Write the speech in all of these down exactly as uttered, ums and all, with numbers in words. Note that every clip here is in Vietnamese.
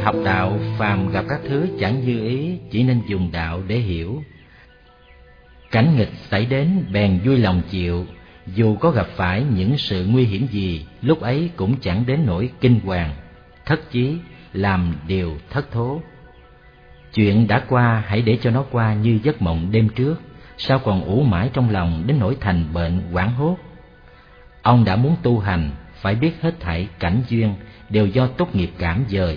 học đạo phàm gặp các thứ chẳng như ý, chỉ nên dùng đạo để hiểu. Cảnh nghịch xảy đến bèn vui lòng chịu, dù có gặp phải những sự nguy hiểm gì, lúc ấy cũng chẳng đến nỗi kinh hoàng, thất chí, làm điều thất thố. Chuyện đã qua hãy để cho nó qua như giấc mộng đêm trước, sao còn ủ mãi trong lòng đến nỗi thành bệnh hoảng hốt. Ông đã muốn tu hành, phải biết hết thảy cảnh duyên đều do tốt nghiệp cảm dời.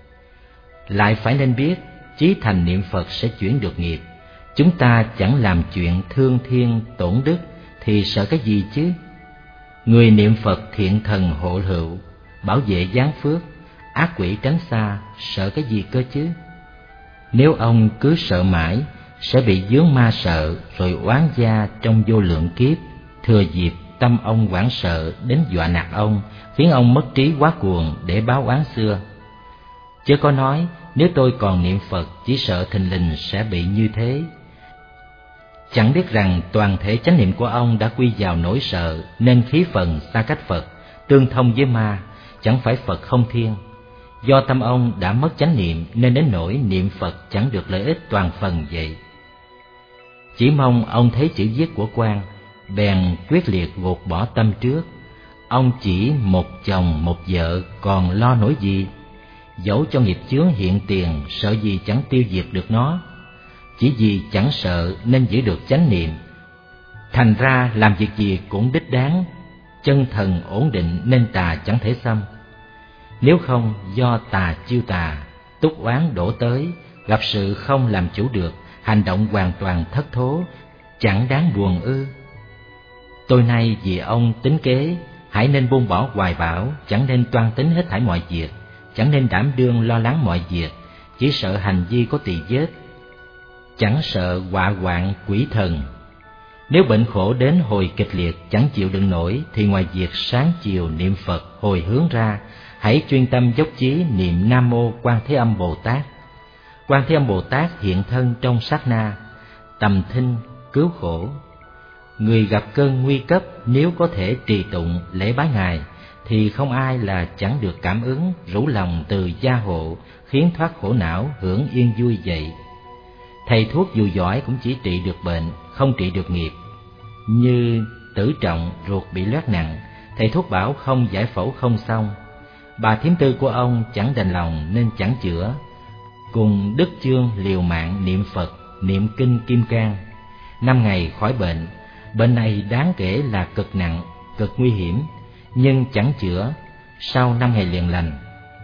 Lại phải nên biết, chí thành niệm Phật sẽ chuyển được nghiệp. Chúng ta chẳng làm chuyện thương thiên tổn đức thì sợ cái gì chứ? Người niệm Phật thiện thần hộ hữu, bảo vệ giáng phước, ác quỷ tránh xa, sợ cái gì cơ chứ? Nếu ông cứ sợ mãi, sẽ bị vướng ma sợ rồi oán gia trong vô lượng kiếp, thừa dịp tâm ông hoảng sợ đến dọa nạt ông, khiến ông mất trí quá cuồng để báo oán xưa. Chớ có nói, nếu tôi còn niệm Phật chỉ sợ thình lình sẽ bị như thế. Chẳng biết rằng toàn thể chánh niệm của ông đã quy vào nỗi sợ, nên khí phần xa cách Phật, tương thông với ma, chẳng phải Phật không thiên. Do tâm ông đã mất chánh niệm nên đến nỗi niệm Phật chẳng được lợi ích toàn phần vậy. Chỉ mong ông thấy chữ viết của quan, bèn quyết liệt gột bỏ tâm trước. Ông chỉ một chồng một vợ còn lo nổi gì? Dẫu cho nghiệp chướng hiện tiền, sợ gì chẳng tiêu diệt được nó. Chỉ vì chẳng sợ nên giữ được chánh niệm, thành ra làm việc gì cũng đích đáng, chân thần ổn định nên tà chẳng thể xâm. Nếu không do tà chiêu tà, túc oán đổ tới, gặp sự không làm chủ được, hành động hoàn toàn thất thố, chẳng đáng buồn ư? Tôi nay vì ông tính kế, hãy nên buông bỏ hoài bão, chẳng nên toan tính hết thảy mọi việc, chẳng nên đảm đương lo lắng mọi việc, chỉ sợ hành vi có tỳ vết, chẳng sợ họa hoạn quỷ thần. Nếu bệnh khổ đến hồi kịch liệt chẳng chịu đựng nổi, thì ngoài việc sáng chiều niệm Phật hồi hướng ra, hãy chuyên tâm dốc chí niệm Nam Mô Quan Thế Âm Bồ Tát. Quan Thế Âm Bồ Tát hiện thân trong sát na, tầm thinh cứu khổ. Người gặp cơn nguy cấp nếu có thể trì tụng lễ bái Ngài, thì không ai là chẳng được cảm ứng, rủ lòng từ gia hộ, khiến thoát khổ não, hưởng yên vui vậy. Thầy thuốc dù giỏi cũng chỉ trị được bệnh, không trị được nghiệp. Như Tử Trọng ruột bị loét nặng, thầy thuốc bảo không giải phẫu không xong. Bà thím tư của ông chẳng đành lòng nên chẳng chữa, cùng Đức Chương liều mạng niệm Phật, niệm kinh Kim Cang. Năm ngày khỏi bệnh. Bệnh này đáng kể là cực nặng, cực nguy hiểm, nhưng chẳng chữa, sau năm ngày liền lành.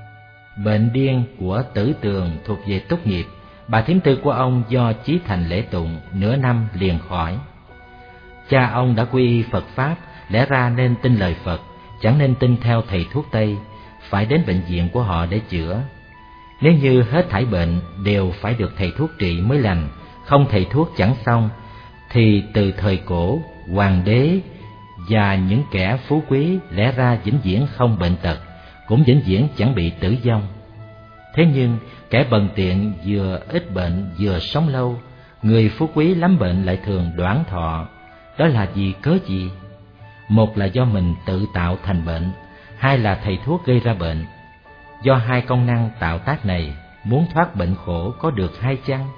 Bệnh điên của Tử Tường thuộc về túc nghiệp. Bà thím tư của ông do chí thành lễ tụng, nửa năm liền khỏi. Cha ông đã quy y Phật Pháp, lẽ ra nên tin lời Phật, chẳng nên tin theo thầy thuốc Tây, phải đến bệnh viện của họ để chữa. Nếu như hết thảy bệnh đều phải được thầy thuốc trị mới lành, không thầy thuốc chẳng xong, thì từ thời cổ, hoàng đế và những kẻ phú quý lẽ ra vĩnh viễn không bệnh tật, cũng vĩnh viễn chẳng bị tử vong. Thế nhưng kẻ bần tiện vừa ít bệnh vừa sống lâu, người phú quý lắm bệnh lại thường đoản thọ. Đó là vì cớ gì? Một là do mình tự tạo thành bệnh, hai là thầy thuốc gây ra bệnh. Do hai công năng tạo tác này, muốn thoát bệnh khổ có được hay chăng?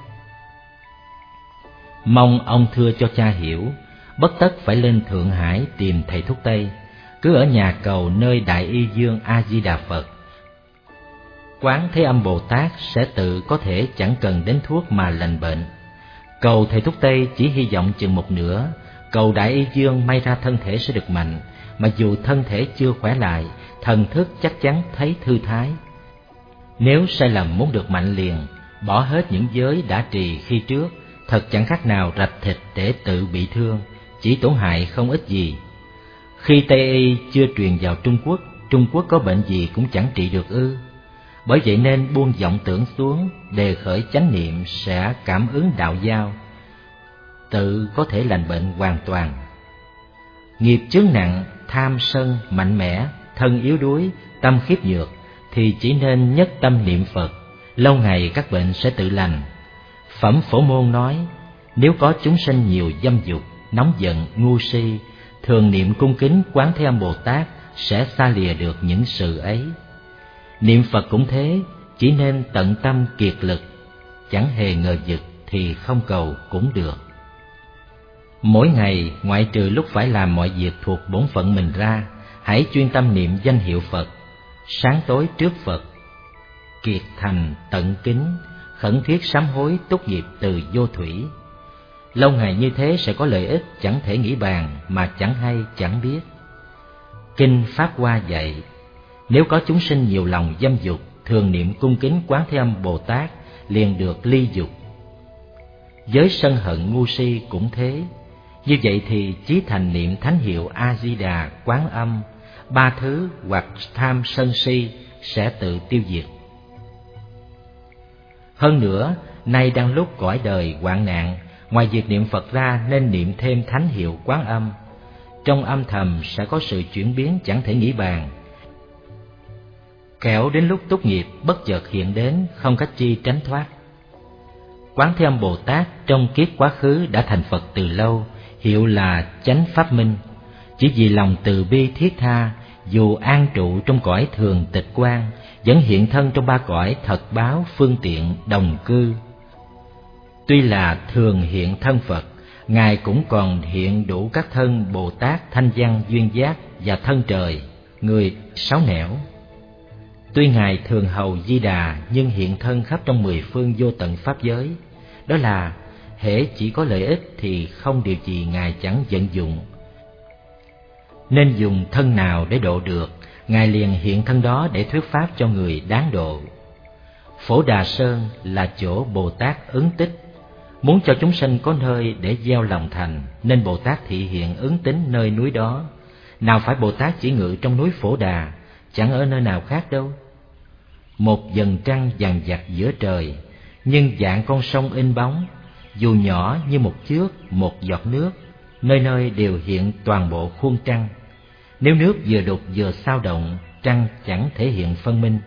Mong ông thưa cho cha hiểu, bất tất phải lên Thượng Hải tìm thầy thuốc Tây, cứ ở nhà cầu nơi Đại Y Dương A Di Đà Phật. Quán Thế Âm Bồ Tát sẽ tự có thể chẳng cần đến thuốc mà lành bệnh. Cầu thầy thuốc Tây chỉ hy vọng chừng một nửa, cầu Đại Y Dương may ra thân thể sẽ được mạnh, mà dù thân thể chưa khỏe lại, thần thức chắc chắn thấy thư thái. Nếu sai lầm muốn được mạnh liền, bỏ hết những giới đã trì khi trước, thật chẳng khác nào rạch thịt để tự bị thương, chỉ tổn hại không ít gì. Khi Tây Y chưa truyền vào Trung Quốc, Trung Quốc có bệnh gì cũng chẳng trị được ư? Bởi vậy nên buông vọng tưởng xuống, đề khởi chánh niệm sẽ cảm ứng đạo giao, tự có thể lành bệnh hoàn toàn. Nghiệp chướng nặng, tham sân mạnh mẽ, thân yếu đuối, tâm khiếp nhược, thì chỉ nên nhất tâm niệm Phật, lâu ngày các bệnh sẽ tự lành. Phẩm Phổ Môn nói, nếu có chúng sanh nhiều dâm dục, nóng giận, ngu si, thường niệm cung kính Quán Thế Âm Bồ Tát sẽ xa lìa được những sự ấy. Niệm Phật cũng thế, chỉ nên tận tâm kiệt lực, chẳng hề ngờ vực thì không cầu cũng được. Mỗi ngày, ngoại trừ lúc phải làm mọi việc thuộc bổn phận mình ra, hãy chuyên tâm niệm danh hiệu Phật, sáng tối trước Phật, kiệt thành tận kính, khẩn thiết sám hối túc nghiệp từ vô thủy. Lâu ngày như thế sẽ có lợi ích chẳng thể nghĩ bàn, mà chẳng hay chẳng biết. Kinh Pháp Hoa dạy, nếu có chúng sinh nhiều lòng dâm dục, thường niệm cung kính Quán Thế Âm Bồ Tát, liền được ly dục. Với sân hận ngu si cũng thế. Như vậy thì chí thành niệm thánh hiệu A Di Đà Quán Âm, ba thứ hoặc tham sân si sẽ tự tiêu diệt. Hơn nữa, nay đang lúc cõi đời hoạn nạn, ngoài việc niệm Phật ra nên niệm thêm thánh hiệu Quán Âm. Trong âm thầm sẽ có sự chuyển biến chẳng thể nghĩ bàn. Kẻo đến lúc tốt nghiệp bất chợt hiện đến, không cách chi tránh thoát. Quán Thế Âm Bồ Tát trong kiếp quá khứ đã thành Phật từ lâu, hiệu là Chánh Pháp Minh. Chỉ vì lòng từ bi thiết tha, dù an trụ trong cõi thường tịch quan, vẫn hiện thân trong ba cõi thật báo, phương tiện, đồng cư. Tuy là thường hiện thân Phật, Ngài cũng còn hiện đủ các thân Bồ Tát, Thanh Văn, Duyên Giác và thân trời, người sáu nẻo. Tuy Ngài thường hầu Di Đà, nhưng hiện thân khắp trong mười phương vô tận pháp giới. Đó là hễ chỉ có lợi ích thì không điều gì Ngài chẳng vận dụng. Nên dùng thân nào để độ được, Ngài liền hiện thân đó để thuyết pháp cho người đáng độ. Phổ Đà Sơn là chỗ Bồ Tát ứng tích. Muốn cho chúng sinh có nơi để gieo lòng thành, nên Bồ Tát thị hiện ứng tính nơi núi đó. Nào phải Bồ Tát chỉ ngự trong núi Phổ Đà, chẳng ở nơi nào khác đâu. Một vầng trăng vàng vặc giữa trời, nhưng dạng con sông in bóng, dù nhỏ như một chước, một giọt nước, nơi nơi đều hiện toàn bộ khuôn trăng. Nếu nước vừa đục vừa xao động, trăng chẳng thể hiện phân minh.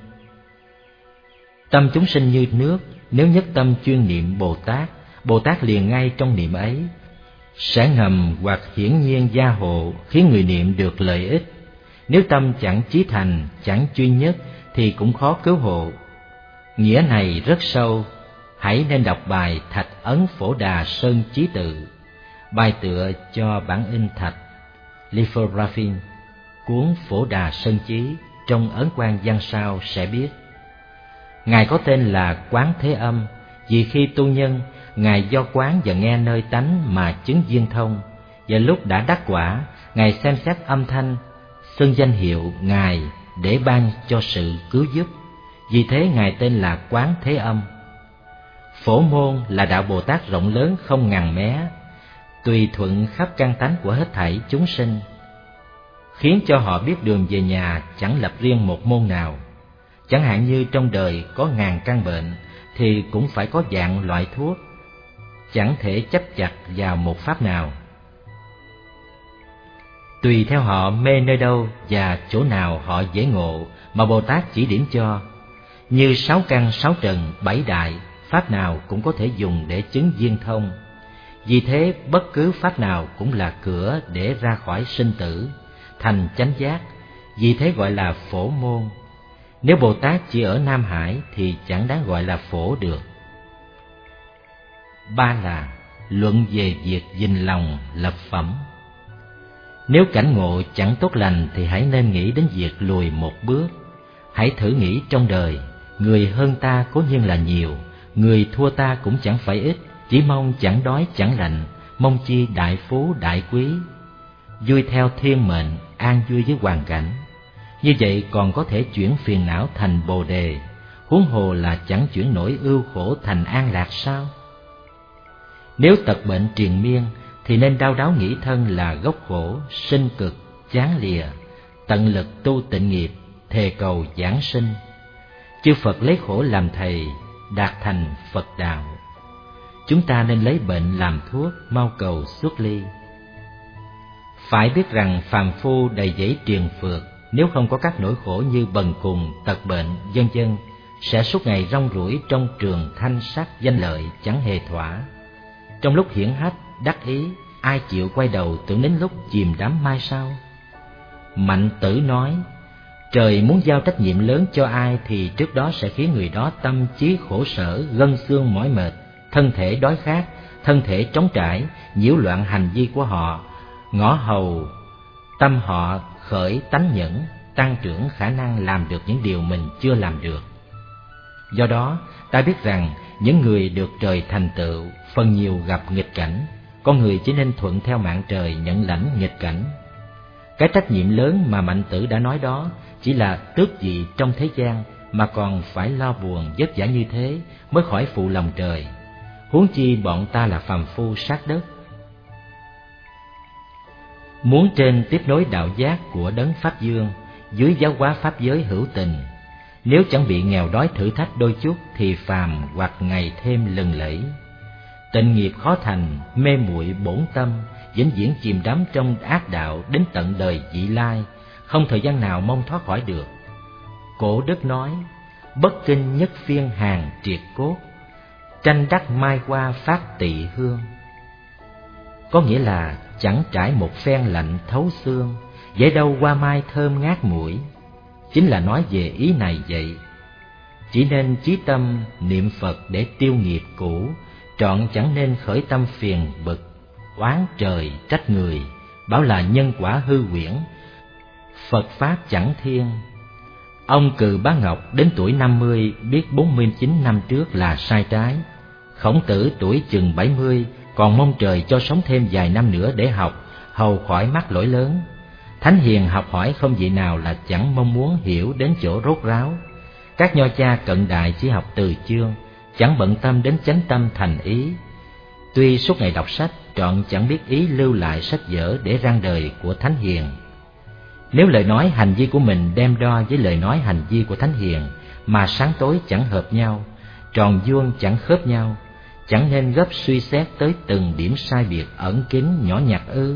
Tâm chúng sinh như nước, nếu nhất tâm chuyên niệm Bồ Tát, Bồ Tát liền ngay trong niệm ấy, sẽ ngầm hoặc hiển nhiên gia hộ, khiến người niệm được lợi ích. Nếu tâm chẳng chí thành, chẳng chuyên nhất, thì cũng khó cứu hộ. Nghĩa này rất sâu, hãy nên đọc bài Thạch Ấn Phổ Đà Sơn Chí Tự, bài tựa cho bản in thạch lithography cuốn Phổ Đà Sơn Chí, trong ấn quan văn sao sẽ biết. Ngài có tên là Quán Thế Âm, vì khi tu nhân, Ngài do quán và nghe nơi tánh mà chứng viên thông, và lúc đã đắc quả, Ngài xem xét âm thanh, xưng danh hiệu Ngài để ban cho sự cứu giúp. Vì thế Ngài tên là Quán Thế Âm. Phổ môn là đạo Bồ Tát rộng lớn không ngần mé, tùy thuận khắp căn tánh của hết thảy chúng sinh, khiến cho họ biết đường về nhà, chẳng lập riêng một môn nào. Chẳng hạn như trong đời có ngàn căn bệnh, thì cũng phải có dạng loại thuốc, chẳng thể chấp chặt vào một pháp nào. Tùy theo họ mê nơi đâu và chỗ nào họ dễ ngộ mà Bồ Tát chỉ điểm cho. Như sáu căn sáu trần bảy đại, pháp nào cũng có thể dùng để chứng viên thông. Vì thế bất cứ pháp nào cũng là cửa để ra khỏi sinh tử, thành chánh giác. Vì thế gọi là phổ môn. Nếu Bồ Tát chỉ ở Nam Hải thì chẳng đáng gọi là phổ được. Ba là luận về việc dình lòng lập phẩm. Nếu cảnh ngộ chẳng tốt lành thì hãy nên nghĩ đến việc lùi một bước. Hãy thử nghĩ trong đời, người hơn ta cố nhiên là nhiều, người thua ta cũng chẳng phải ít, chỉ mong chẳng đói chẳng lạnh, mong chi đại phú đại quý. Vui theo thiên mệnh, an vui với hoàn cảnh. Như vậy còn có thể chuyển phiền não thành bồ đề, huống hồ là chẳng chuyển nổi ưu khổ thành an lạc sao? Nếu tật bệnh triền miên thì nên đau đáu nghĩ thân là gốc khổ, sinh cực, chán lìa, tận lực tu tịnh nghiệp, thề cầu giảng sinh. Chư Phật lấy khổ làm thầy, đạt thành Phật đạo. Chúng ta nên lấy bệnh làm thuốc, mau cầu xuất ly. Phải biết rằng phàm phu đầy dẫy triền phược, nếu không có các nỗi khổ như bần cùng, tật bệnh, vân vân, sẽ suốt ngày rong ruổi trong trường thanh sắc danh lợi chẳng hề thỏa. Trong lúc hiển hách, đắc ý, ai chịu quay đầu tưởng đến lúc chìm đắm mai sau? Mạnh Tử nói, Trời muốn giao trách nhiệm lớn cho ai thì trước đó sẽ khiến người đó tâm trí khổ sở, gân xương mỏi mệt, thân thể đói khát, thân thể trống trải, nhiễu loạn hành vi của họ, ngõ hầu tâm họ khởi tánh nhẫn, tăng trưởng khả năng làm được những điều mình chưa làm được. Do đó, ta biết rằng những người được trời thành tựu phần nhiều gặp nghịch cảnh, con người chỉ nên thuận theo mạng trời nhận lãnh nghịch cảnh. Cái trách nhiệm lớn mà Mạnh Tử đã nói đó chỉ là tước vị trong thế gian, mà còn phải lo buồn vất vả như thế mới khỏi phụ lòng trời. Huống chi bọn ta là phàm phu sát đất. Muốn trên tiếp nối đạo giác của đấng Pháp Dương, dưới giáo hóa pháp giới hữu tình, nếu chẳng bị nghèo đói thử thách đôi chút thì phàm hoặc ngày thêm lừng lẫy. Tịnh nghiệp khó thành, mê muội bổn tâm, vĩnh viễn chìm đắm trong ác đạo đến tận đời vị lai, không thời gian nào mong thoát khỏi được. Cổ đức nói: bất kinh nhất phiên hàng triệt cốt, tranh đắc mai hoa phát tỵ hương. Có nghĩa là chẳng trải một phen lạnh thấu xương, dễ đâu hoa mai thơm ngát mũi. Chính là nói về ý này vậy. Chỉ nên chí tâm niệm Phật để tiêu nghiệp cũ, trọn chẳng nên khởi tâm phiền bực, oán trời trách người, bảo là nhân quả hư huyễn, Phật Pháp chẳng thiên. Ông Cừ Bá Ngọc đến tuổi năm mươi biết bốn mươi chín năm trước là sai trái. Khổng Tử tuổi chừng bảy mươi còn mong trời cho sống thêm vài năm nữa để học, hầu khỏi mắc lỗi lớn. Thánh hiền học hỏi không vị nào là chẳng mong muốn hiểu đến chỗ rốt ráo. Các nho cha cận đại chỉ học từ chương, chẳng bận tâm đến chánh tâm thành ý. Tuy suốt ngày đọc sách, trọn chẳng biết ý lưu lại sách vở để răng đời của thánh hiền. Nếu lời nói hành vi của mình đem đo với lời nói hành vi của thánh hiền mà sáng tối chẳng hợp nhau, tròn vuông chẳng khớp nhau, chẳng nên gấp suy xét tới từng điểm sai biệt ẩn kín nhỏ nhặt ư?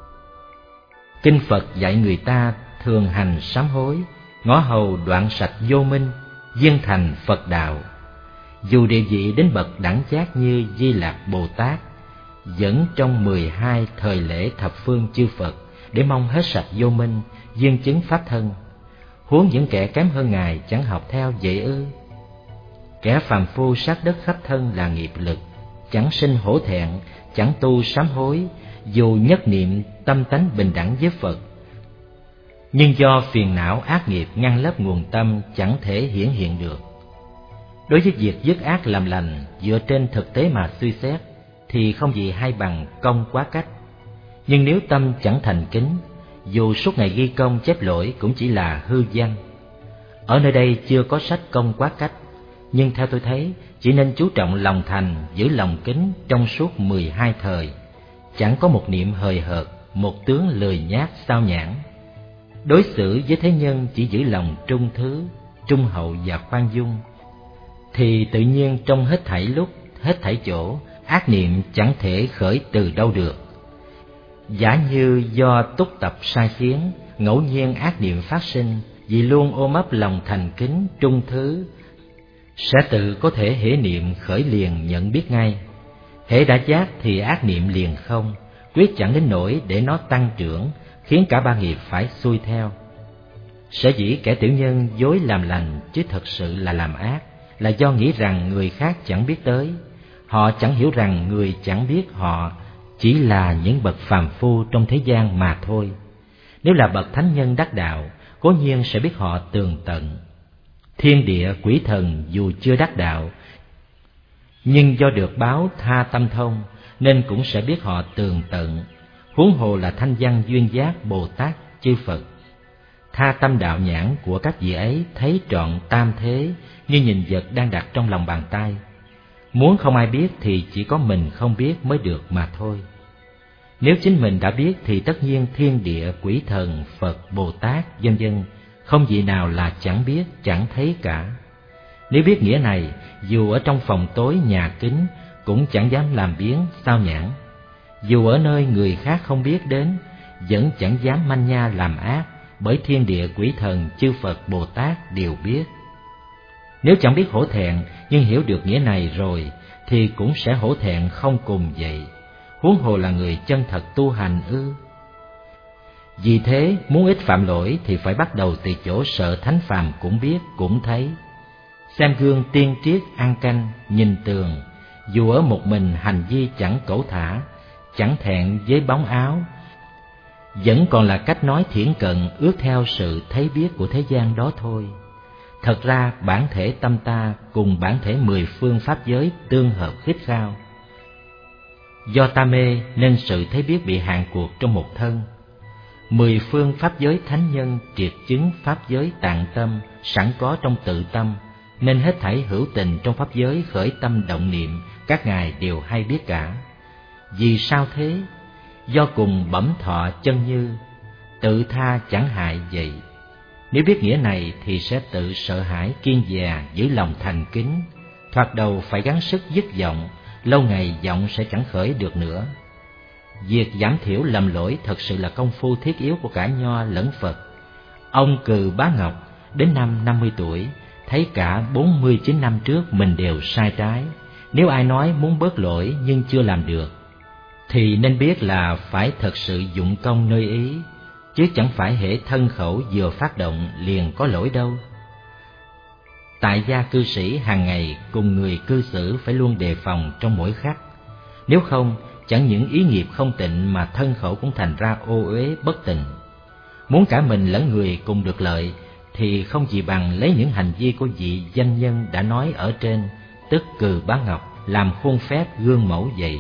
Kinh Phật dạy người ta thường hành sám hối, ngõ hầu đoạn sạch vô minh, viên thành Phật đạo. Dù địa vị đến bậc đẳng giác như Di Lạc Bồ Tát, vẫn trong mười hai thời lễ thập phương chư Phật để mong hết sạch vô minh, viên chứng pháp thân. Huống những kẻ kém hơn Ngài chẳng học theo vậy ư? Kẻ phàm phu sát đất khắp thân là nghiệp lực, chẳng sinh hổ thẹn, chẳng tu sám hối, dù nhất niệm tâm tánh bình đẳng với Phật, nhưng do phiền não ác nghiệp ngăn lấp nguồn tâm chẳng thể hiển hiện được. Đối với việc dứt ác làm lành dựa trên thực tế mà suy xét thì không gì hay bằng công quá cách. Nhưng nếu tâm chẳng thành kính, dù suốt ngày ghi công chép lỗi cũng chỉ là hư danh. Ở nơi đây chưa có sách công quá cách, nhưng theo tôi thấy chỉ nên chú trọng lòng thành, giữ lòng kính trong suốt mười hai thời, chẳng có một niệm hời hợt, một tướng lười nhác sao nhãng. Đối xử với thế nhân chỉ giữ lòng trung thứ, trung hậu và khoan dung, thì tự nhiên trong hết thảy lúc, hết thảy chỗ, ác niệm chẳng thể khởi từ đâu được. Giả như do túc tập sai khiến, ngẫu nhiên ác niệm phát sinh, vì luôn ôm ấp lòng thành kính, trung thứ, sẽ tự có thể hễ niệm khởi liền nhận biết ngay. Hễ đã giác thì ác niệm liền không, quyết chẳng đến nỗi để nó tăng trưởng, khiến cả ba nghiệp phải xuôi theo. Sở dĩ kẻ tiểu nhân dối làm lành chứ thật sự là làm ác, là do nghĩ rằng người khác chẳng biết tới. Họ chẳng hiểu rằng người chẳng biết họ chỉ là những bậc phàm phu trong thế gian mà thôi. Nếu là bậc thánh nhân đắc đạo, cố nhiên sẽ biết họ tường tận. Thiên địa quỷ thần dù chưa đắc đạo, nhưng do được báo tha tâm thông nên cũng sẽ biết họ tường tận. Huống hồ là thanh văn duyên giác Bồ Tát chư Phật. Tha tâm đạo nhãn của các vị ấy thấy trọn tam thế như nhìn vật đang đặt trong lòng bàn tay. Muốn không ai biết thì chỉ có mình không biết mới được mà thôi. Nếu chính mình đã biết thì tất nhiên thiên địa, quỷ thần, Phật, Bồ Tát, vân vân không vị nào là chẳng biết, chẳng thấy cả. Nếu biết nghĩa này, dù ở trong phòng tối nhà kín cũng chẳng dám làm biếng, sao nhãng. Dù ở nơi người khác không biết đến, vẫn chẳng dám manh nha làm ác, bởi thiên địa, quỷ thần, chư Phật, Bồ Tát đều biết. Nếu chẳng biết hổ thẹn nhưng hiểu được nghĩa này rồi thì cũng sẽ hổ thẹn không cùng vậy. Huống hồ là người chân thật tu hành ư? Vì thế, muốn ít phạm lỗi thì phải bắt đầu từ chỗ sợ thánh phàm cũng biết, cũng thấy. Xem gương tiên triết ăn canh, nhìn tường, dù ở một mình hành vi chẳng cẩu thả, chẳng thẹn với bóng áo, vẫn còn là cách nói thiển cận ước theo sự thấy biết của thế gian đó thôi. Thật ra bản thể tâm ta cùng bản thể mười phương pháp giới tương hợp khít khao. Do ta mê nên sự thấy biết bị hạn cuộc trong một thân. Mười phương pháp giới thánh nhân triệt chứng pháp giới tạng tâm sẵn có trong tự tâm, nên hết thảy hữu tình trong pháp giới khởi tâm động niệm, các ngài đều hay biết cả. Vì sao thế? Do cùng bẩm thọ chân như, tự tha chẳng hại vậy. Nếu biết nghĩa này thì sẽ tự sợ hãi kiên dè, giữ lòng thành kính. Thoạt đầu phải gắng sức dứt vọng, lâu ngày vọng sẽ chẳng khởi được nữa. Việc giảm thiểu lầm lỗi thật sự là công phu thiết yếu của cả Nho lẫn Phật. Ông Cừ Bá Ngọc đến năm năm mươi tuổi, thấy cả bốn mươi chín năm trước mình đều sai trái. Nếu ai nói muốn bớt lỗi nhưng chưa làm được, thì nên biết là phải thật sự dụng công nơi ý, chứ chẳng phải hễ thân khẩu vừa phát động liền có lỗi đâu. Tại gia cư sĩ hàng ngày cùng người cư xử phải luôn đề phòng trong mỗi khắc. Nếu không, chẳng những ý nghiệp không tịnh mà thân khẩu cũng thành ra ô uế bất tịnh. Muốn cả mình lẫn người cùng được lợi thì không gì bằng lấy những hành vi của vị danh nhân đã nói ở trên, tức Cừ Bá Ngọc, làm khuôn phép gương mẫu vậy.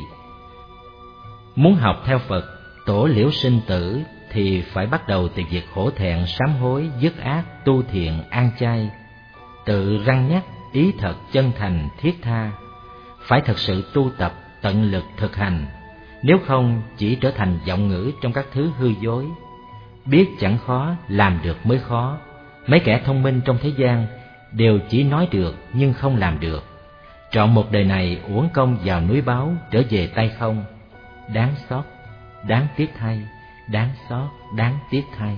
Muốn học theo Phật, tổ liễu sinh tử thì phải bắt đầu từ việc hổ thẹn sám hối, dứt ác, tu thiện, an chay, tự răn nhắc, ý thật chân thành thiết tha. Phải thật sự tu tập, tận lực thực hành, nếu không chỉ trở thành vọng ngữ trong các thứ hư dối. Biết chẳng khó, làm được mới khó. Mấy kẻ thông minh trong thế gian đều chỉ nói được nhưng không làm được. Trọn một đời này uổng công vào núi báo, trở về tay không. Đáng xót, đáng tiếc thay, đáng xót, đáng tiếc thay.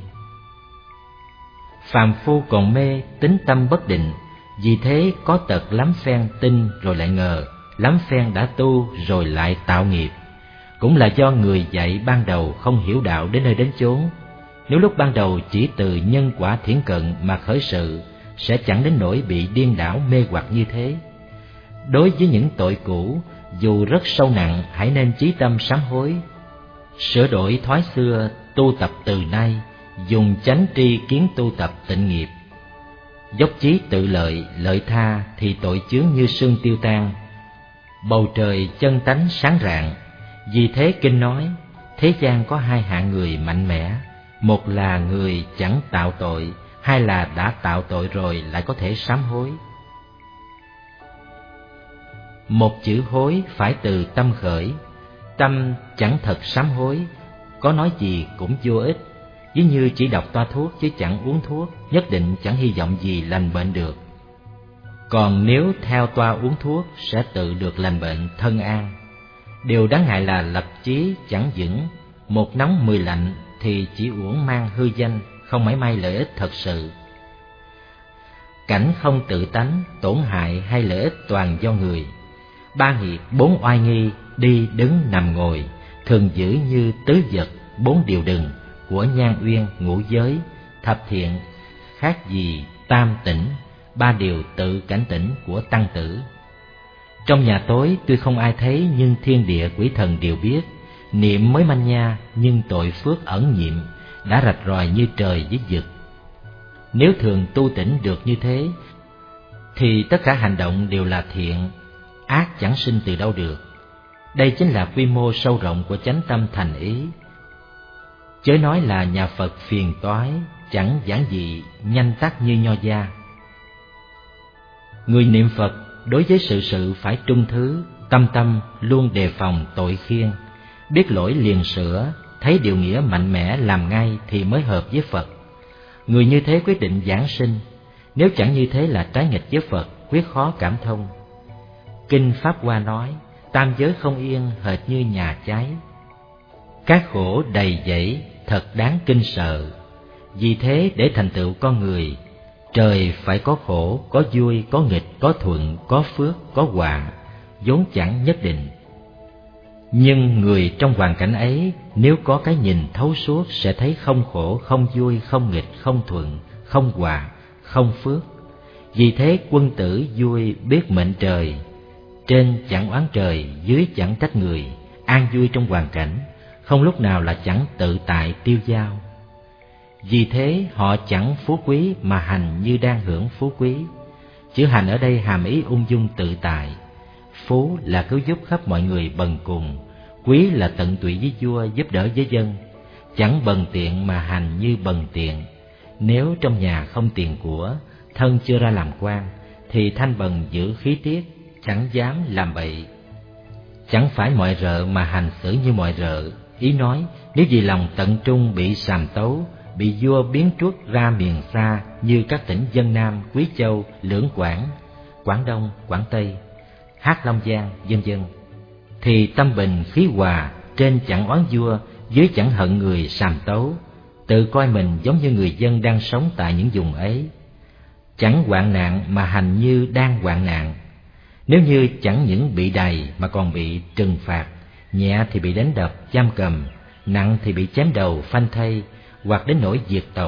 Phàm phu còn mê, tính tâm bất định, vì thế có tật lắm phen tin rồi lại ngờ, lắm phen đã tu rồi lại tạo nghiệp. Cũng là do người dạy ban đầu không hiểu đạo đến nơi đến chốn. Nếu lúc ban đầu chỉ từ nhân quả thiển cận mà khởi sự, sẽ chẳng đến nỗi bị điên đảo mê hoặc như thế. Đối với những tội cũ, dù rất sâu nặng, hãy nên chí tâm sám hối, sửa đổi thói xưa, tu tập từ nay, dùng chánh tri kiến tu tập tịnh nghiệp. Dốc chí tự lợi, lợi tha thì tội chướng như sương tiêu tan, bầu trời chân tánh sáng rạng. Vì thế kinh nói, thế gian có hai hạng người mạnh mẽ, một là người chẳng tạo tội, hai là đã tạo tội rồi lại có thể sám hối. Một chữ hối phải từ tâm khởi, tâm chẳng thật sám hối, có nói gì cũng vô ích. Ví như chỉ đọc toa thuốc chứ chẳng uống thuốc, nhất định chẳng hy vọng gì lành bệnh được. Còn nếu theo toa uống thuốc sẽ tự được lành bệnh thân an. Điều đáng ngại là lập chí chẳng vững, một nóng mười lạnh thì chỉ uổng mang hư danh, không mảy may lợi ích thật sự. Cảnh không tự tánh, tổn hại hay lợi ích toàn do người. Ba nghiệp bốn oai nghi, đi đứng nằm ngồi, thường giữ như tứ vật bốn điều đừng của nhan uyên ngũ giới, thập thiện khác gì tam tỉnh, ba điều tự cảnh tỉnh của tăng tử. Trong nhà tối tuy không ai thấy nhưng thiên địa quỷ thần đều biết, niệm mới manh nha nhưng tội phước ẩn nhiệm, đã rạch ròi như trời với vực. Nếu thường tu tỉnh được như thế thì tất cả hành động đều là thiện, ác chẳng sinh từ đâu được. Đây chính là quy mô sâu rộng của chánh tâm thành ý. Chớ nói là nhà Phật phiền toái, chẳng giản dị, nhanh tắt như nho gia. Người niệm Phật đối với sự sự phải trung thứ, tâm tâm luôn đề phòng tội khiên, biết lỗi liền sửa, thấy điều nghĩa mạnh mẽ làm ngay thì mới hợp với Phật. Người như thế quyết định giảng sinh, nếu chẳng như thế là trái nghịch với Phật, quyết khó cảm thông. Kinh Pháp Hoa nói, tam giới không yên hệt như nhà cháy. Các khổ đầy dẫy thật đáng kinh sợ. Vì thế để thành tựu con người, trời phải có khổ, có vui, có nghịch, có thuận, có phước, có họa, vốn chẳng nhất định. Nhưng người trong hoàn cảnh ấy nếu có cái nhìn thấu suốt sẽ thấy không khổ, không vui, không nghịch, không thuận, không hòa, không phước. Vì thế quân tử vui biết mệnh trời, trên chẳng oán trời, dưới chẳng trách người, an vui trong hoàn cảnh, không lúc nào là chẳng tự tại tiêu dao. Vì thế họ chẳng phú quý mà hành như đang hưởng phú quý. Chữ hành ở đây hàm ý ung dung tự tại. Phú là cứu giúp khắp mọi người bần cùng, quý là tận tụy với vua, giúp đỡ với dân. Chẳng bần tiện mà hành như bần tiện. Nếu trong nhà không tiền của, thân chưa ra làm quan, thì thanh bần giữ khí tiết, chẳng dám làm bậy. Chẳng phải mọi rợ mà hành xử như mọi rợ. Ý nói, nếu vì lòng tận trung bị sàm tấu, bị vua biến truất ra miền xa như các tỉnh Vân Nam, Quý Châu, Lưỡng Quảng, Quảng Đông, Quảng Tây, Hát Long Giang, vân vân, thì tâm bình khí hòa, trên chẳng oán vua, dưới chẳng hận người sàm tấu, tự coi mình giống như người dân đang sống tại những vùng ấy. Chẳng hoạn nạn mà hành như đang hoạn nạn. Nếu như chẳng những bị đày mà còn bị trừng phạt, nhẹ thì bị đánh đập, giam cầm, nặng thì bị chém đầu, phanh thây, hoặc đến nỗi diệt tộc,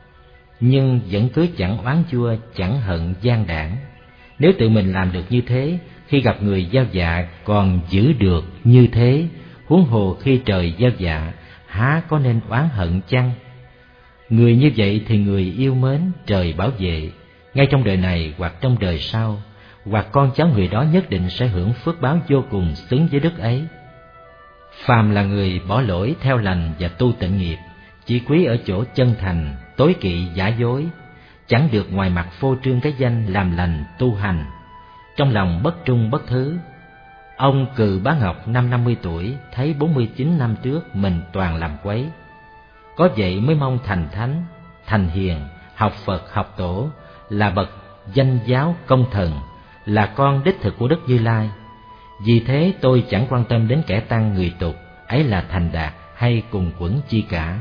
nhưng vẫn cứ chẳng oán vua, chẳng hận gian đảng. Nếu tự mình làm được như thế, khi gặp người giao dạ còn giữ được như thế, huống hồ khi trời giao dạ, há có nên oán hận chăng? Người như vậy thì người yêu mến, trời bảo vệ, ngay trong đời này hoặc trong đời sau, hoặc con cháu người đó nhất định sẽ hưởng phước báo vô cùng xứng với đức ấy. Phàm là người bỏ lỗi theo lành và tu tịnh nghiệp, chỉ quý ở chỗ chân thành, tối kỵ giả dối, chẳng được ngoài mặt phô trương cái danh làm lành tu hành, trong lòng bất trung bất thứ. Ông Cừ Bá Ngọc năm năm mươi tuổi thấy bốn mươi chín năm trước mình toàn làm quấy, có vậy mới mong thành thánh, thành hiền, học Phật học Tổ, là bậc danh giáo công thần, là con đích thực của Đức Như Lai. Vì thế tôi chẳng quan tâm đến kẻ tăng người tục, ấy là thành đạt hay cùng quẩn chi cả.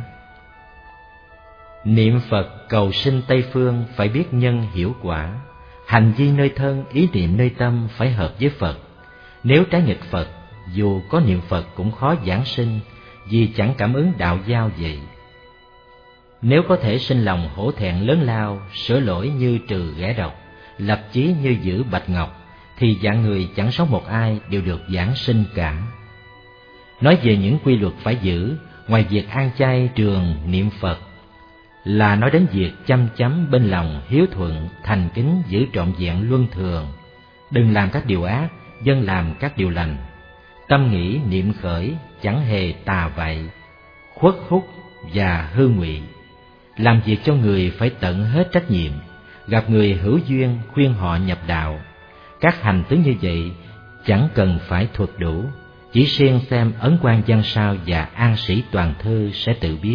Niệm Phật cầu sinh Tây Phương phải biết nhân hiểu quả, hành vi nơi thân, ý niệm nơi tâm phải hợp với Phật. Nếu trái nghịch Phật, dù có niệm Phật cũng khó giảng sinh, vì chẳng cảm ứng đạo giao vậy. Nếu có thể sinh lòng hổ thẹn lớn lao, sửa lỗi như trừ ghẻ độc, lập chí như giữ bạch ngọc, thì dạng người chẳng sống một ai đều được giảng sinh cả. Nói về những quy luật phải giữ, ngoài việc ăn chay trường niệm Phật, là nói đến việc chăm chăm bên lòng hiếu thuận, thành kính giữ trọn vẹn luân thường, đừng làm các điều ác, dân làm các điều lành, tâm nghĩ niệm khởi chẳng hề tà vậy, khuất hút và hư ngụy. Làm việc cho người phải tận hết trách nhiệm, gặp người hữu duyên khuyên họ nhập đạo. Các hành tướng như vậy chẳng cần phải thuật đủ, chỉ siêng xem Ấn Quang Văn Sao và An Sĩ Toàn Thư sẽ tự biết.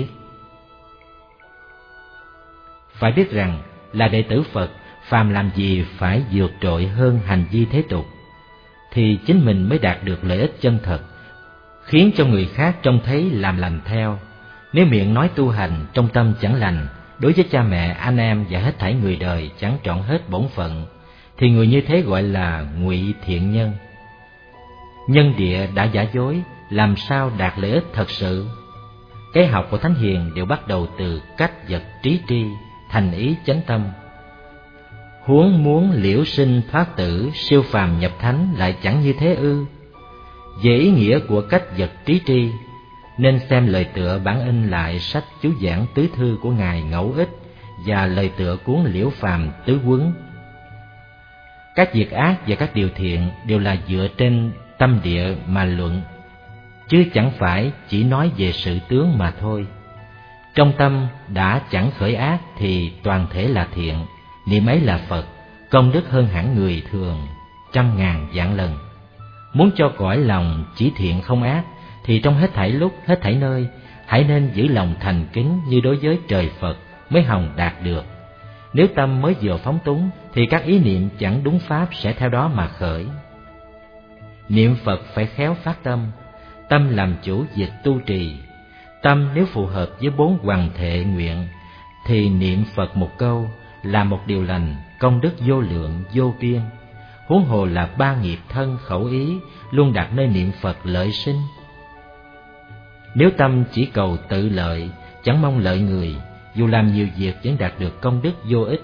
Phải biết rằng là đệ tử Phật, phàm làm gì phải vượt trội hơn hành vi thế tục, thì chính mình mới đạt được lợi ích chân thật, khiến cho người khác trông thấy làm lành theo. Nếu miệng nói tu hành, trong tâm chẳng lành, đối với cha mẹ, anh em và hết thảy người đời chẳng trọn hết bổn phận, thì người như thế gọi là ngụy thiện nhân. Nhân địa đã giả dối, làm sao đạt lợi ích thật sự? Cái học của Thánh Hiền đều bắt đầu từ cách vật trí tri, thành ý chánh tâm. Huống muốn liễu sinh thoát tử, siêu phàm nhập thánh lại chẳng như thế ư? Về ý nghĩa của cách vật trí tri, nên xem lời tựa bản in lại sách chú giảng tứ thư của Ngài Ngẫu Ích và lời tựa cuốn Liễu Phàm Tứ Quấn. Các việc ác và các điều thiện đều là dựa trên tâm địa mà luận, chứ chẳng phải chỉ nói về sự tướng mà thôi. Trong tâm đã chẳng khởi ác thì toàn thể là thiện, niệm ấy là Phật, công đức hơn hẳn người thường trăm ngàn vạn lần. Muốn cho cõi lòng chỉ thiện không ác, thì trong hết thảy lúc, hết thảy nơi, hãy nên giữ lòng thành kính như đối với trời Phật mới hòng đạt được. Nếu tâm mới vừa phóng túng, thì các ý niệm chẳng đúng pháp sẽ theo đó mà khởi. Niệm Phật phải khéo phát tâm, tâm làm chủ việc tu trì. Tâm nếu phù hợp với bốn hoằng thệ nguyện, thì niệm Phật một câu là một điều lành, công đức vô lượng vô biên. Huống hồ là ba nghiệp thân khẩu ý luôn đặt nơi niệm Phật lợi sinh. Nếu tâm chỉ cầu tự lợi, chẳng mong lợi người, dù làm nhiều việc vẫn đạt được công đức vô ích.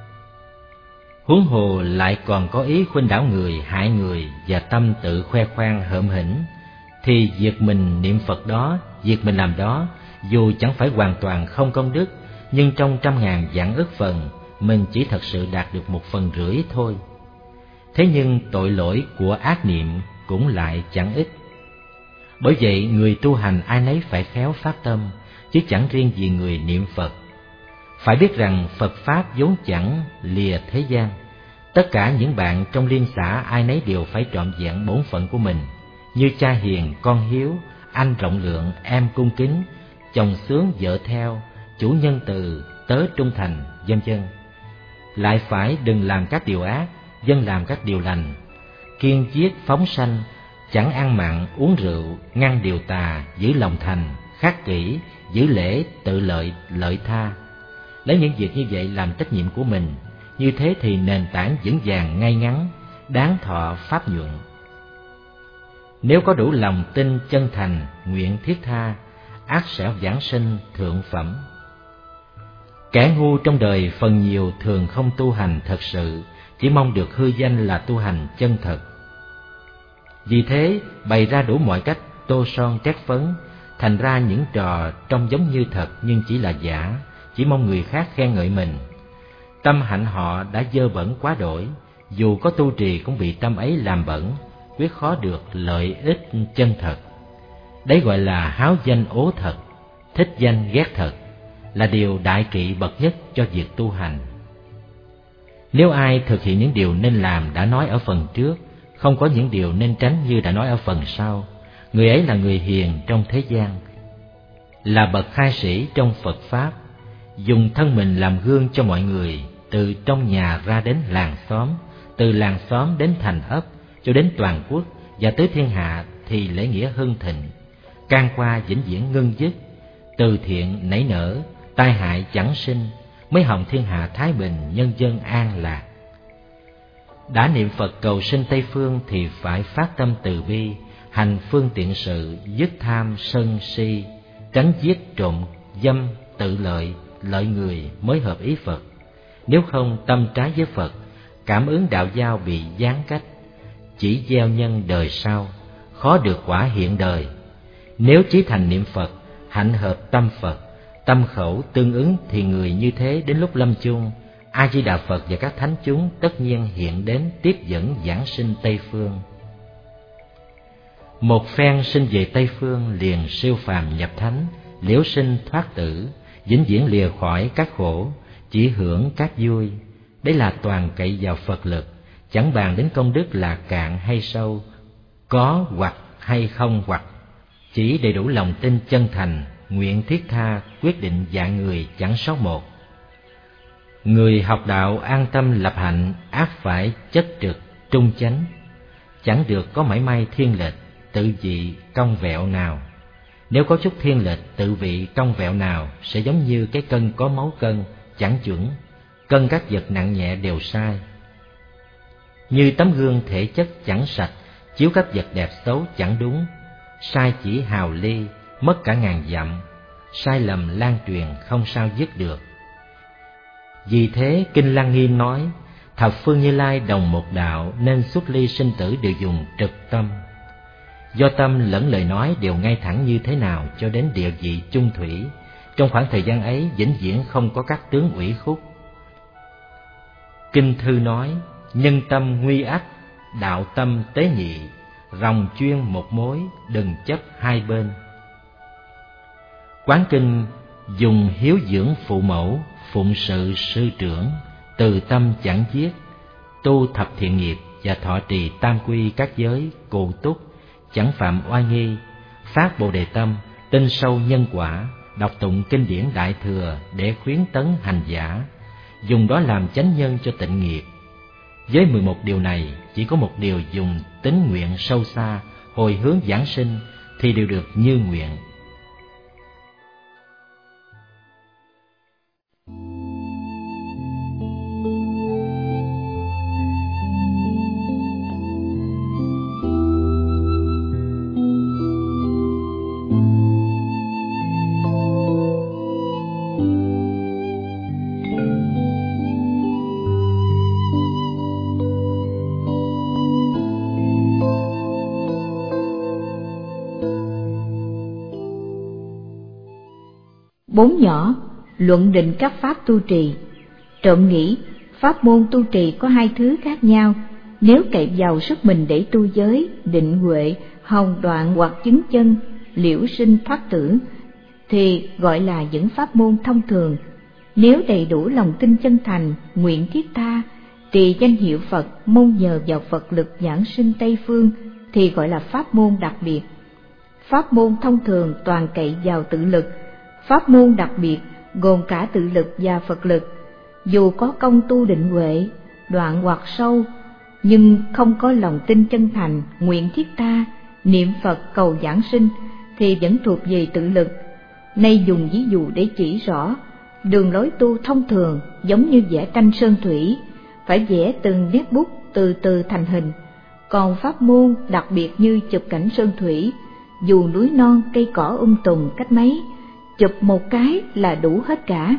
Huống hồ lại còn có ý khuynh đảo người, hại người và tâm tự khoe khoang hợm hĩnh, thì việc mình niệm Phật đó, việc mình làm đó, dù chẳng phải hoàn toàn không công đức, nhưng trong trăm ngàn vạn ức phần, mình chỉ thật sự đạt được một phần rưỡi thôi. Thế nhưng tội lỗi của ác niệm cũng lại chẳng ít. Bởi vậy người tu hành ai nấy phải khéo phát tâm, chứ chẳng riêng gì người niệm Phật. Phải biết rằng Phật Pháp vốn chẳng lìa thế gian. Tất cả những bạn trong liên xã ai nấy đều phải trọn vẹn bổn phận của mình, như cha hiền, con hiếu, anh rộng lượng, em cung kính, chồng xướng, vợ theo, chủ nhân từ, tớ trung thành, vân vân. Lại phải đừng làm các điều ác, dân làm các điều lành, kiêng giết phóng sanh, chẳng ăn mặn uống rượu, ngăn điều tà, giữ lòng thành, khắc kỷ, giữ lễ, tự lợi, lợi tha. Lấy những việc như vậy làm trách nhiệm của mình, như thế thì nền tảng vững vàng ngay ngắn, đáng thọ pháp nhuận. Nếu có đủ lòng tin chân thành, nguyện thiết tha, ắt sẽ vãng sinh thượng phẩm. Kẻ ngu trong đời phần nhiều thường không tu hành thật sự, chỉ mong được hư danh là tu hành chân thật. Vì thế bày ra đủ mọi cách tô son trét phấn, thành ra những trò trông giống như thật nhưng chỉ là giả, chỉ mong người khác khen ngợi mình. Tâm hạnh họ đã dơ bẩn quá đổi, dù có tu trì cũng bị tâm ấy làm bẩn, quyết khó được lợi ích chân thật. Đấy gọi là háo danh ố thật, thích danh ghét thật, là điều đại kỵ bậc nhất cho việc tu hành. Nếu ai thực hiện những điều nên làm đã nói ở phần trước, không có những điều nên tránh như đã nói ở phần sau, người ấy là người hiền trong thế gian, là bậc khai sĩ trong Phật Pháp, dùng thân mình làm gương cho mọi người, từ trong nhà ra đến làng xóm, từ làng xóm đến thành ấp, cho đến toàn quốc và tới thiên hạ thì lễ nghĩa hưng thịnh, can qua vĩnh viễn ngưng dứt, từ thiện nảy nở, tai hại chẳng sinh, mới hòng thiên hạ thái bình, nhân dân an lạc. Đã niệm Phật cầu sinh Tây Phương thì phải phát tâm từ bi, hành phương tiện sự, dứt tham sân si, tránh giết trộm dâm, tự lợi, lợi người mới hợp ý Phật. Nếu không tâm trái với Phật, cảm ứng đạo giao bị gián cách, chỉ gieo nhân đời sau, khó được quả hiện đời. Nếu chí thành niệm Phật, hạnh hợp tâm Phật, tâm khẩu tương ứng thì người như thế đến lúc lâm chung, A Di Đà Phật và các thánh chúng tất nhiên hiện đến tiếp dẫn giảng sinh Tây Phương. Một phen sinh về Tây Phương liền siêu phàm nhập thánh, liễu sinh thoát tử, vĩnh viễn lìa khỏi các khổ, chỉ hưởng các vui. Đấy là toàn cậy vào Phật lực, chẳng bàn đến công đức là cạn hay sâu, có hoặc hay không hoặc, chỉ đầy đủ lòng tin chân thành, nguyện thiết tha, quyết định dạng người chẳng sót một. Người học đạo an tâm lập hạnh, ác phải chất trực trung chánh, chẳng được có mảy may thiên lệch, tự vị cong vẹo nào. Nếu có chút thiên lệch, tự vị cong vẹo nào, sẽ giống như cái cân có máu cân, chẳng chuẩn, cân các vật nặng nhẹ đều sai. Như tấm gương thể chất chẳng sạch, chiếu các vật đẹp xấu chẳng đúng, sai chỉ hào ly, mất cả ngàn dặm, sai lầm lan truyền không sao dứt được. Vì thế Kinh Lăng Nghiêm nói, thập phương Như Lai đồng một đạo, nên xuất ly sinh tử đều dùng trực tâm. Do tâm lẫn lời nói đều ngay thẳng như thế nào cho đến địa vị chung thủy, trong khoảng thời gian ấy vĩnh viễn không có các tướng ủy khúc. Kinh Thư nói, nhân tâm nguy ách, đạo tâm tế nhị, ròng chuyên một mối, đừng chấp hai bên. Quán Kinh dùng hiếu dưỡng phụ mẫu, phụng sự sư trưởng, từ tâm chẳng giết, tu thập thiện nghiệp và thọ trì tam quy các giới, cụ túc, chẳng phạm oai nghi, phát bồ đề tâm, tin sâu nhân quả, đọc tụng kinh điển Đại Thừa để khuyến tấn hành giả, dùng đó làm chánh nhân cho tịnh nghiệp. Với mười một điều này, chỉ có một điều dùng tín nguyện sâu xa, hồi hướng giảng sinh thì đều được như nguyện. Bốn nhỏ, luận định các pháp tu trì. Trộm nghĩ, pháp môn tu trì có hai thứ khác nhau. Nếu cậy vào sức mình để tu giới, định huệ, hồng đoạn hoặc chứng chân, liễu sinh thoát tử, thì gọi là những pháp môn thông thường. Nếu đầy đủ lòng tin chân thành, nguyện thiết tha, trì danh hiệu Phật, mong nhờ vào Phật lực giảng sinh Tây phương, thì gọi là pháp môn đặc biệt. Pháp môn thông thường toàn cậy vào tự lực, pháp môn đặc biệt gồm cả tự lực và Phật lực. Dù có công tu định huệ, đoạn hoặc sâu, nhưng không có lòng tin chân thành, nguyện thiết tha, niệm Phật cầu giảng sinh, thì vẫn thuộc về tự lực. Nay dùng ví dụ để chỉ rõ, đường lối tu thông thường giống như vẽ tranh sơn thủy, phải vẽ từng nét bút từ từ thành hình. Còn pháp môn đặc biệt như chụp cảnh sơn thủy, dù núi non cây cỏ um tùm cách mấy, chụp một cái là đủ hết cả.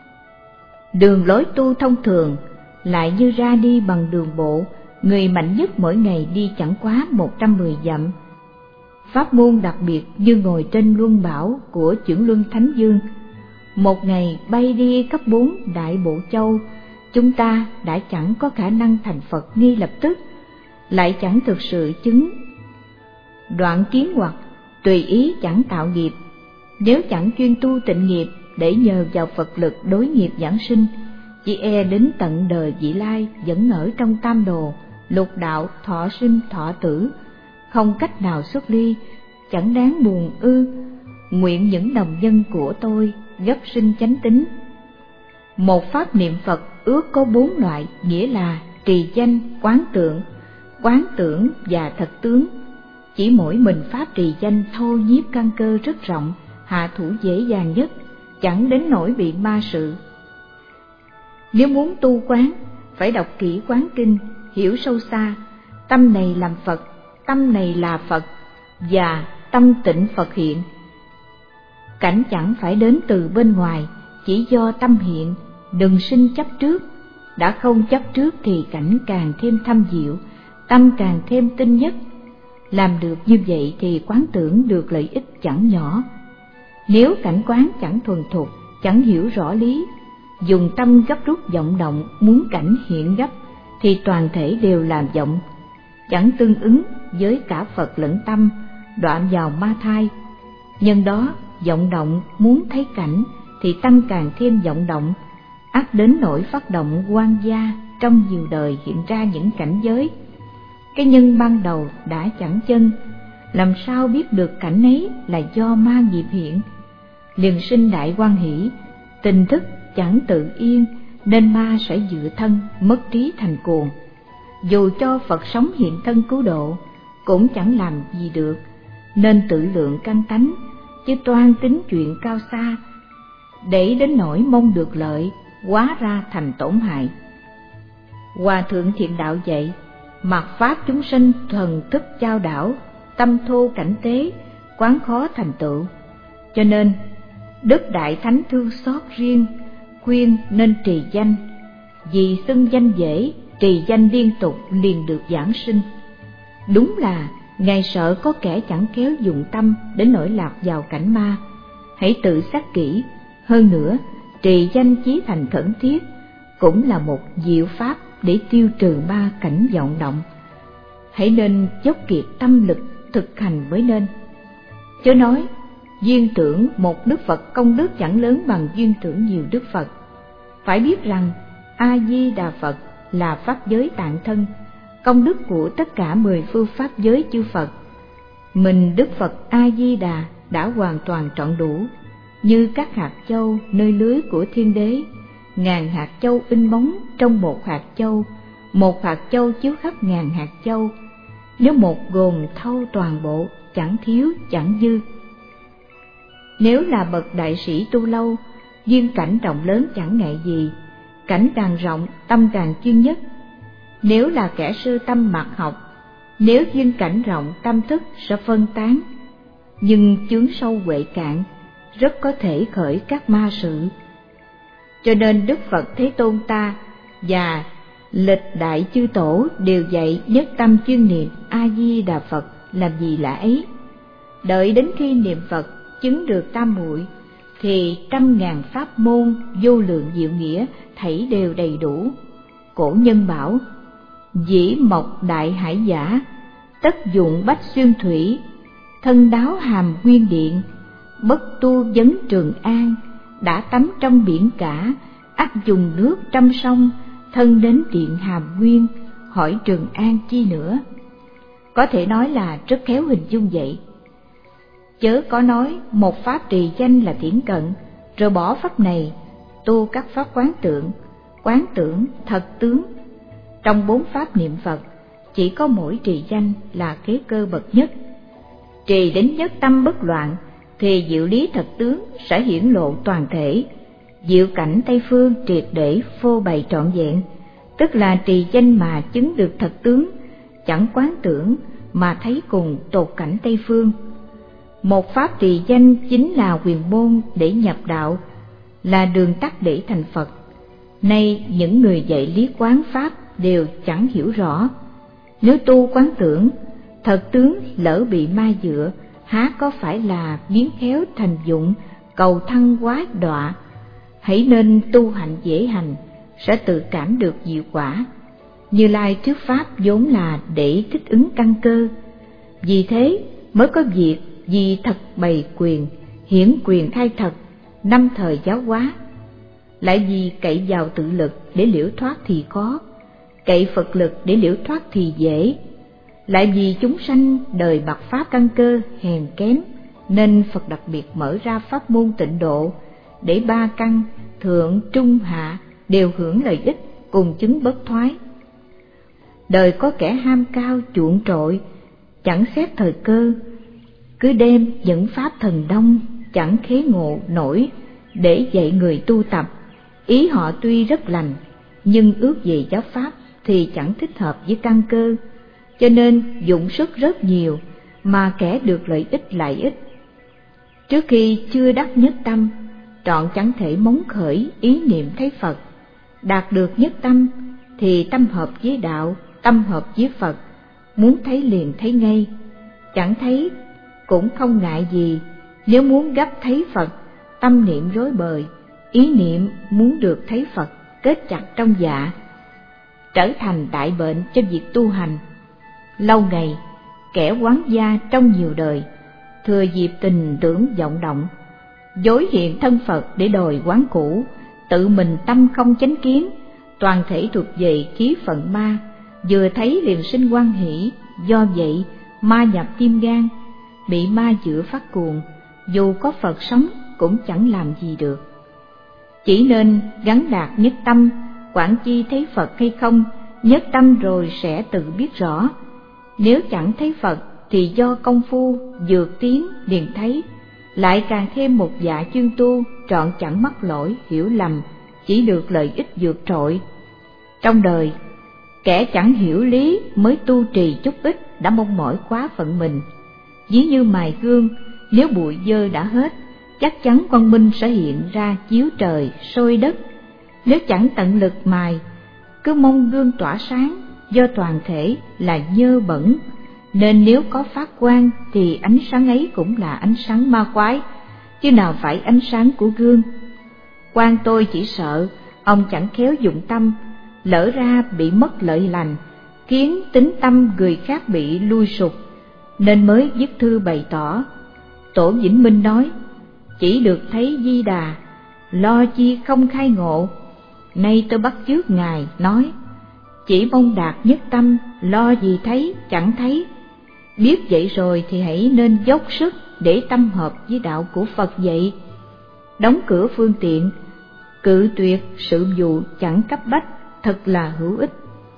Đường lối tu thông thường lại như ra đi bằng đường bộ, người mạnh nhất mỗi ngày đi chẳng quá một trăm mười dặm. Pháp môn đặc biệt như ngồi trên luân bảo của Chưởng Luân Thánh Dương, một ngày bay đi cấp bốn đại bộ châu, chúng ta đã chẳng có khả năng thành Phật ngay lập tức, lại chẳng thực sự chứng đoạn kiến hoặc tùy ý chẳng tạo nghiệp. Nếu chẳng chuyên tu tịnh nghiệp để nhờ vào Phật lực đối nghiệp giảng sinh, chỉ e đến tận đời vị lai vẫn ở trong tam đồ, lục đạo, thọ sinh thọ tử, không cách nào xuất ly, chẳng đáng buồn ư. Nguyện những đồng nhân của tôi gấp sinh chánh tín. Một pháp niệm Phật ước có bốn loại, nghĩa là trì danh, quán tượng, quán tưởng và thật tướng. Chỉ mỗi mình pháp trì danh thô nhiếp căn cơ rất rộng, hạ thủ dễ dàng nhất, chẳng đến nỗi bị ma sự. Nếu muốn tu quán, phải đọc kỹ quán kinh, hiểu sâu xa, tâm này làm Phật, tâm này là Phật, và tâm tịnh Phật hiện. Cảnh chẳng phải đến từ bên ngoài, chỉ do tâm hiện, đừng sinh chấp trước. Đã không chấp trước thì cảnh càng thêm thâm diệu, tâm càng thêm tinh nhất. Làm được như vậy thì quán tưởng được lợi ích chẳng nhỏ. Nếu cảnh quán chẳng thuần thục, chẳng hiểu rõ lý, dùng tâm gấp rút vọng động muốn cảnh hiện gấp, thì toàn thể đều làm vọng, chẳng tương ứng với cả Phật lẫn tâm, đọa vào ma thai. Nhân đó vọng động muốn thấy cảnh thì tâm càng thêm vọng động, ắt đến nỗi phát động oan gia, trong nhiều đời hiện ra những cảnh giới. Cái nhân ban đầu đã chẳng chân, làm sao biết được cảnh ấy là do ma nghiệp hiện. Liền sinh đại hoan hỷ, tình thức chẳng tự yên, nên ma sẽ dự thân, mất trí thành cuồng. Dù cho Phật sống hiện thân cứu độ, cũng chẳng làm gì được, nên tự lượng căn tánh, chứ toan tính chuyện cao xa, để đến nỗi mong được lợi, hóa ra thành tổn hại. Hòa thượng Thiện Đạo dạy, mặc pháp chúng sinh thần thức chao đảo, tâm thô cảnh tế, quán khó thành tựu. Cho nên Đức Đại Thánh thương xót riêng, khuyên nên trì danh, vì xưng danh dễ, trì danh liên tục liền được giảng sinh. Đúng là Ngài sợ có kẻ chẳng khéo dụng tâm đến nỗi lạc vào cảnh ma. Hãy tự xác kỹ. Hơn nữa, trì danh chí thành khẩn thiết cũng là một diệu pháp để tiêu trừ ma cảnh vọng động. Hãy nên dốc kiệt tâm lực thực hành mới nên. Chớ nói duyên tưởng một Đức Phật công đức chẳng lớn bằng duyên tưởng nhiều Đức Phật. Phải biết rằng A Di Đà Phật là pháp giới tạng thân, công đức của tất cả mười phương pháp giới chư Phật. Mình Đức Phật A Di Đà đã hoàn toàn trọn đủ, như các hạt châu nơi lưới của Thiên Đế, ngàn hạt châu in bóng trong một hạt châu, một hạt châu chiếu khắp ngàn hạt châu. Nếu một gồm thâu toàn bộ, chẳng thiếu chẳng dư. Nếu là bậc đại sĩ tu lâu, duyên cảnh rộng lớn chẳng ngại gì, cảnh càng rộng tâm càng chuyên nhất. Nếu là kẻ sơ tâm mạt học, nếu duyên cảnh rộng tâm thức sẽ phân tán, nhưng chướng sâu huệ cạn, rất có thể khởi các ma sự. Cho nên Đức Phật Thế Tôn ta và lịch đại chư tổ đều dạy nhất tâm chuyên niệm A Di Đà Phật làm gì lạ ấy. Đợi đến khi niệm Phật chứng được tam muội thì trăm ngàn pháp môn vô lượng diệu nghĩa thảy đều đầy đủ. Cổ nhân bảo: dĩ mộc đại hải giả, tất dụng bách xuyên thủy, thân đáo hàm nguyên điện, bất tu vấn Trường An, đã tắm trong biển cả, ắt dùng nước trăm sông, thân đến điện hàm nguyên, hỏi Trường An chi nữa. Có thể nói là rất khéo hình dung vậy. Chớ có nói một pháp trì danh là thiển cận, rồi bỏ pháp này tu các pháp quán tưởng, quán tưởng thật tướng. Trong bốn pháp niệm Phật, chỉ có mỗi trì danh là kế cơ bậc nhất. Trì đến nhất tâm bất loạn thì diệu lý thật tướng sẽ hiển lộ toàn thể, diệu cảnh Tây phương triệt để phô bày trọn vẹn, tức là trì danh mà chứng được thật tướng, chẳng quán tưởng mà thấy cùng tột cảnh Tây phương. Một pháp trì danh chính là quyền môn để nhập đạo, là đường tắt để thành Phật. Nay những người dạy lý quán pháp đều chẳng hiểu rõ. Nếu tu quán tưởng, thật tướng lỡ bị ma dựa, há có phải là biến khéo thành dụng, cầu thăng hóa đọa. Hãy nên tu hạnh dễ hành, sẽ tự cảm được diệu quả. Như Lai thuyết pháp vốn là để thích ứng căn cơ, vì thế mới có việc vì thật bày quyền, hiển quyền khai thật, năm thời giáo hóa. Lại vì cậy vào tự lực để liễu thoát thì khó, cậy Phật lực để liễu thoát thì dễ. Lại vì chúng sanh đời bặt pháp căn cơ hèn kém, nên Phật đặc biệt mở ra pháp môn tịnh độ, để ba căn thượng trung hạ đều hưởng lợi ích, cùng chứng bất thoái. Đời có kẻ ham cao chuộng trội, chẳng xét thời cơ, cứ đem những pháp thần đông chẳng khế ngộ nổi để dạy người tu tập. Ý họ tuy rất lành, nhưng ước về giáo pháp thì chẳng thích hợp với căn cơ, cho nên dụng sức rất nhiều mà kẻ được lợi ích lại ít. Trước khi chưa đắc nhất tâm, trọn chẳng thể móng khởi ý niệm thấy Phật. Đạt được nhất tâm thì tâm hợp với đạo, tâm hợp với Phật, muốn thấy liền thấy ngay. Chẳng thấy cũng không ngại gì, nếu muốn gấp thấy Phật, tâm niệm rối bời, ý niệm muốn được thấy Phật kết chặt trong dạ, trở thành đại bệnh cho việc tu hành. Lâu ngày, kẻ quán gia trong nhiều đời, thừa dịp tình tưởng vọng động, dối hiện thân Phật để đòi quán cũ, tự mình tâm không chánh kiến, toàn thể thuộc về khí phận ma, vừa thấy liền sinh hoan hỷ. Do vậy ma nhập tim gan, bị ma dựa phát cuồng, dù có Phật sống cũng chẳng làm gì được. Chỉ nên gắn đạt nhất tâm, quản chi thấy Phật hay không, nhất tâm rồi sẽ tự biết rõ. Nếu chẳng thấy Phật thì do công phu vượt tiến liền thấy, lại càng thêm một dạ chuyên tu, trọn chẳng mắc lỗi hiểu lầm, chỉ được lợi ích vượt trội. Trong đời, kẻ chẳng hiểu lý mới tu trì chút ít đã mong mỏi quá phận mình. Ví như mài gương, nếu bụi dơ đã hết, chắc chắn quang minh sẽ hiện ra chiếu trời soi đất. Nếu chẳng tận lực mài, cứ mong gương tỏa sáng, do toàn thể là nhơ bẩn, nên nếu có phát quang thì ánh sáng ấy cũng là ánh sáng ma quái, chứ nào phải ánh sáng của gương. Quan tôi chỉ sợ ông chẳng khéo dụng tâm, lỡ ra bị mất lợi lành, khiến tính tâm người khác bị lui sụp, nên mới viết thư bày tỏ. Tổ Vĩnh Minh nói: chỉ được thấy Di Đà, lo chi không khai ngộ. Nay tôi bắt chước ngài nói: chỉ mong đạt nhất tâm, lo gì thấy chẳng thấy. Biết vậy rồi thì hãy nên dốc sức để tâm hợp với đạo của Phật vậy. Đóng cửa phương tiện, cự tuyệt sự vụ chẳng cấp bách, thật là hữu ích.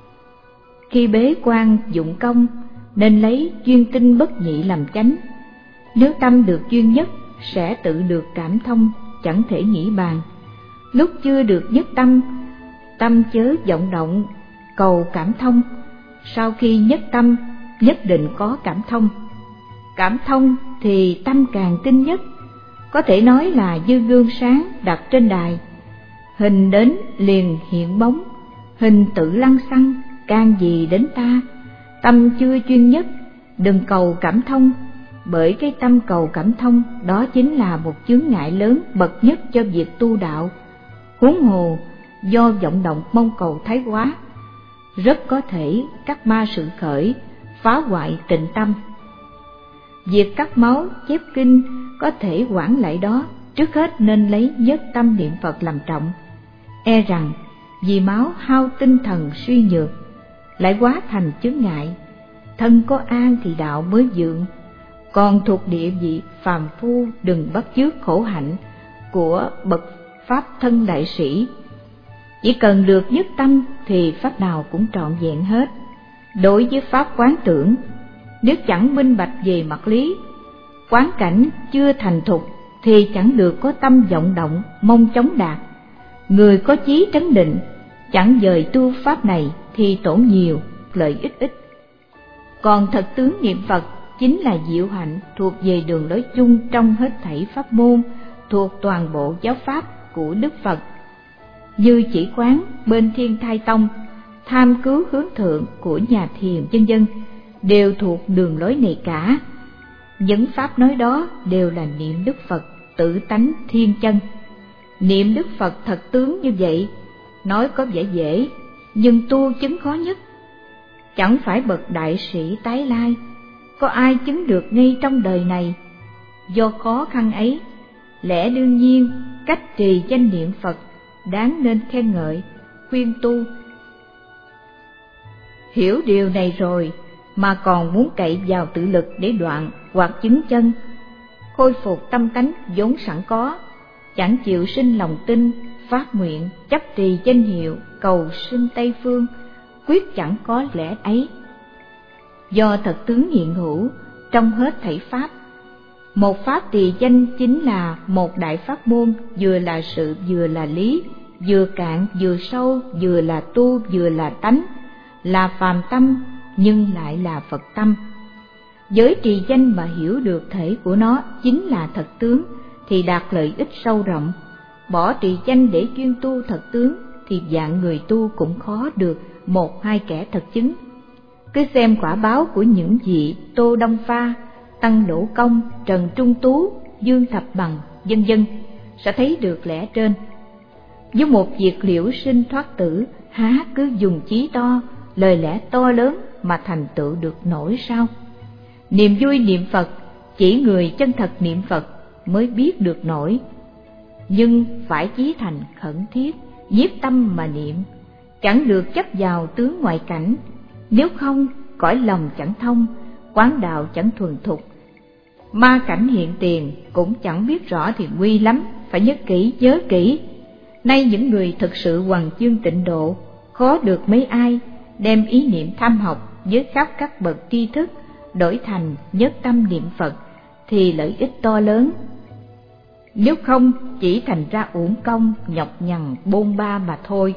Khi bế quan dụng công, nên lấy duyên tinh bất nhị làm chánh. Nếu tâm được duyên nhất, sẽ tự được cảm thông, chẳng thể nghĩ bàn. Lúc chưa được nhất tâm, tâm chớ vọng động cầu cảm thông. Sau khi nhất tâm, nhất định có cảm thông. Cảm thông thì tâm càng tinh nhất, có thể nói là như gương sáng đặt trên đài. Hình đến liền hiện bóng, hình tự lăng xăng, can gì đến ta. Tâm chưa chuyên nhất, đừng cầu cảm thông, bởi cái tâm cầu cảm thông đó chính là một chướng ngại lớn bậc nhất cho việc tu đạo. Huống hồ do vọng động mong cầu thái quá, rất có thể cắt ma sự khởi, phá hoại tịnh tâm. Việc cắt máu chép kinh có thể quản lại đó, trước hết nên lấy nhất tâm niệm Phật làm trọng. E rằng vì máu hao tinh thần suy nhược, lại quá thành chướng ngại. Thân có an thì đạo mới vượng, còn thuộc địa vị phàm phu đừng bắt chước khổ hạnh của bậc pháp thân đại sĩ. Chỉ cần được nhất tâm thì pháp nào cũng trọn vẹn hết. Đối với pháp quán tưởng, nếu chẳng minh bạch về mặt lý, quán cảnh chưa thành thục thì chẳng được có tâm vọng động mong chống đạt. Người có chí trấn định, chẳng dời tu pháp này thì tổn nhiều, lợi ích ít. Còn thật tướng niệm Phật chính là diệu hạnh thuộc về đường lối chung trong hết thảy pháp môn, thuộc toàn bộ giáo pháp của Đức Phật. Như chỉ quán bên Thiên Thai Tông, tham cứu hướng thượng của nhà thiền vân vân đều thuộc đường lối này cả. Những pháp nói đó đều là niệm Đức Phật tự tánh thiên chân. Niệm Đức Phật thật tướng như vậy, nói có vẻ dễ, nhưng tu chứng khó nhất. Chẳng phải bậc đại sĩ tái lai, có ai chứng được ngay trong đời này. Do khó khăn ấy, lẽ đương nhiên cách trì danh niệm Phật đáng nên khen ngợi, khuyên tu. Hiểu điều này rồi mà còn muốn cậy vào tự lực để đoạn hoặc chứng chân, khôi phục tâm tánh vốn sẵn có, chẳng chịu sinh lòng tin, phát nguyện, chấp trì danh hiệu, cầu sinh Tây Phương, quyết chẳng có lẽ ấy. Do thật tướng hiện hữu trong hết thảy pháp, một pháp trì danh chính là một đại pháp môn, vừa là sự vừa là lý, vừa cạn vừa sâu, vừa là tu vừa là tánh, là phàm tâm nhưng lại là Phật tâm. Với trì danh mà hiểu được thể của nó chính là thật tướng thì đạt lợi ích sâu rộng. Bỏ trì danh để chuyên tu thật tướng thì dạng người tu cũng khó được một hai kẻ thật chứng. Cứ xem quả báo của những vị Tô Đông Pha, Tăng Lỗ Công, Trần Trung Tú, Dương Thập Bằng, vân vân sẽ thấy được lẽ trên. Với một việc liễu sinh thoát tử, há cứ dùng chí to, lời lẽ to lớn mà thành tựu được nổi sao? Niềm vui niệm Phật chỉ người chân thật niệm Phật mới biết được nổi, nhưng phải chí thành khẩn thiết, nhiếp tâm mà niệm, chẳng được chấp vào tướng ngoại cảnh. Nếu không, cõi lòng chẳng thông, quán đạo chẳng thuần thục, ma cảnh hiện tiền cũng chẳng biết rõ thì nguy lắm, phải nhớ kỹ nhớ kỹ. Nay những người thực sự hoằng chương tịnh độ, khó được mấy ai đem ý niệm tham học với khắp các bậc tri thức đổi thành nhất tâm niệm Phật thì lợi ích to lớn. Nếu không chỉ thành ra uổng công nhọc nhằn bôn ba mà thôi.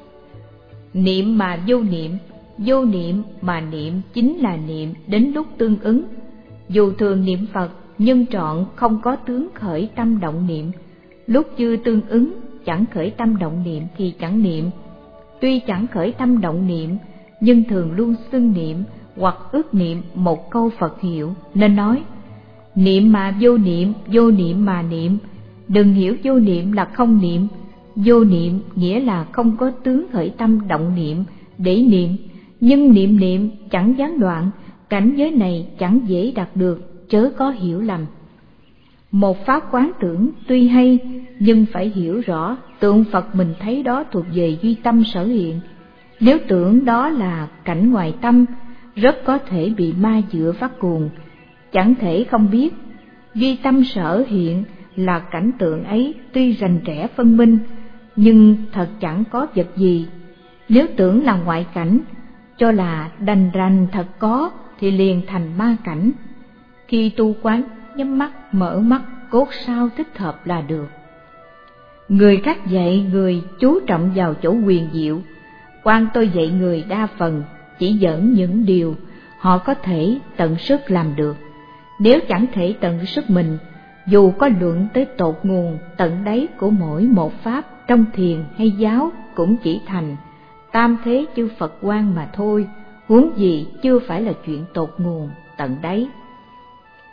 Niệm mà vô niệm, vô niệm mà niệm chính là niệm đến lúc tương ứng. Dù thường niệm Phật nhưng trọn không có tướng khởi tâm động niệm, lúc chưa tương ứng chẳng khởi tâm động niệm thì chẳng niệm. Tuy chẳng khởi tâm động niệm nhưng thường luôn xưng niệm hoặc ước niệm một câu Phật hiệu, nên nói niệm mà vô niệm, vô niệm mà niệm. Đừng hiểu vô niệm là không niệm, vô niệm nghĩa là không có tướng khởi tâm động niệm để niệm, nhưng niệm niệm chẳng gián đoạn, cảnh giới này chẳng dễ đạt được, chớ có hiểu lầm. Một pháp quán tưởng tuy hay, nhưng phải hiểu rõ tượng Phật mình thấy đó thuộc về duy tâm sở hiện. Nếu tưởng đó là cảnh ngoài tâm, rất có thể bị ma dựa phát cuồng, chẳng thể không biết. Duy tâm sở hiện là cảnh tượng ấy tuy rành rẽ phân minh, nhưng thật chẳng có vật gì. Nếu tưởng là ngoại cảnh, cho là đành rành thật có, thì liền thành ma cảnh. Khi tu quán, nhắm mắt, mở mắt, cốt sao thích hợp là được. Người khác dạy người chú trọng vào chỗ huyền diệu, quan tôi dạy người đa phần chỉ dẫn những điều họ có thể tận sức làm được. Nếu chẳng thể tận sức mình, dù có luận tới tột nguồn tận đáy của mỗi một pháp trong thiền hay giáo cũng chỉ thành tam thế chư Phật quan mà thôi, huống gì chưa phải là chuyện tột nguồn tận đáy.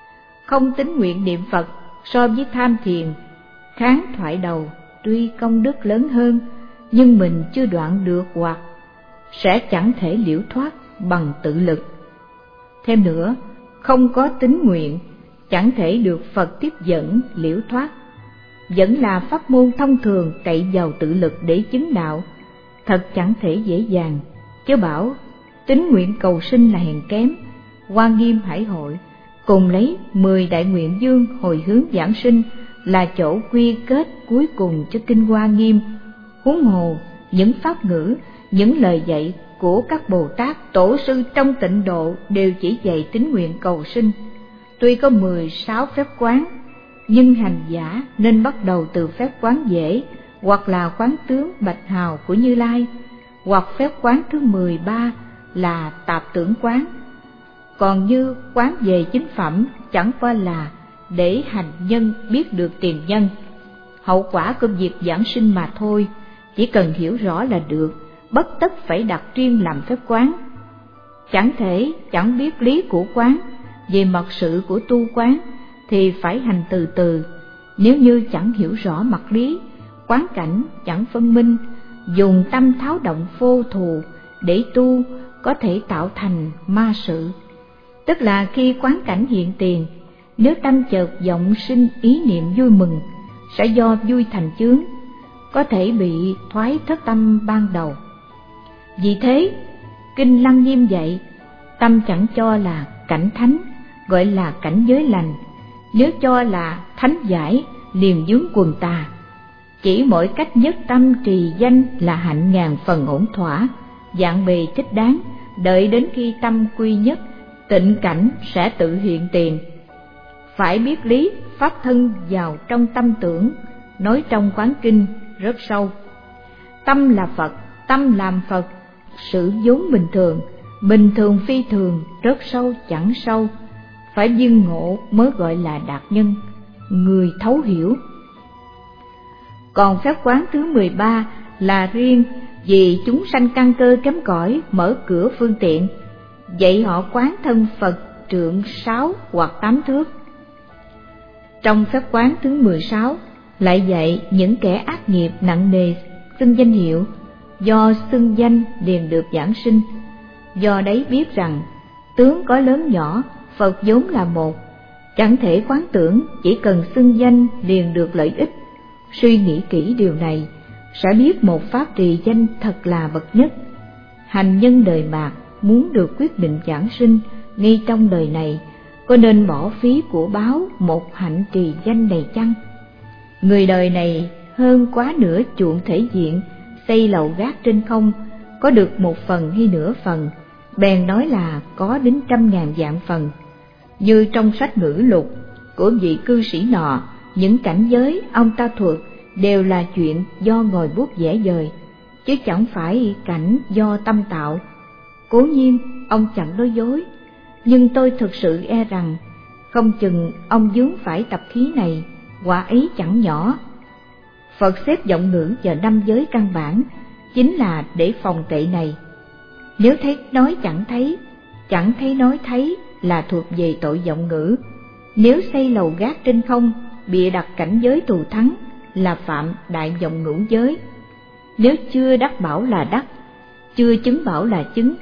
Không tín nguyện niệm Phật so với tham thiền, kháng thoại đầu tuy công đức lớn hơn, nhưng mình chưa đoạn được hoặc sẽ chẳng thể liễu thoát bằng tự lực. Thêm nữa, không có tín nguyện chẳng thể được Phật tiếp dẫn liễu thoát. Vẫn là pháp môn thông thường cậy vào tự lực để chứng đạo, thật chẳng thể dễ dàng. Chớ bảo tín nguyện cầu sinh là hèn kém. Hoa Nghiêm Hải Hội cùng lấy mười đại nguyện dương hồi hướng giảng sinh là chỗ quy kết cuối cùng cho kinh Hoa Nghiêm. Huống hồ những pháp ngữ, những lời dạy của các Bồ Tát tổ sư trong tịnh độ đều chỉ dạy tín nguyện cầu sinh. Tuy có mười sáu phép quán, nhưng hành giả nên bắt đầu từ phép quán dễ, hoặc là quán tướng bạch hào của Như Lai, hoặc phép quán thứ mười ba là tạp tưởng quán. Còn như quán về chính phẩm chẳng qua là để hành nhân biết được tiền nhân, hậu quả của việc giảng sinh mà thôi, chỉ cần hiểu rõ là được, bất tất phải đặt riêng làm phép quán. Chẳng thể chẳng biết lý của quán, về mật sự của tu quán thì phải hành từ từ. Nếu như chẳng hiểu rõ mặt lý, quán cảnh chẳng phân minh, dùng tâm tháo động vô thù để tu có thể tạo thành ma sự. Tức là khi quán cảnh hiện tiền, nếu tâm chợt vọng sinh ý niệm vui mừng, sẽ do vui thành chướng, có thể bị thoái thất tâm ban đầu. Vì thế, Kinh Lăng Nghiêm dạy, tâm chẳng cho là cảnh thánh, gọi là cảnh giới lành. Nếu cho là thánh giải, liền vướng quần tà. Chỉ mỗi cách nhất tâm trì danh là hạnh ngàn phần ổn thỏa, dạng bề thích đáng, đợi đến khi tâm quy nhất, tịnh cảnh sẽ tự hiện tiền. Phải biết lý, pháp thân vào trong tâm tưởng, nói trong quán kinh rất sâu. Tâm là Phật, tâm làm Phật, sự vốn bình thường, bình thường phi thường, rất sâu chẳng sâu. Phải dưng ngộ mới gọi là đạt nhân, người thấu hiểu. Còn phép quán thứ mười ba là riêng vì chúng sanh căn cơ kém cỏi, mở cửa phương tiện, dạy họ quán thân Phật trượng sáu hoặc tám thước. Trong phép quán thứ mười sáu lại dạy những kẻ ác nghiệp nặng nề xưng danh hiệu, do xưng danh liền được giảng sinh. Do đấy biết rằng tướng có lớn nhỏ, Phật vốn là một, chẳng thể quán tưởng chỉ cần xưng danh liền được lợi ích. Suy nghĩ kỹ điều này, sẽ biết một pháp trì danh thật là bậc nhất. Hành nhân đời mạt muốn được quyết định giảng sinh ngay trong đời này, có nên bỏ phí của báo một hạnh trì danh này chăng? Người đời này hơn quá nửa chuộng thể diện, xây lầu gác trên không, có được một phần hay nửa phần, bèn nói là có đến trăm ngàn vạn phần. Như trong sách ngữ lục của vị cư sĩ nọ, những cảnh giới ông ta thuật đều là chuyện do ngồi bút vẽ vời, chứ chẳng phải cảnh do tâm tạo. Cố nhiên ông chẳng nói dối, nhưng tôi thực sự e rằng không chừng ông vướng phải tập khí này, quả ấy chẳng nhỏ. Phật xếp giọng ngữ vào năm giới căn bản chính là để phòng tệ này. Nếu thấy nói chẳng thấy, chẳng thấy nói thấy là thuộc về tội vọng ngữ. Nếu xây lầu gác trên không, bịa đặt cảnh giới thù thắng là phạm đại vọng ngữ giới. Nếu chưa đắc bảo là đắc, chưa chứng bảo là chứng,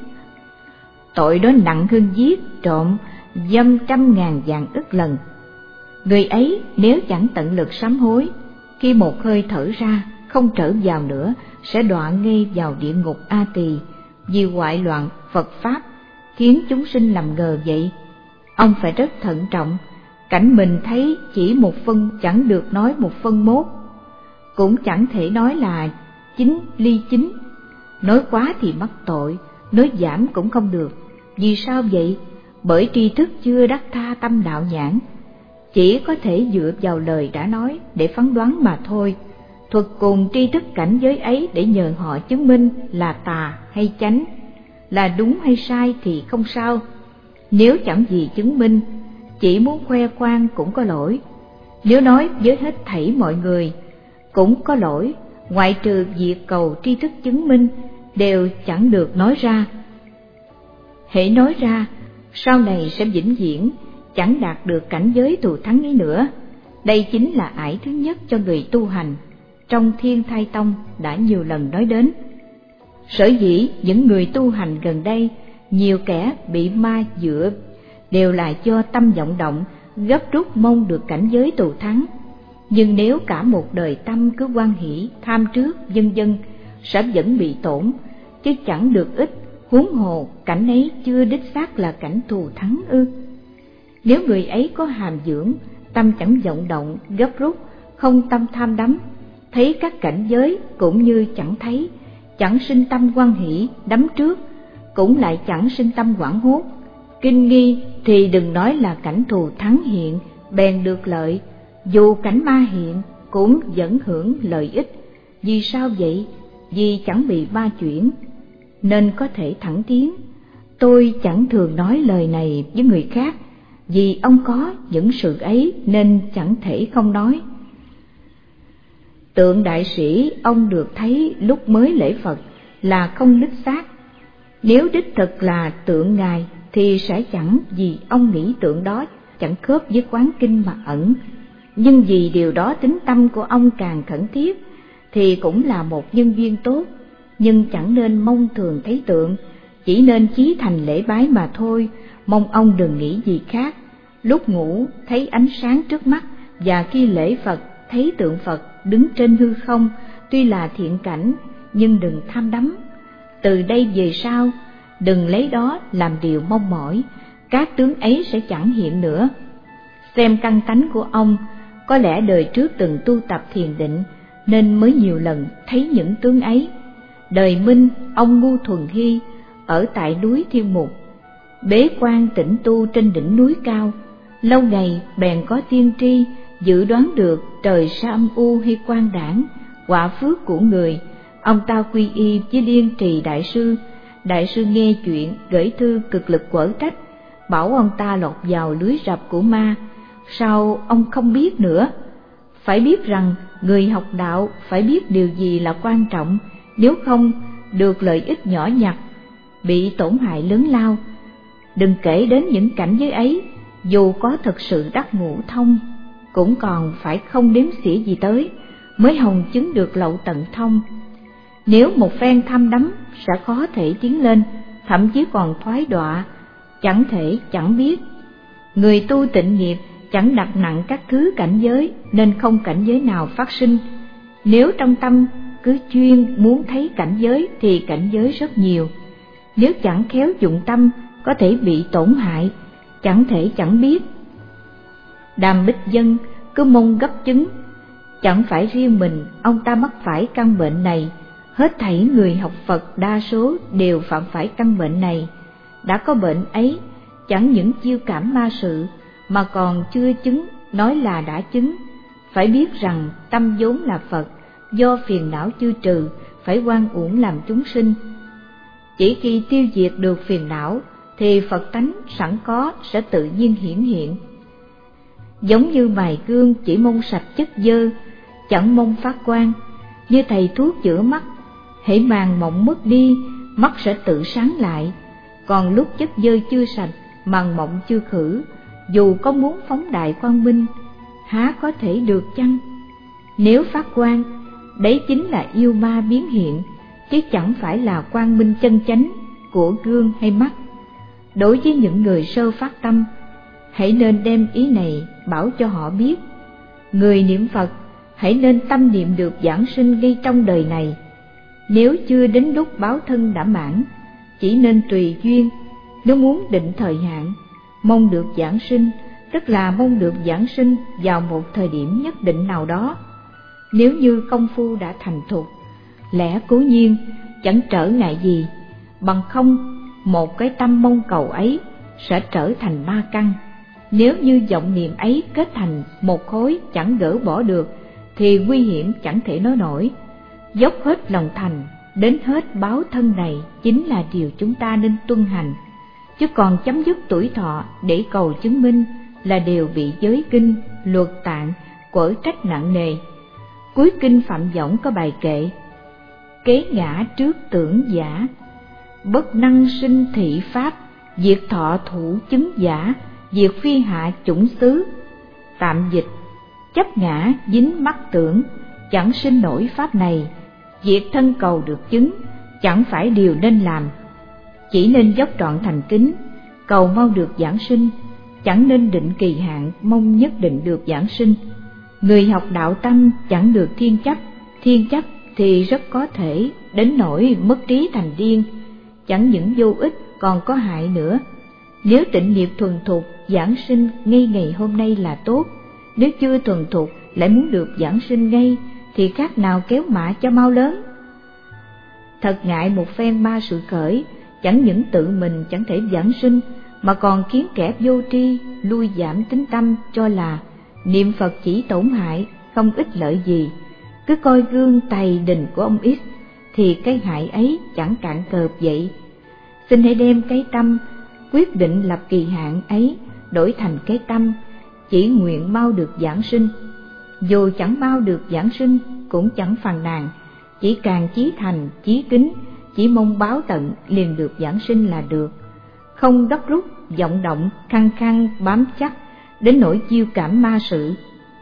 tội đó nặng hơn giết, trộm, dâm trăm ngàn vạn ức lần. Người ấy nếu chẳng tận lực sám hối, khi một hơi thở ra không trở vào nữa, sẽ đọa ngay vào địa ngục A Tỳ, vì hoại loạn Phật pháp, khiến chúng sinh lầm ngờ vậy. Ông phải rất thận trọng, cảnh mình thấy chỉ một phân chẳng được nói một phân mốt, cũng chẳng thể nói là chính ly chính. Nói quá thì mắc tội, nói giảm cũng không được. Vì sao vậy? Bởi tri thức chưa đắc tha tâm đạo nhãn, chỉ có thể dựa vào lời đã nói để phán đoán mà thôi. Thuật cùng tri thức cảnh giới ấy để nhờ họ chứng minh là tà hay chánh, là đúng hay sai thì không sao. Nếu chẳng gì chứng minh, chỉ muốn khoe khoang cũng có lỗi. Nếu nói với hết thảy mọi người cũng có lỗi, ngoại trừ việc cầu tri thức chứng minh đều chẳng được nói ra. Hễ nói ra, sau này sẽ vĩnh viễn chẳng đạt được cảnh giới thù thắng ấy nữa. Đây chính là ải thứ nhất cho người tu hành, trong Thiên Thai Tông đã nhiều lần nói đến. Sở dĩ những người tu hành gần đây, nhiều kẻ bị ma dựa đều là do tâm vọng động, gấp rút mong được cảnh giới thù thắng. Nhưng nếu cả một đời tâm cứ hoan hỷ, tham trước, vân vân, sẽ vẫn bị tổn, chứ chẳng được ích. Huống hồ cảnh ấy chưa đích xác là cảnh thù thắng ư? Nếu người ấy có hàm dưỡng, tâm chẳng vọng động, gấp rút, không tâm tham đắm, thấy các cảnh giới cũng như chẳng thấy, chẳng sinh tâm hoan hỷ đắm trước, cũng lại chẳng sinh tâm hoảng hốt, kinh nghi, thì đừng nói là cảnh thù thắng hiện bèn được lợi, dù cảnh ma hiện cũng vẫn hưởng lợi ích. Vì sao vậy? Vì chẳng bị ma chuyển, nên có thể thẳng tiến. Tôi chẳng thường nói lời này với người khác, vì ông có những sự ấy nên chẳng thể không nói. Tượng đại sĩ ông được thấy lúc mới lễ Phật là không đích xác. Nếu đích thực là tượng ngài thì sẽ chẳng vì ông nghĩ tượng đó chẳng khớp với quán kinh mà ẩn. Nhưng vì điều đó tính tâm của ông càng khẩn thiết thì cũng là một nhân duyên tốt. Nhưng chẳng nên mong thường thấy tượng, chỉ nên chí thành lễ bái mà thôi. Mong ông đừng nghĩ gì khác. Lúc ngủ thấy ánh sáng trước mắt, và khi lễ Phật thấy tượng Phật đứng trên hư không, tuy là thiện cảnh nhưng đừng tham đắm. Từ đây về sau đừng lấy đó làm điều mong mỏi, các tướng ấy sẽ chẳng hiện nữa. Xem căn tánh của ông, có lẽ đời trước từng tu tập thiền định nên mới nhiều lần thấy những tướng ấy. Đời Minh, ông Ngu Thuần Hy ở tại núi Thiên Mục, bế quan tĩnh tu trên đỉnh núi cao. Lâu ngày bèn có tiên tri dự đoán được trời sa âm u hay quang đảng, quả phước của người. Ông ta quy y với Liên Trì đại sư. Đại sư nghe chuyện gửi thư cực lực quở trách, bảo ông ta lọt vào lưới rập của ma. Sao ông không biết nữa? Phải biết rằng người học đạo phải biết điều gì là quan trọng, nếu không được lợi ích nhỏ nhặt, bị tổn hại lớn lao. Đừng kể đến những cảnh giới ấy, dù có thực sự đắc ngũ thông, cũng còn phải không đếm xỉa gì tới, mới hồng chứng được lậu tận thông. Nếu một phen tham đắm sẽ khó thể tiến lên, thậm chí còn thoái đọa, chẳng thể chẳng biết. Người tu tịnh nghiệp chẳng đặt nặng các thứ cảnh giới, nên không cảnh giới nào phát sinh. Nếu trong tâm cứ chuyên muốn thấy cảnh giới thì cảnh giới rất nhiều. Nếu chẳng khéo dụng tâm có thể bị tổn hại, chẳng thể chẳng biết. Đàm Bích Dân cứ mong gấp chứng, chẳng phải riêng mình ông ta mắc phải căn bệnh này, hết thảy người học Phật đa số đều phạm phải căn bệnh này. Đã có bệnh ấy, chẳng những chiêu cảm ma sự mà còn chưa chứng nói là đã chứng. Phải biết rằng tâm vốn là Phật, do phiền não chưa trừ phải oan uổng làm chúng sinh. Chỉ khi tiêu diệt được phiền não thì Phật tánh sẵn có sẽ tự nhiên hiển hiện. Giống như mài gương chỉ mong sạch chất dơ, chẳng mong phát quang. Như thầy thuốc chữa mắt, hễ màng mộng mất đi, mắt sẽ tự sáng lại. Còn lúc chất dơ chưa sạch, màng mộng chưa khử, dù có muốn phóng đại quang minh, há có thể được chăng? Nếu phát quang, đấy chính là yêu ma biến hiện, chứ chẳng phải là quang minh chân chánh của gương hay mắt. Đối với những người sơ phát tâm, hãy nên đem ý này bảo cho họ biết. Người niệm Phật hãy nên tâm niệm được giảng sinh ngay trong đời này. Nếu chưa đến lúc báo thân đã mãn, chỉ nên tùy duyên. Nếu muốn định thời hạn, mong được giảng sinh, tức là mong được giảng sinh vào một thời điểm nhất định nào đó. Nếu như công phu đã thành thục, lẽ cố nhiên chẳng trở ngại gì, bằng không một cái tâm mong cầu ấy sẽ trở thành ma căn. Nếu như vọng niệm ấy kết thành một khối chẳng gỡ bỏ được, thì nguy hiểm chẳng thể nói nổi. Dốc hết lòng thành, đến hết báo thân này chính là điều chúng ta nên tuân hành. Chứ còn chấm dứt tuổi thọ để cầu chứng minh là điều bị giới kinh, luật tạng, quở trách nặng nề. Cuối kinh Phạm Võng có bài kệ: kế ngã trước tưởng giả, bất năng sinh thị pháp, diệt thọ thủ chứng giả, diệt phi hạ chủng xứ. Tạm dịch: chấp ngã dính mắc tưởng, chẳng sinh nổi pháp này. Diệt thân cầu được chứng, chẳng phải điều nên làm. Chỉ nên dốc trọn thành kính, cầu mau được giảng sinh, chẳng nên định kỳ hạn mong nhất định được giảng sinh. Người học đạo tâm chẳng được thiên chấp, thiên chấp thì rất có thể đến nỗi mất trí thành điên, chẳng những vô ích còn có hại nữa. Nếu tịnh nghiệp thuần thục giảng sinh ngay ngày hôm nay là tốt, nếu chưa thuần thục lại muốn được giảng sinh ngay thì khác nào kéo mã cho mau lớn. Thật ngại một phen ba sự khởi, chẳng những tự mình chẳng thể giảng sinh mà còn khiến kẻ vô tri lui giảm tính tâm, cho là niệm Phật chỉ tổn hại không ích lợi gì. Cứ coi gương tày đình của ông X thì cái hại ấy chẳng cạn cợp vậy. Xin hãy đem cái tâm quyết định lập kỳ hạn ấy đổi thành cái tâm chỉ nguyện mau được giảng sinh. Dù chẳng mau được giảng sinh cũng chẳng phàn nàn, chỉ càng chí thành chí kính, chỉ mong báo tận liền được giảng sinh là được. Không đốc rút vọng động khăng khăng bám chắc đến nỗi chiêu cảm ma sự.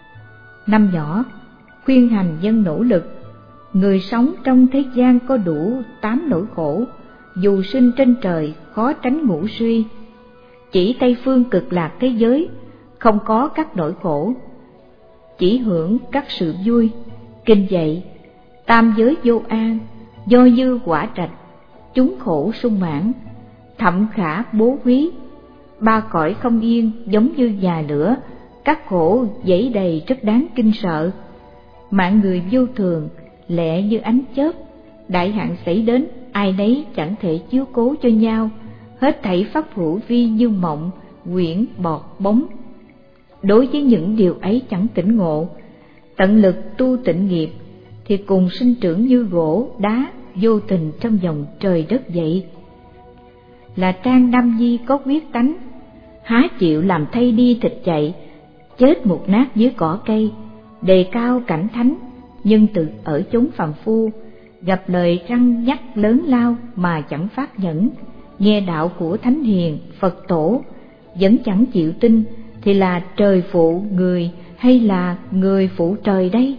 Năm nhỏ khuyên hành dân nỗ lực. Người sống trong thế gian có đủ tám nỗi khổ, dù sinh trên trời khó tránh ngủ suy. Chỉ Tây phương cực lạc thế giới không có các nỗi khổ, chỉ hưởng các sự vui. Kinh dạy tam giới vô an, do dư quả trạch, chúng khổ sung mãn, thậm khả bố húy. Ba cõi không yên giống như già lửa, các khổ dẫy đầy rất đáng kinh sợ. Mạng người vô thường lẹ như ánh chớp, đại hạn xảy đến ai nấy chẳng thể chiếu cố cho nhau. Hết thảy pháp hữu vi như mộng, quyển bọt bóng. Đối với những điều ấy chẳng tỉnh ngộ, tận lực tu tịnh nghiệp thì cùng sinh trưởng như gỗ đá vô tình trong dòng trời đất vậy. Là Trang Nam Nhi có quyết tánh, há chịu làm thay đi thịt chạy, chết một nát dưới cỏ cây. Đề cao cảnh thánh, nhưng tự ở chốn phàm phu, gặp lời răn nhắc lớn lao mà chẳng phát nhẫn. Nghe đạo của thánh hiền Phật tổ vẫn chẳng chịu tin, thì là trời phụ người hay là người phụ trời đây?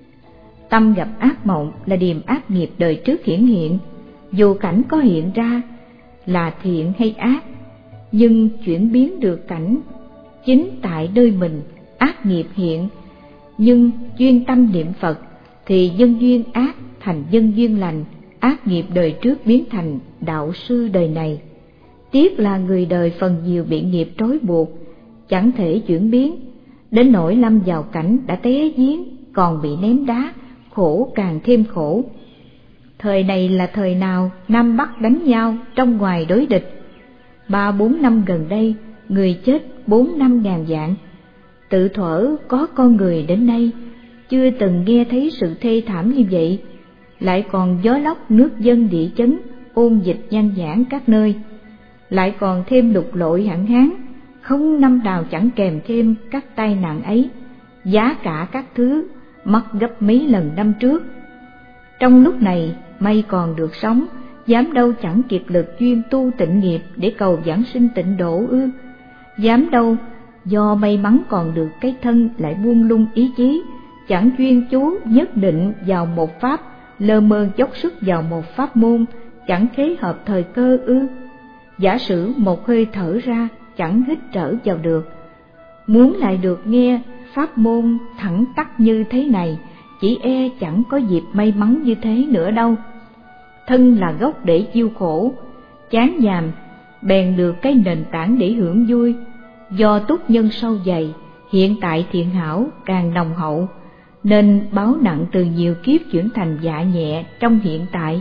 Tâm gặp ác mộng là điềm ác nghiệp đời trước hiển hiện. Dù cảnh có hiện ra là thiện hay ác, nhưng chuyển biến được cảnh chính tại nơi mình. Ác nghiệp hiện, nhưng chuyên tâm niệm Phật thì nhân duyên ác thành nhân duyên lành. Ác nghiệp đời trước biến thành đạo sư đời này. Tiếc là người đời phần nhiều bị nghiệp trói buộc, chẳng thể chuyển biến, đến nỗi lâm vào cảnh đã té giếng còn bị ném đá, khổ càng thêm khổ. Thời này là thời nào Nam Bắc đánh nhau, trong ngoài đối địch. Ba bốn năm gần đây người chết bốn năm ngàn vạn. Tự thuở có con người đến nay chưa từng nghe thấy sự thê thảm như vậy. Lại còn gió lốc nước dân địa chấn, ôn dịch nhan nhản các nơi. Lại còn thêm lục lội hạn hán, không năm nào chẳng kèm thêm các tai nạn ấy. Giá cả các thứ mất gấp mấy lần năm trước. Trong lúc này may còn được sống, dám đâu chẳng kiệt lực chuyên tu tịnh nghiệp để cầu giảng sinh tịnh độ ư? Dám đâu do may mắn còn được cái thân lại buông lung ý chí, chẳng chuyên chú nhất định vào một pháp, lơ mơ dốc sức vào một pháp môn, chẳng khế hợp thời cơ ư? Giả sử một hơi thở ra chẳng hít trở vào được, muốn lại được nghe pháp môn thẳng tắc như thế này, chỉ e chẳng có dịp may mắn như thế nữa đâu. Thân là gốc để chiêu khổ, chán nhàm bèn được cái nền tảng để hưởng vui. Do túc nhân sâu dày, hiện tại thiện hảo càng nồng hậu, nên báo nặng từ nhiều kiếp chuyển thành dạ nhẹ trong hiện tại.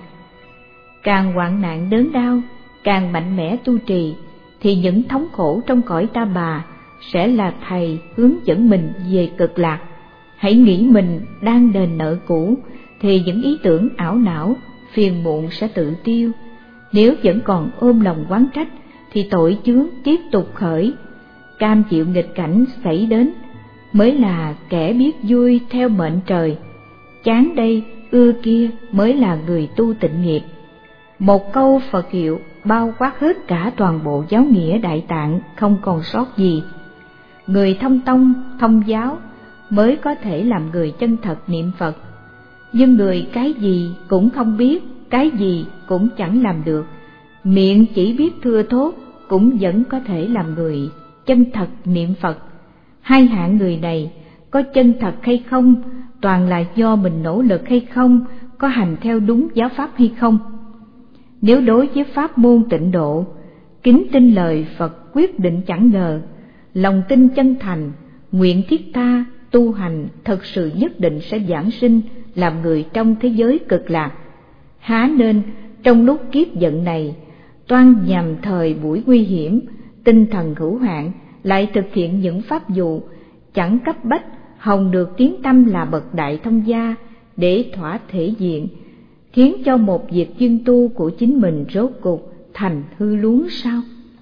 Càng hoạn nạn đớn đau, càng mạnh mẽ tu trì, thì những thống khổ trong cõi ta bà sẽ là thầy hướng dẫn mình về cực lạc. Hãy nghĩ mình đang đền nợ cũ, thì những ý tưởng ảo não, phiền muộn sẽ tự tiêu. Nếu vẫn còn ôm lòng oán trách, thì tội chướng tiếp tục khởi. Cam chịu nghịch cảnh xảy đến, mới là kẻ biết vui theo mệnh trời. Chán đây, ưa kia mới là người tu tịnh nghiệp. Một câu Phật hiệu bao quát hết cả toàn bộ giáo nghĩa Đại Tạng, không còn sót gì. Người thông tông, thông giáo mới có thể làm người chân thật niệm Phật. Nhưng người cái gì cũng không biết, cái gì cũng chẳng làm được, miệng chỉ biết thưa thốt, cũng vẫn có thể làm người chân thật niệm Phật. Hai hạng người này có chân thật hay không, toàn là do mình nỗ lực hay không, có hành theo đúng giáo pháp hay không. Nếu đối với pháp môn tịnh độ, kính tin lời Phật quyết định chẳng ngờ, lòng tin chân thành, nguyện thiết tha, tu hành thật sự nhất định sẽ giảng sinh làm người trong thế giới cực lạc. Há nên trong lúc kiếp vận này, toan nhằm thời buổi nguy hiểm, tinh thần hữu hạn, lại thực hiện những pháp vụ chẳng cấp bách, hòng được tiếng tăm là bậc đại thông gia để thỏa thể diện, khiến cho một việc chuyên tu của chính mình rốt cục thành hư luống sao?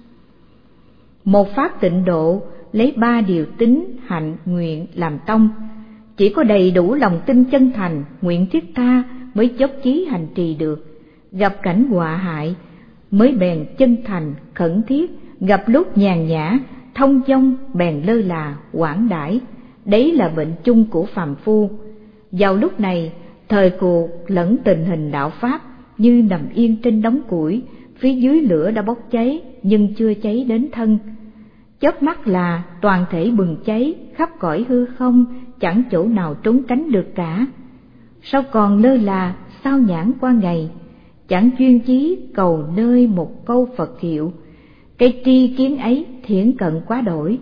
Một pháp tịnh độ lấy ba điều tín, hạnh, nguyện làm tông. Chỉ có đầy đủ lòng tin chân thành, nguyện thiết tha mới dốc chí hành trì được. Gặp cảnh họa hại mới bèn chân thành, khẩn thiết, gặp lúc nhàn nhã, thông dong bèn lơ là, quảng đãi. Đấy là bệnh chung của phàm phu. Vào lúc này, thời cuộc lẫn tình hình đạo pháp như nằm yên trên đống củi, phía dưới lửa đã bốc cháy nhưng chưa cháy đến thân. Chớp mắt là toàn thể bừng cháy, khắp cõi hư không, chẳng chỗ nào trốn tránh được cả. Sao còn lơ là, sao nhãn qua ngày, chẳng chuyên chí cầu nơi một câu Phật hiệu, cái tri kiến ấy thiển cận quá đổi.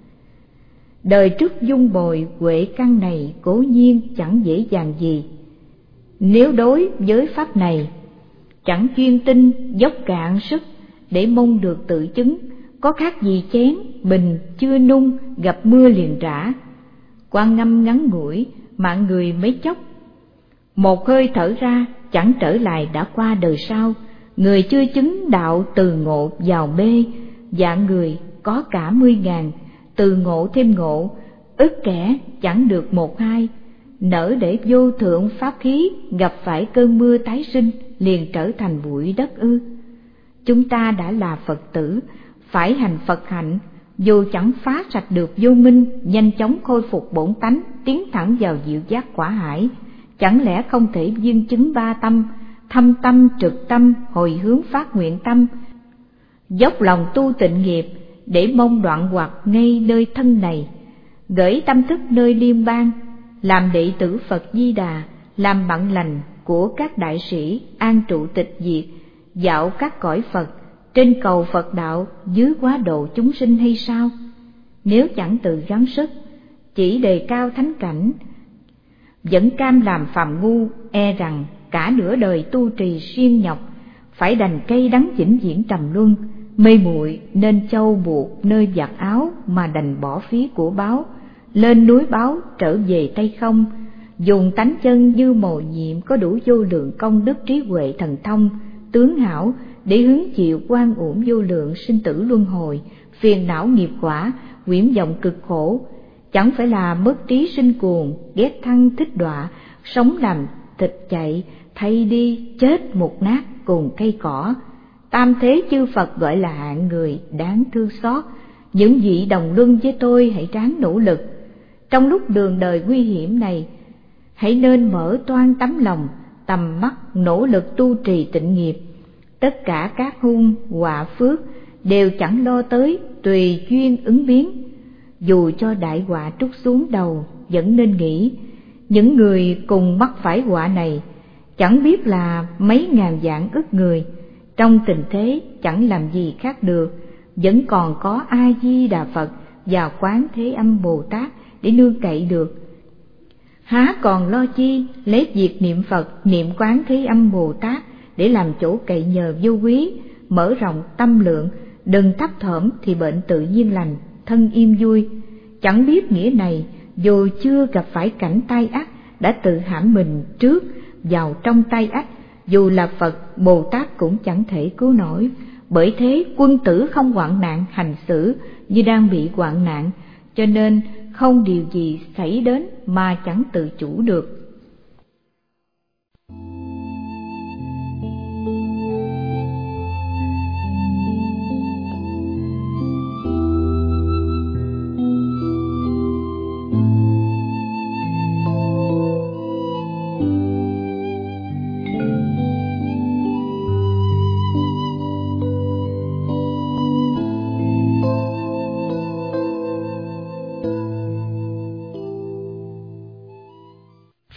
Đời trước dung bồi huệ căn này cố nhiên chẳng dễ dàng gì. Nếu đối với pháp này, chẳng chuyên tinh dốc cạn sức để mong được tự chứng, có khác gì chén bình chưa nung gặp mưa liền rã. Quan ngâm ngắn ngủi, mạng người mấy chốc, một hơi thở ra chẳng trở lại đã qua đời sau. Người chưa chứng đạo từ ngộ vào mê, dạng người có cả mươi ngàn, từ ngộ thêm ngộ, ức kẻ chẳng được một hai. Nỡ để vô thượng pháp khí gặp phải cơn mưa tái sinh, liền trở thành bụi đất ư? Chúng ta đã là Phật tử, phải hành Phật hạnh, dù chẳng phá sạch được vô minh, nhanh chóng khôi phục bổn tánh, tiến thẳng vào diệu giác quả hải. Chẳng lẽ không thể viên chứng ba tâm, thâm tâm, trực tâm, hồi hướng phát nguyện tâm, dốc lòng tu tịnh nghiệp để mong đoạn hoặc ngay nơi thân này, gửi tâm thức nơi liên bang, làm đệ tử Phật Di Đà, làm bạn lành của các đại sĩ, an trụ tịch diệt, dạo các cõi Phật, trên cầu Phật đạo, dưới quá độ chúng sinh hay sao? Nếu chẳng tự gắng sức, chỉ đề cao thánh cảnh, vẫn cam làm phàm ngu, e rằng cả nửa đời tu trì siêng nhọc, phải đành cây đắng vĩnh viễn trầm luân, mê muội nên châu buộc nơi vạt áo mà đành bỏ phí của báo, lên núi báo trở về tay không, dùng tánh chân như mồ nhiệm có đủ vô lượng công đức trí huệ thần thông, tướng hảo để hứng chịu oan uổng vô lượng sinh tử luân hồi, phiền não nghiệp quả, quyển vọng cực khổ. Chẳng phải là mất trí sinh cuồng, ghét thăng thích đọa, sống làm thịt chạy, thay đi chết một nát cùng cây cỏ. Tam thế chư Phật gọi là hạng người đáng thương xót. Những vị đồng luân với tôi hãy ráng nỗ lực. Trong lúc đường đời nguy hiểm này, hãy nên mở toan tấm lòng, tầm mắt nỗ lực tu trì tịnh nghiệp. Tất cả các hung họa phước đều chẳng lo tới, tùy duyên ứng biến. Dù cho đại họa trút xuống đầu, vẫn nên nghĩ những người cùng mắc phải họa này chẳng biết là mấy ngàn vạn ức người, trong tình thế chẳng làm gì khác được, vẫn còn có A Di Đà Phật và Quán Thế Âm Bồ Tát để nương cậy được. Há còn lo chi lấy việc niệm Phật, niệm Quán Thế Âm Bồ Tát để làm chỗ cậy nhờ vô quý, mở rộng tâm lượng, đừng thấp thỏm thì bệnh tự nhiên lành, thân im vui. Chẳng biết nghĩa này, dù chưa gặp phải cảnh tai ách, đã tự hãm mình trước vào trong tai ách, dù là Phật, Bồ Tát cũng chẳng thể cứu nổi. Bởi thế quân tử không hoạn nạn hành xử như đang bị hoạn nạn, cho nên không điều gì xảy đến mà chẳng tự chủ được.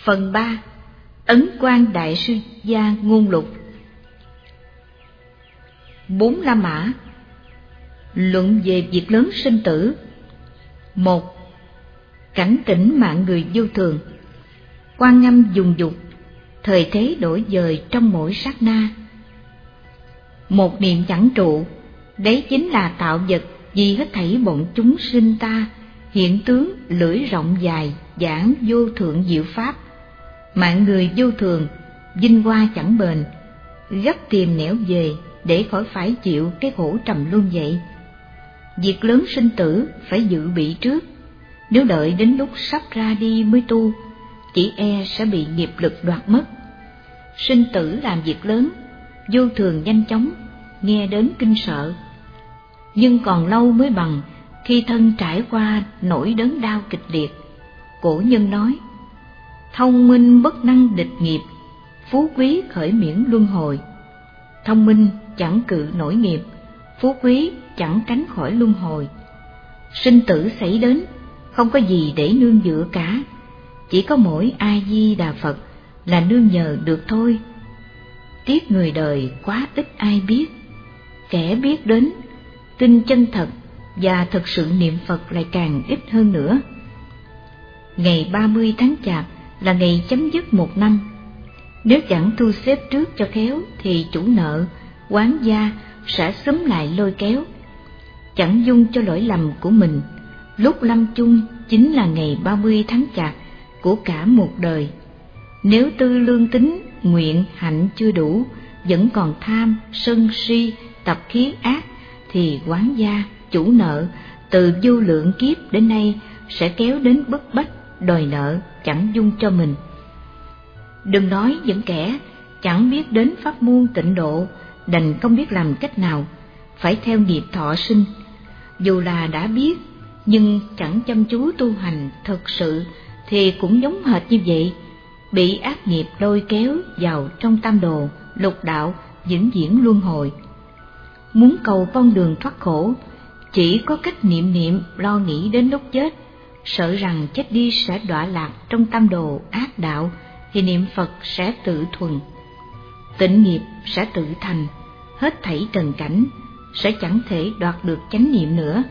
Phần ba. Ấn Quang Đại Sư Gia Ngôn Lục. Bốn La Mã. Luận về việc lớn sinh tử. Một. Cảnh tỉnh mạng người vô thường. Quan Âm dùng dục, thời thế đổi dời trong mỗi sát na. Một niệm chẳng trụ, đấy chính là tạo vật vì hết thảy bọn chúng sinh ta, hiện tướng lưỡi rộng dài, giảng vô thượng diệu pháp. Mạng người vô thường, vinh hoa chẳng bền, gấp tìm nẻo về để khỏi phải chịu cái khổ trầm luân vậy. Việc lớn sinh tử phải dự bị trước, nếu đợi đến lúc sắp ra đi mới tu, chỉ e sẽ bị nghiệp lực đoạt mất. Sinh tử làm việc lớn, vô thường nhanh chóng, nghe đến kinh sợ. Nhưng còn lâu mới bằng khi thân trải qua nỗi đớn đau kịch liệt. Cổ nhân nói, thông minh bất năng địch nghiệp, phú quý khởi miễn luân hồi. Thông minh chẳng cự nổi nghiệp, phú quý chẳng tránh khỏi luân hồi. Sinh tử xảy đến, không có gì để nương dựa cả, chỉ có mỗi A Di Đà Phật là nương nhờ được thôi. Tiếc người đời quá ít ai biết, kẻ biết đến, tin chân thật và thực sự niệm Phật lại càng ít hơn nữa. Ngày ba mươi tháng Chạp là ngày chấm dứt một năm. Nếu chẳng thu xếp trước cho khéo thì chủ nợ, oán gia sẽ xúm lại lôi kéo. Chẳng dung cho lỗi lầm của mình, lúc lâm chung chính là ngày ba mươi tháng Chạp của cả một đời. Nếu tư lương tính, nguyện, hạnh chưa đủ, vẫn còn tham, sân si, tập khí ác, thì oán gia, chủ nợ, từ vô lượng kiếp đến nay sẽ kéo đến bức bách, đòi nợ, chẳng dung cho mình. Đừng nói những kẻ chẳng biết đến pháp môn tịnh độ, đành không biết làm cách nào, phải theo nghiệp thọ sinh. Dù là đã biết, nhưng chẳng chăm chú tu hành thực sự, thì cũng giống hệt như vậy, bị ác nghiệp lôi kéo vào trong tam đồ, lục đạo, vĩnh viễn luân hồi. Muốn cầu con đường thoát khổ, chỉ có cách niệm niệm lo nghĩ đến lúc chết, sợ rằng chết đi sẽ đọa lạc trong tam đồ ác đạo, thì niệm Phật sẽ tự thuần, tịnh nghiệp sẽ tự thành, hết thảy trần cảnh sẽ chẳng thể đoạt được chánh niệm nữa.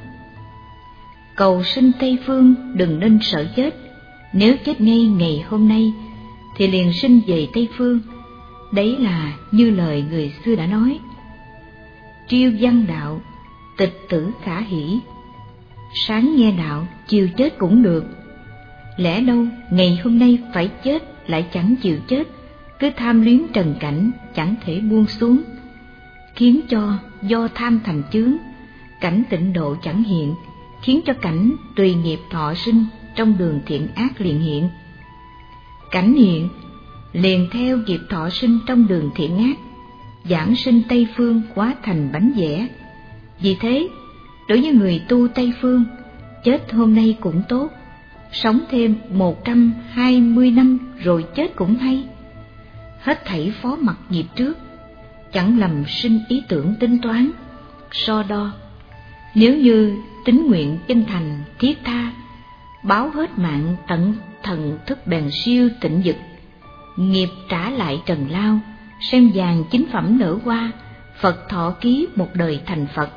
Cầu sinh Tây Phương đừng nên sợ chết, nếu chết ngay ngày hôm nay thì liền sinh về Tây Phương. Đấy là như lời người xưa đã nói, triêu văn đạo, tịch tử khả hỷ, sáng nghe đạo, chiều chết cũng được. Lẽ đâu ngày hôm nay phải chết lại chẳng chịu chết, cứ tham luyến trần cảnh chẳng thể buông xuống, khiến cho do tham thành chướng, cảnh tịnh độ chẳng hiện, khiến cho cảnh tùy nghiệp thọ sinh trong đường thiện ác liền hiện. Cảnh hiện liền theo nghiệp thọ sinh trong đường thiện ác, giảng sinh Tây Phương hóa thành bánh vẽ. Vì thế, đối với người tu Tây Phương, chết hôm nay cũng tốt, sống thêm một trăm hai mươi năm rồi chết cũng hay. Hết thảy phó mặc nghiệp trước, chẳng lầm sinh ý tưởng tính toán, so đo. Nếu như tín nguyện chân thành thiết tha, báo hết mạng tận thần thức bèn siêu tịnh dực, nghiệp trả lại trần lao, sen vàng chính phẩm nở hoa, Phật thọ ký một đời thành Phật.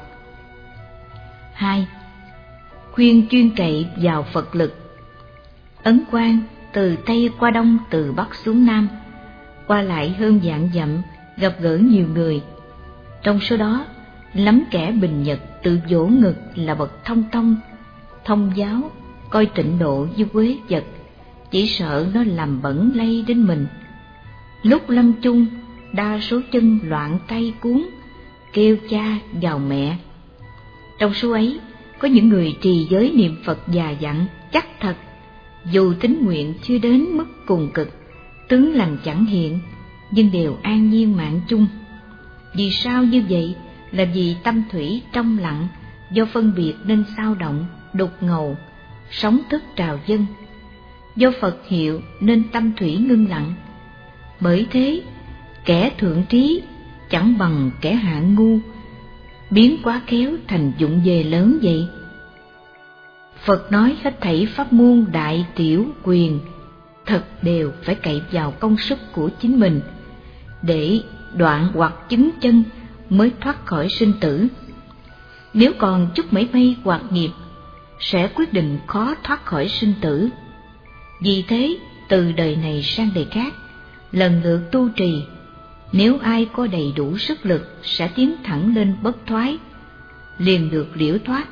Hai. Khuyên chuyên cậy vào Phật lực. Ấn Quang từ Tây qua Đông, từ Bắc xuống Nam, qua lại hơn vạn dặm, gặp gỡ nhiều người. Trong số đó, lắm kẻ bình nhật tự vỗ ngực là bậc thông tông, thông giáo, coi tịnh độ như quế vật, chỉ sợ nó làm bẩn lây đến mình. Lúc lâm chung, đa số chân loạn tay cuốn, kêu cha gào mẹ. Trong số ấy, có những người trì giới niệm Phật già dặn chắc thật, dù tín nguyện chưa đến mức cùng cực, tướng lành chẳng hiện, nhưng đều an nhiên mạng chung. Vì sao như vậy? Là vì tâm thủy trong lặng, do phân biệt nên sao động, đục ngầu, sóng tức trào dâng. Do Phật hiệu nên tâm thủy ngưng lặng. Bởi thế, kẻ thượng trí chẳng bằng kẻ hạ ngu, biến quá khéo thành dụng về lớn vậy. Phật nói hết thảy pháp môn đại tiểu quyền, thật đều phải cậy vào công sức của chính mình, để đoạn hoặc chứng chân mới thoát khỏi sinh tử. Nếu còn chút mảy may hoặc nghiệp, sẽ quyết định khó thoát khỏi sinh tử. Vì thế, từ đời này sang đời khác, lần lượt tu trì, nếu ai có đầy đủ sức lực sẽ tiến thẳng lên bất thoái, liền được liễu thoát.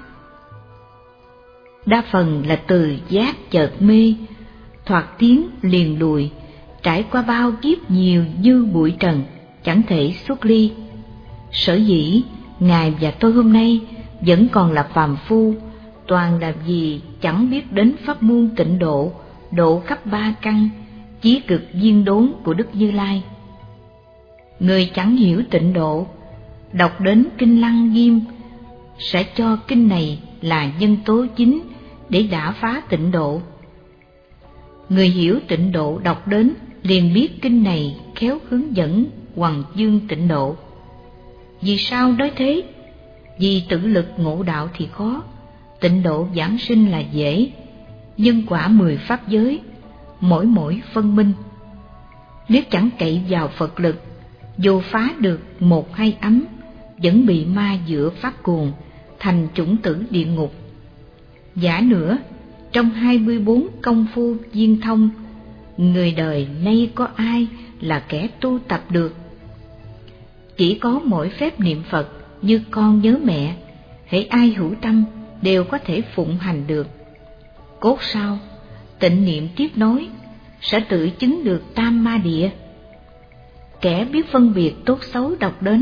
Đa phần là từ giác chợt mê, thoạt tiến liền lùi, trải qua bao kiếp nhiều như bụi trần, chẳng thể xuất ly. Sở dĩ Ngài và tôi hôm nay vẫn còn là phàm phu, toàn là vì chẳng biết đến pháp môn tịnh độ, độ khắp ba căn, chí cực viên đốn của Đức Như Lai. Người chẳng hiểu tịnh độ, đọc đến kinh Lăng Nghiêm, sẽ cho kinh này là nhân tố chính để đả phá tịnh độ. Người hiểu tịnh độ đọc đến liền biết kinh này khéo hướng dẫn hoằng dương tịnh độ. Vì sao nói thế? Vì tự lực ngộ đạo thì khó, tịnh độ giảng sinh là dễ. Nhân quả mười pháp giới, mỗi mỗi phân minh. Nếu chẳng cậy vào Phật lực, dù phá được một hai ấm, vẫn bị ma dựa phát cuồng, thành chủng tử địa ngục. Giả nữa, trong hai mươi bốn công phu viên thông, người đời nay có ai là kẻ tu tập được? Chỉ có mỗi phép niệm Phật như con nhớ mẹ, hễ ai hữu tâm đều có thể phụng hành được. Cốt sau, tịnh niệm tiếp nối, sẽ tự chứng được tam ma địa. Kẻ biết phân biệt tốt xấu đọc đến,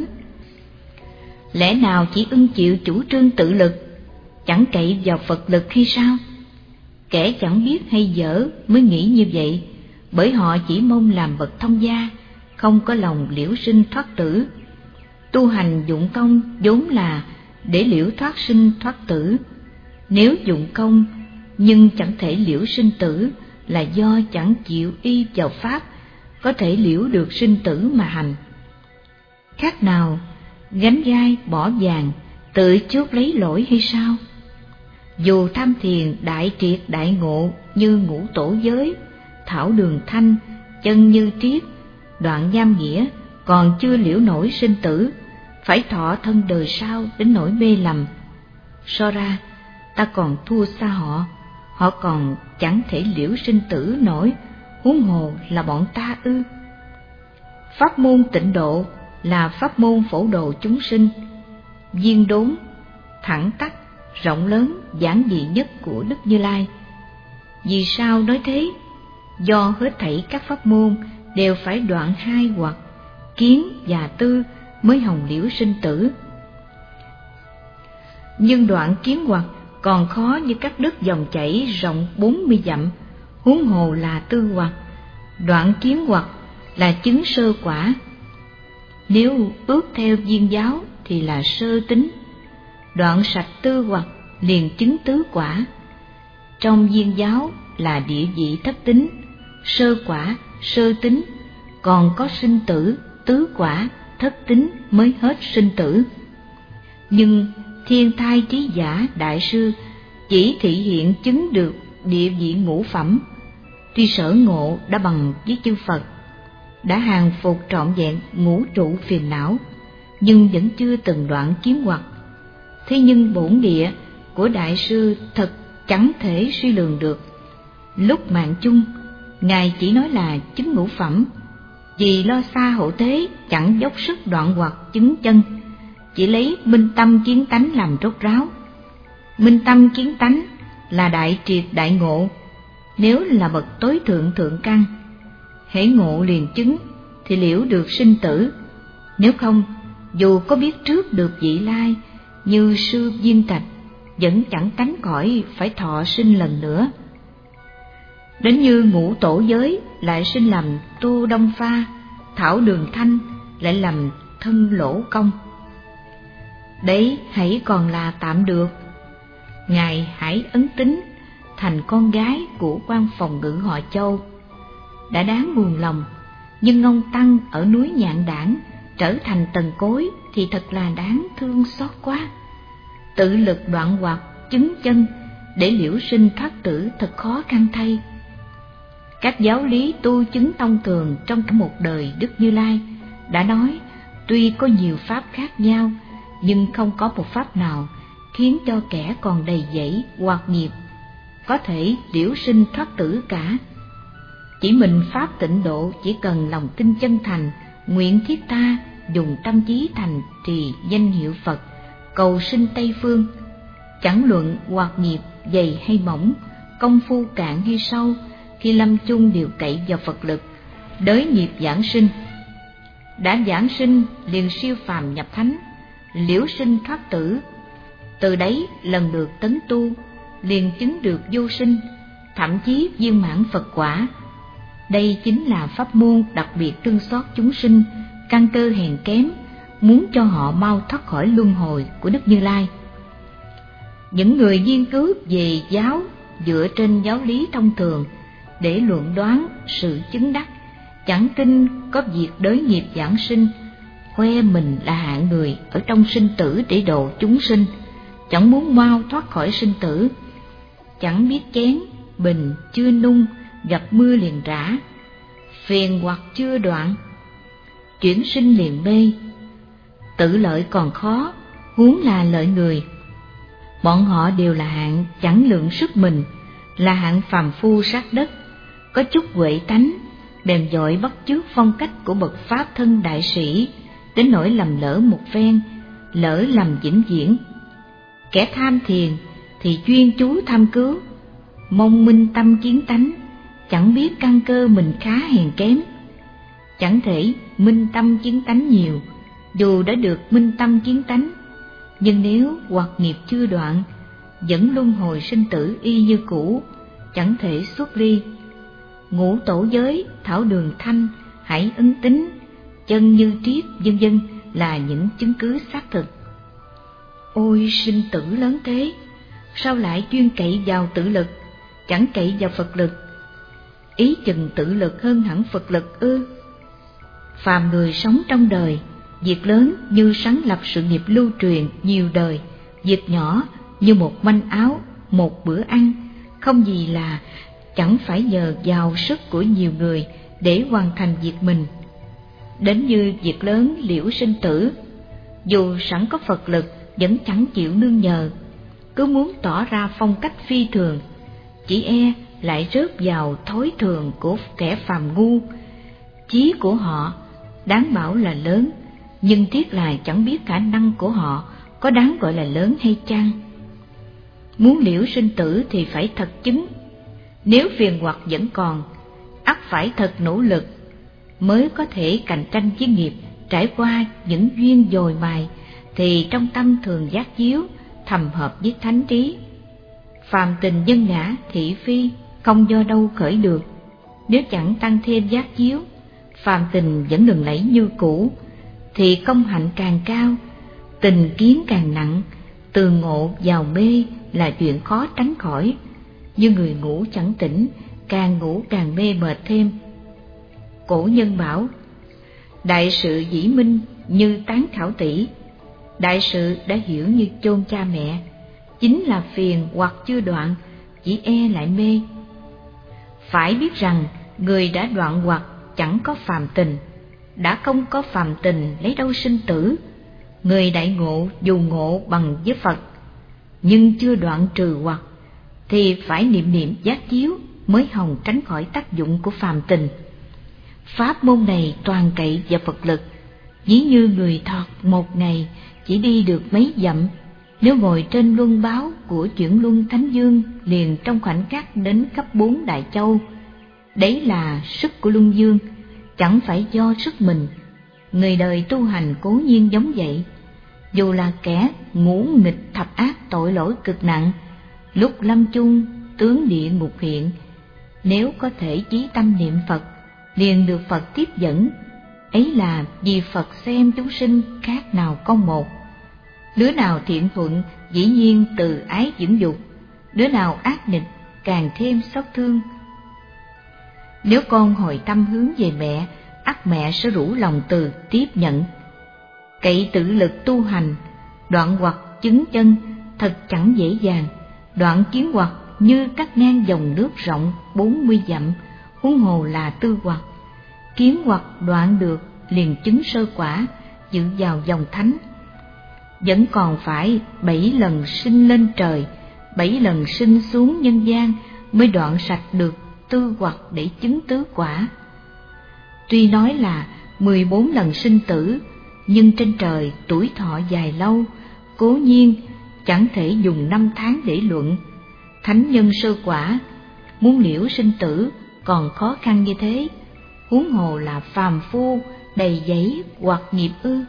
lẽ nào chỉ ưng chịu chủ trương tự lực, chẳng cậy vào Phật lực hay sao? Kẻ chẳng biết hay dở mới nghĩ như vậy, bởi họ chỉ mong làm bậc thông gia, không có lòng liễu sinh thoát tử. Tu hành dụng công vốn là để liễu thoát sinh thoát tử. Nếu dụng công nhưng chẳng thể liễu sinh tử, là do chẳng chịu y vào pháp có thể liễu được sinh tử mà hành. Khác nào gánh gai bỏ vàng, tự chuốc lấy lỗi hay sao? Dù tham thiền đại triệt đại ngộ như ngũ tổ giới, thảo đường thanh, chân như triết, đoạn nham nghĩa, còn chưa liễu nổi sinh tử, phải thọ thân đời sau đến nỗi mê lầm. So ra ta còn thua xa họ, họ còn chẳng thể liễu sinh tử nổi, huống hồ là bọn ta ư? Pháp môn tịnh độ là pháp môn phổ độ chúng sinh, viên đốn, thẳng tắc, rộng lớn, giản dị nhất của Đức Như Lai. Vì sao nói thế? Do hết thảy các pháp môn đều phải đoạn hai hoặc, kiến và tư mới hồng liễu sinh tử. Nhưng đoạn kiến hoặc còn khó như cắt đứt dòng chảy rộng bốn mươi dặm, huống hồ là tư hoặc. Đoạn kiến hoặc là chứng sơ quả, nếu ước theo viên giáo thì là sơ tính. Đoạn sạch tư hoặc liền chứng tứ quả. Trong viên giáo là địa vị thất tính, sơ quả, sơ tính, còn có sinh tử, tứ quả, thất tính mới hết sinh tử. Nhưng Thiên Thai Trí Giả Đại Sư chỉ thị hiện chứng được địa vị ngũ phẩm, tuy sở ngộ đã bằng với chư Phật, đã hàng phục trọn vẹn ngũ trụ phiền não, nhưng vẫn chưa từng đoạn kiến hoặc. Thế nhưng bổn địa của Đại Sư thật chẳng thể suy lường được. Lúc mạng chung, Ngài chỉ nói là chứng ngũ phẩm, vì lo xa hậu thế chẳng dốc sức đoạn hoặc chứng chân, chỉ lấy minh tâm kiến tánh làm rốt ráo. Minh tâm kiến tánh là đại triệt đại ngộ, nếu là bậc tối thượng thượng căn, hễ ngộ liền chứng thì liễu được sinh tử. Nếu không, dù có biết trước được vị lai như sư Viên Trạch, vẫn chẳng tránh khỏi phải thọ sinh lần nữa. Đến như ngũ tổ giới lại sinh làm Tu Đông Pha, Thảo Đường Thanh lại làm Thân Lỗ Công. Đấy hãy còn là tạm được. Ngài hãy ấn tính thành con gái của quan phòng ngự họ Châu. Đã đáng buồn lòng, nhưng ông Tăng ở núi Nhạn Đản trở thành tần cối thì thật là đáng thương xót quá. Tự lực đoạn hoặc chứng chân để liễu sinh thoát tử thật khó khăn thay. Các giáo lý tu chứng thông thường trong cả một đời Đức Như Lai đã nói, tuy có nhiều pháp khác nhau, nhưng không có một pháp nào khiến cho kẻ còn đầy dẫy hoặc nghiệp có thể liễu sinh thoát tử cả. Chỉ mình pháp tịnh độ chỉ cần lòng tin chân thành, nguyện thiết tha, dùng tâm trí thành trì danh hiệu Phật, cầu sinh Tây phương. Chẳng luận hoặc nghiệp dày hay mỏng, công phu cạn hay sâu, khi lâm chung đều cậy vào Phật lực, đới nghiệp giảng sinh. Đã giảng sinh liền siêu phàm nhập thánh, liễu sinh thoát tử. Từ đấy lần lượt tấn tu, liền chứng được vô sinh, thậm chí viên mãn Phật quả. Đây chính là pháp môn đặc biệt thương xót chúng sinh căn cơ hèn kém, muốn cho họ mau thoát khỏi luân hồi của Đức Như Lai. Những người nghiên cứu về giáo dựa trên giáo lý thông thường để luận đoán sự chứng đắc, chẳng tin có việc đới nghiệp giảng sinh, khoe mình là hạng người ở trong sinh tử để độ chúng sinh, chẳng muốn mau thoát khỏi sinh tử. Chẳng biết chén, bình chưa nung, gặp mưa liền rã, phiền hoặc chưa đoạn, chuyển sinh liền mê. Tự lợi còn khó, huống là lợi người. Bọn họ đều là hạng chẳng lượng sức mình, là hạng phàm phu sát đất, có chút huệ tánh, bèn dội bắt chước phong cách của bậc pháp thân đại sĩ, đến nỗi lầm lỡ một phen, lỡ lầm vĩnh viễn. Kẻ tham thiền thì chuyên chú tham cứu, mong minh tâm kiến tánh, chẳng biết căn cơ mình khá hèn kém. Chẳng thể minh tâm kiến tánh nhiều, dù đã được minh tâm kiến tánh, nhưng nếu hoặc nghiệp chưa đoạn, vẫn luân hồi sinh tử y như cũ, chẳng thể xuất ly. Ngũ tổ giới, thảo đường thanh, hãy ứng tính, chân như triết, vân vân là những chứng cứ xác thực. Ôi sinh tử lớn thế, sao lại chuyên cậy vào tự lực, chẳng cậy vào Phật lực? Ý chừng tự lực hơn hẳn Phật lực ư? Phàm người sống trong đời, việc lớn như sáng lập sự nghiệp lưu truyền nhiều đời, việc nhỏ như một manh áo, một bữa ăn, không gì là chẳng phải nhờ vào sức của nhiều người để hoàn thành việc mình. Đến như việc lớn liễu sinh tử, dù sẵn có Phật lực vẫn chẳng chịu nương nhờ, cứ muốn tỏ ra phong cách phi thường, chỉ e lại rớt vào thói thường của kẻ phàm ngu. Chí của họ đáng bảo là lớn, nhưng tiếc là chẳng biết khả năng của họ có đáng gọi là lớn hay chăng. Muốn liễu sinh tử thì phải thật chứng, nếu phiền hoặc vẫn còn, ắt phải thật nỗ lực mới có thể cạnh tranh với nghiệp. Trải qua những duyên dồi mài thì trong tâm thường giác chiếu, thầm hợp với thánh trí. Phàm tình nhân ngã thị phi, không do đâu khởi được. Nếu chẳng tăng thêm giác chiếu, phàm tình vẫn lừng lẫy như cũ, thì công hạnh càng cao, tình kiến càng nặng, từ ngộ vào mê là chuyện khó tránh khỏi. Như người ngủ chẳng tỉnh, càng ngủ càng mê mệt thêm. Cổ nhân bảo, đại sự dĩ minh như tán khảo tỷ, đại sự đã hiểu như chôn cha mẹ, chính là phiền hoặc chưa đoạn, chỉ e lại mê. Phải biết rằng người đã đoạn hoặc chẳng có phàm tình, đã không có phàm tình lấy đâu sinh tử. Người đại ngộ dù ngộ bằng với Phật, nhưng chưa đoạn trừ hoặc, thì phải niệm niệm giác chiếu mới hòng tránh khỏi tác dụng của phàm tình. Pháp môn này toàn cậy vào Phật lực, ví như người thọt một ngày chỉ đi được mấy dặm, nếu ngồi trên luân báo của chuyển luân thánh dương liền trong khoảnh khắc đến khắp bốn đại châu. Đấy là sức của luân dương, chẳng phải do sức mình. Người đời tu hành cố nhiên giống vậy, dù là kẻ ngũ nghịch thập ác tội lỗi cực nặng, lúc lâm chung tướng địa ngục hiện, nếu có thể chí tâm niệm Phật, liền được Phật tiếp dẫn. Ấy là vì Phật xem chúng sinh khác nào con một. Đứa nào thiện thuận dĩ nhiên từ ái dưỡng dục, đứa nào ác nghịch càng thêm xót thương. Nếu con hồi tâm hướng về mẹ, ắt mẹ sẽ rủ lòng từ tiếp nhận. Cậy tự lực tu hành, đoạn hoặc chứng chân thật chẳng dễ dàng. Đoạn kiến hoặc như cắt ngang dòng nước rộng bốn mươi dặm, huống hồ là tư hoặc. Kiến hoặc đoạn được liền chứng sơ quả, dự vào dòng thánh. Vẫn còn phải bảy lần sinh lên trời, bảy lần sinh xuống nhân gian mới đoạn sạch được tư hoặc để chứng tứ quả. Tuy nói là mười bốn lần sinh tử, nhưng trên trời tuổi thọ dài lâu, cố nhiên chẳng thể dùng năm tháng để luận. Thánh nhân sơ quả, muốn liễu sinh tử còn khó khăn như thế, huống hồ là phàm phu đầy dẫy hoặc nghiệp ư.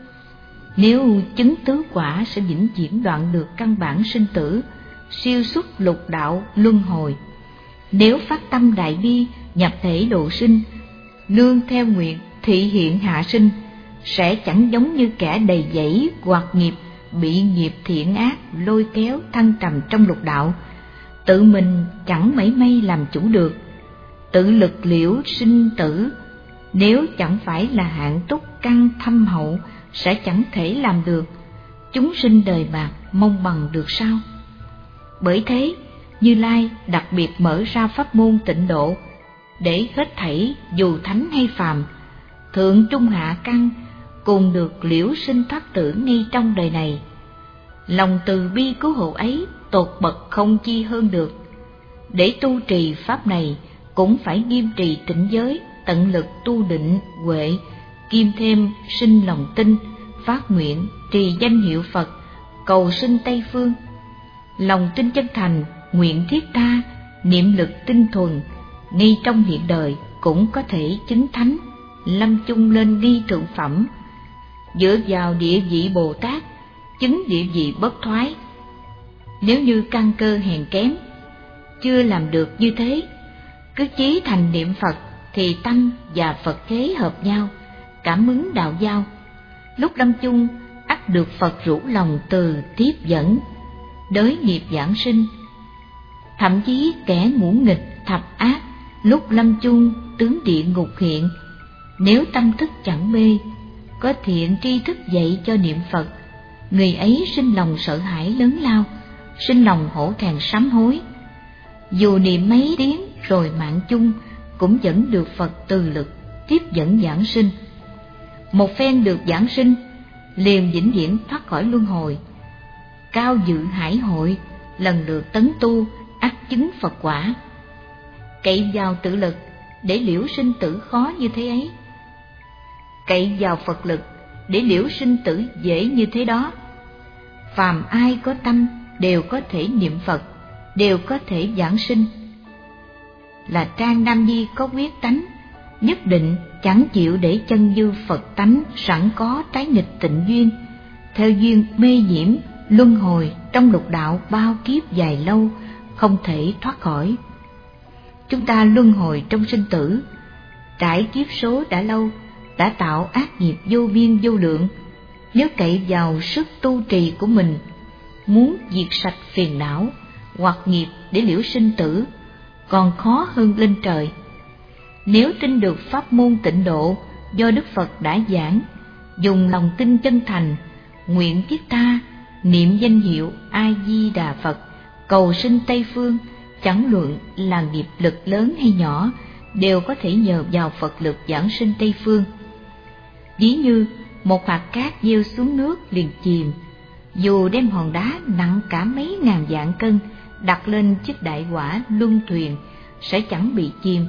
Nếu chứng tứ quả sẽ vĩnh viễn đoạn được căn bản sinh tử, siêu xuất lục đạo luân hồi. Nếu phát tâm đại bi nhập thể độ sinh, nương theo nguyện thị hiện hạ sinh, sẽ chẳng giống như kẻ đầy dẫy hoặc nghiệp bị nghiệp thiện ác lôi kéo thăng trầm trong lục đạo, tự mình chẳng mảy may làm chủ được. Tự lực liễu sinh tử, nếu chẳng phải là hạng túc căn thâm hậu sẽ chẳng thể làm được. Chúng sinh đời bạc mong bằng được sao? Bởi thế Như Lai đặc biệt mở ra pháp môn tịnh độ, để hết thảy dù thánh hay phàm, thượng trung hạ căn cùng được liễu sinh thoát tử ngay trong đời này. Lòng từ bi cứu hộ ấy tột bậc không chi hơn được. Để tu trì pháp này cũng phải nghiêm trì tịnh giới, tận lực tu định huệ, kiêm thêm sinh lòng tin, phát nguyện trì danh hiệu Phật, cầu sinh Tây phương. Lòng tin chân thành, nguyện thiết tha, niệm lực tinh thuần, ngay trong hiện đời cũng có thể chứng thánh, lâm chung lên nghi thượng phẩm. Dựa vào địa vị Bồ Tát, chứng địa vị bất thoái. Nếu như căn cơ hèn kém, chưa làm được như thế, cứ chí thành niệm Phật thì tâm và Phật thế hợp nhau, cảm ứng đạo giao. Lúc lâm chung ắt được Phật rủ lòng từ tiếp dẫn, đới nghiệp giảng sinh. Thậm chí kẻ ngũ nghịch thập ác, lúc lâm chung tướng địa ngục hiện, nếu tâm thức chẳng mê, có thiện tri thức dạy cho niệm Phật, người ấy sinh lòng sợ hãi lớn lao, sinh lòng hổ thẹn sám hối. Dù niệm mấy tiếng rồi mạng chung, cũng vẫn được Phật từ lực tiếp dẫn giảng sinh. Một phen được giảng sinh, liền vĩnh viễn thoát khỏi luân hồi. Cao dự hải hội, lần lượt tấn tu, ắt chứng Phật quả. Cậy vào tự lực để liễu sinh tử khó như thế ấy, cậy vào Phật lực để liễu sinh tử dễ như thế đó. Phàm ai có tâm đều có thể niệm Phật, đều có thể giảng sinh. Là Trang Nam Nhi có quyết tánh, nhất định chẳng chịu để chân dư Phật tánh sẵn có trái nghịch tịnh duyên, theo duyên mê nhiễm luân hồi trong lục đạo bao kiếp dài lâu, không thể thoát khỏi. Chúng ta luân hồi trong sinh tử, trải kiếp số đã lâu, đã tạo ác nghiệp vô biên vô lượng. Nếu cậy vào sức tu trì của mình, muốn diệt sạch phiền não hoặc nghiệp để liễu sinh tử, còn khó hơn lên trời. Nếu tin được pháp môn tịnh độ do Đức Phật đã giảng, dùng lòng tin chân thành, nguyện thiết tha, niệm danh hiệu A Di Đà Phật, cầu sinh Tây phương, chẳng luận là nghiệp lực lớn hay nhỏ, đều có thể nhờ vào Phật lực giảng sinh Tây phương. Ví như một hạt cát gieo xuống nước liền chìm, dù đem hòn đá nặng cả mấy ngàn vạn cân đặt lên chiếc đại hỏa luân thuyền sẽ chẳng bị chìm,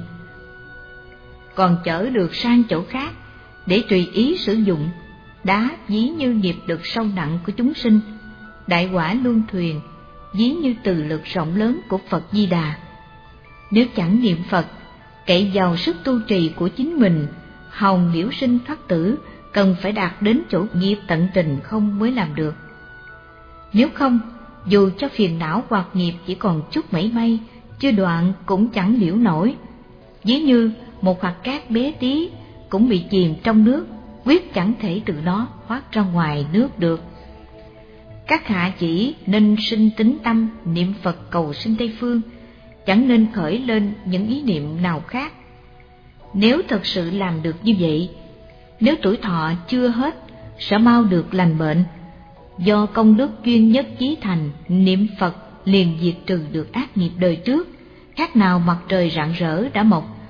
còn chở được sang chỗ khác để tùy ý sử dụng. Đá ví như nghiệp lực sâu nặng của chúng sinh, đại hỏa luân thuyền ví như từ lực rộng lớn của Phật Di Đà. Nếu chẳng niệm Phật, cậy vào sức tu trì của chính mình, hòng liễu sinh thoát tử, cần phải đạt đến chỗ nghiệp tận tình không mới làm được. Nếu không, dù cho phiền não hoặc nghiệp chỉ còn chút mảy may, chưa đoạn cũng chẳng liễu nổi. Ví như một hạt cát bé tí cũng bị chìm trong nước, quyết chẳng thể từ nó thoát ra ngoài nước được. Các hạ chỉ nên sinh tín tâm niệm Phật cầu sinh Tây phương, chẳng nên khởi lên những ý niệm nào khác. Nếu thật sự làm được như vậy, nếu tuổi thọ chưa hết sẽ mau được lành bệnh. Do công đức duyên nhất chí thành, niệm Phật liền diệt trừ được ác nghiệp đời trước, khác nào mặt trời rạng rỡ đã mọc,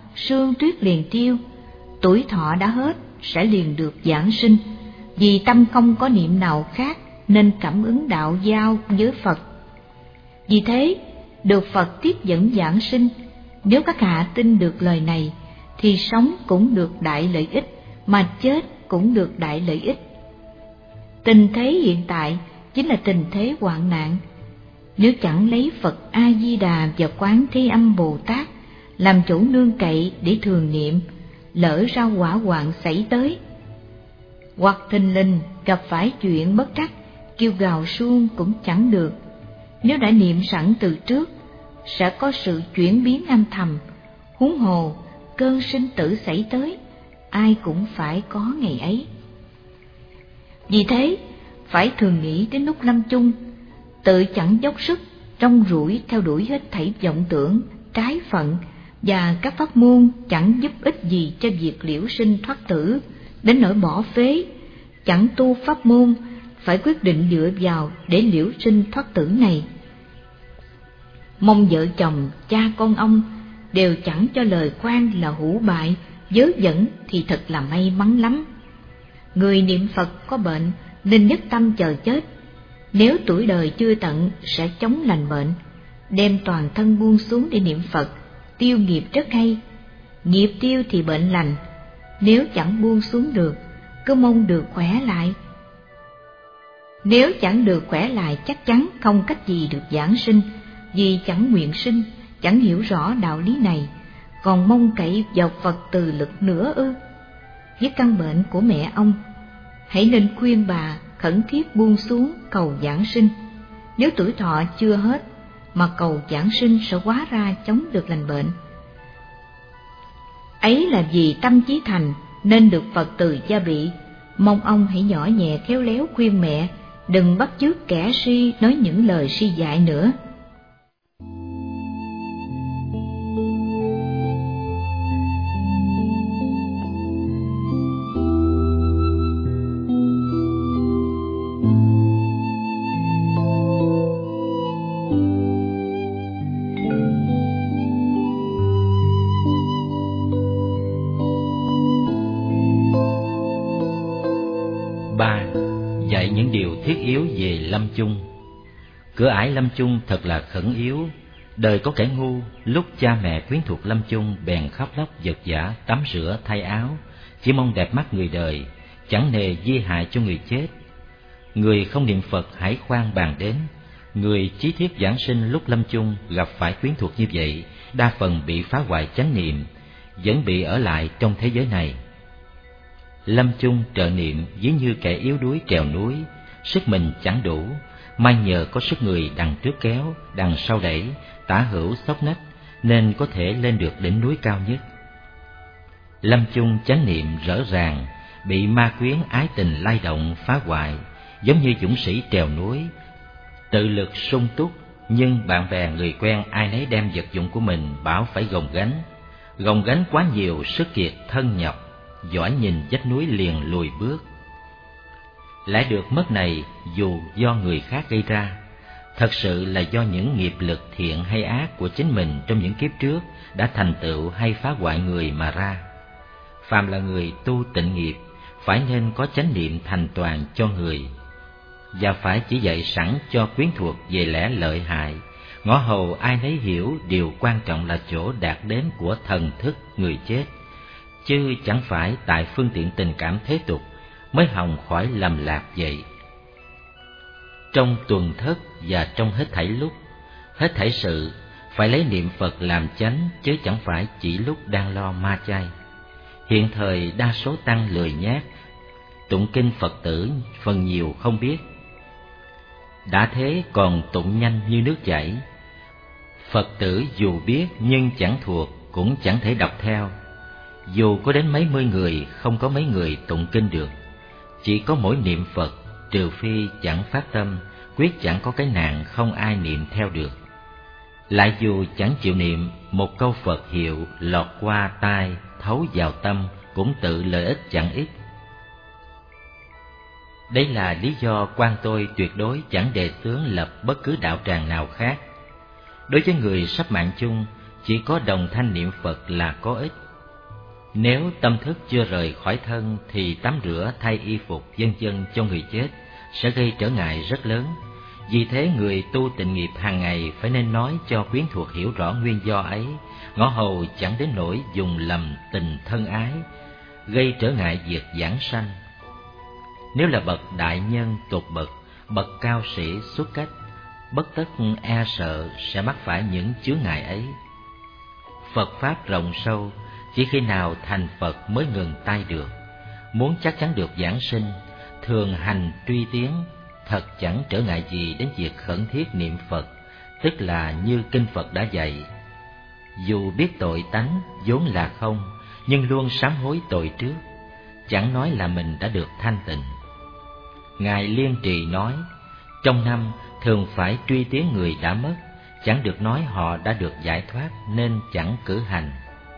sương tuyết liền tiêu, tuổi thọ đã hết sẽ liền được giảng sinh. Vì tâm không có niệm nào khác nên cảm ứng đạo giao với Phật. Vì thế, được Phật tiếp dẫn giảng sinh. Nếu các hạ tin được lời này, thì sống cũng được đại lợi ích, mà chết cũng được đại lợi ích. Tình thế hiện tại chính là tình thế hoạn nạn. Nếu chẳng lấy Phật A-di-đà và Quán Thế Âm Bồ Tát làm chỗ nương cậy để thường niệm, lỡ ra hỏa hoạn xảy tới, hoặc thình lình gặp phải chuyện bất trắc, kêu gào suông cũng chẳng được. Nếu đã niệm sẵn từ trước, sẽ có sự chuyển biến âm thầm. Huống hồ cơn sinh tử xảy tới, ai cũng phải có ngày ấy. Vì thế, phải thường nghĩ đến lúc lâm chung, tự chẳng dốc sức trong rủi theo đuổi hết thảy vọng tưởng, trái phận và các pháp môn chẳng giúp ích gì cho việc liễu sinh thoát tử, đến nỗi bỏ phế, chẳng tu pháp môn, phải quyết định dựa vào để liễu sinh thoát tử này. Mong vợ chồng, cha con ông đều chẳng cho lời khoan là hữu bại, vớ vẩn thì thật là may mắn lắm. Người niệm Phật có bệnh nên nhất tâm chờ chết. Nếu tuổi đời chưa tận sẽ chống lành bệnh, đem toàn thân buông xuống để niệm Phật, tiêu nghiệp rất hay. Nghiệp tiêu thì bệnh lành, nếu chẳng buông xuống được, cứ mong được khỏe lại. Nếu chẳng được khỏe lại chắc chắn không cách gì được giảng sinh, vì chẳng nguyện sinh, chẳng hiểu rõ đạo lý này, còn mong cậy vào Phật từ lực nữa ư? Với căn bệnh của mẹ ông, hãy nên khuyên bà khẩn thiết buông xuống cầu giảng sinh. Nếu tuổi thọ chưa hết mà cầu giảng sinh sẽ hóa ra chống được lành bệnh. Ấy là vì tâm trí thành nên được Phật từ gia bị. Mong ông hãy nhỏ nhẹ khéo léo khuyên mẹ, đừng bắt chước kẻ si nói những lời si dại nữa. Ba. Dạy những điều thiết yếu về lâm chung. Cửa ải lâm chung thật là khẩn yếu. Đời có kẻ ngu, lúc cha mẹ quyến thuộc lâm chung bèn khóc lóc vật vã tắm rửa thay áo, chỉ mong đẹp mắt người đời, chẳng nề di hại cho người chết. Người không niệm Phật hãy khoan bàn đến. Người chí thiết giảng sinh lúc lâm chung gặp phải quyến thuộc như vậy, đa phần bị phá hoại chánh niệm, vẫn bị ở lại trong thế giới này. Lâm chung trợ niệm ví như kẻ yếu đuối trèo núi, sức mình chẳng đủ, may nhờ có sức người đằng trước kéo, đằng sau đẩy, tả hữu xốc nách, nên có thể lên được đỉnh núi cao nhất. Lâm chung chánh niệm rõ ràng, bị ma quyến ái tình lay động phá hoại, giống như dũng sĩ trèo núi, tự lực sung túc, nhưng bạn bè người quen ai nấy đem vật dụng của mình bảo phải gồng gánh, gồng gánh quá nhiều sức kiệt thân nhọc, giỏi nhìn vách núi liền lùi bước. Lại được mất này dù do người khác gây ra, thật sự là do những nghiệp lực thiện hay ác của chính mình trong những kiếp trước đã thành tựu hay phá hoại người mà ra. Phàm là người tu tịnh nghiệp, phải nên có chánh niệm thành toàn cho người, và phải chỉ dạy sẵn cho quyến thuộc về lẽ lợi hại, ngõ hầu ai nấy hiểu điều quan trọng là chỗ đạt đến của thần thức người chết, chứ chẳng phải tại phương tiện tình cảm thế tục mới hòng khỏi lầm lạc vậy. Trong tuần thất và trong hết thảy lúc, hết thảy sự, phải lấy niệm Phật làm chánh, chứ chẳng phải chỉ lúc đang lo ma chay. Hiện thời đa số tăng lười nhác, tụng kinh Phật tử phần nhiều không biết, đã thế còn tụng nhanh như nước chảy. Phật tử dù biết nhưng chẳng thuộc, cũng chẳng thể đọc theo. Dù có đến mấy mươi người, không có mấy người tụng kinh được. Chỉ có mỗi niệm Phật, trừ phi chẳng phát tâm, quyết chẳng có cái nạn không ai niệm theo được. Lại dù chẳng chịu niệm, một câu Phật hiệu lọt qua tai, thấu vào tâm, cũng tự lợi ích chẳng ít. Đây là lý do quan tôi tuyệt đối chẳng đề xướng lập bất cứ đạo tràng nào khác. Đối với người sắp mạng chung, chỉ có đồng thanh niệm Phật là có ích. Nếu tâm thức chưa rời khỏi thân thì tắm rửa, thay y phục vân vân cho người chết sẽ gây trở ngại rất lớn. Vì thế người tu tịnh nghiệp hàng ngày phải nên nói cho quyến thuộc hiểu rõ nguyên do ấy, ngõ hầu chẳng đến nỗi dùng lầm tình thân ái, gây trở ngại việc giảng sanh. Nếu là bậc đại nhân tột bậc, bậc cao sĩ xuất cách, bất tất e sợ sẽ mắc phải những chướng ngại ấy. Phật pháp rộng sâu, chỉ khi nào thành Phật mới ngừng tay được. Muốn chắc chắn được giảng sinh, thường hành truy tiến, thật chẳng trở ngại gì đến việc khẩn thiết niệm Phật, tức là như kinh Phật đã dạy. Dù biết tội tánh vốn là không, nhưng luôn sám hối tội trước, chẳng nói là mình đã được thanh tịnh. Ngài Liên Trì nói, trong năm thường phải truy tiến người đã mất, chẳng được nói họ đã được giải thoát nên chẳng cử hành.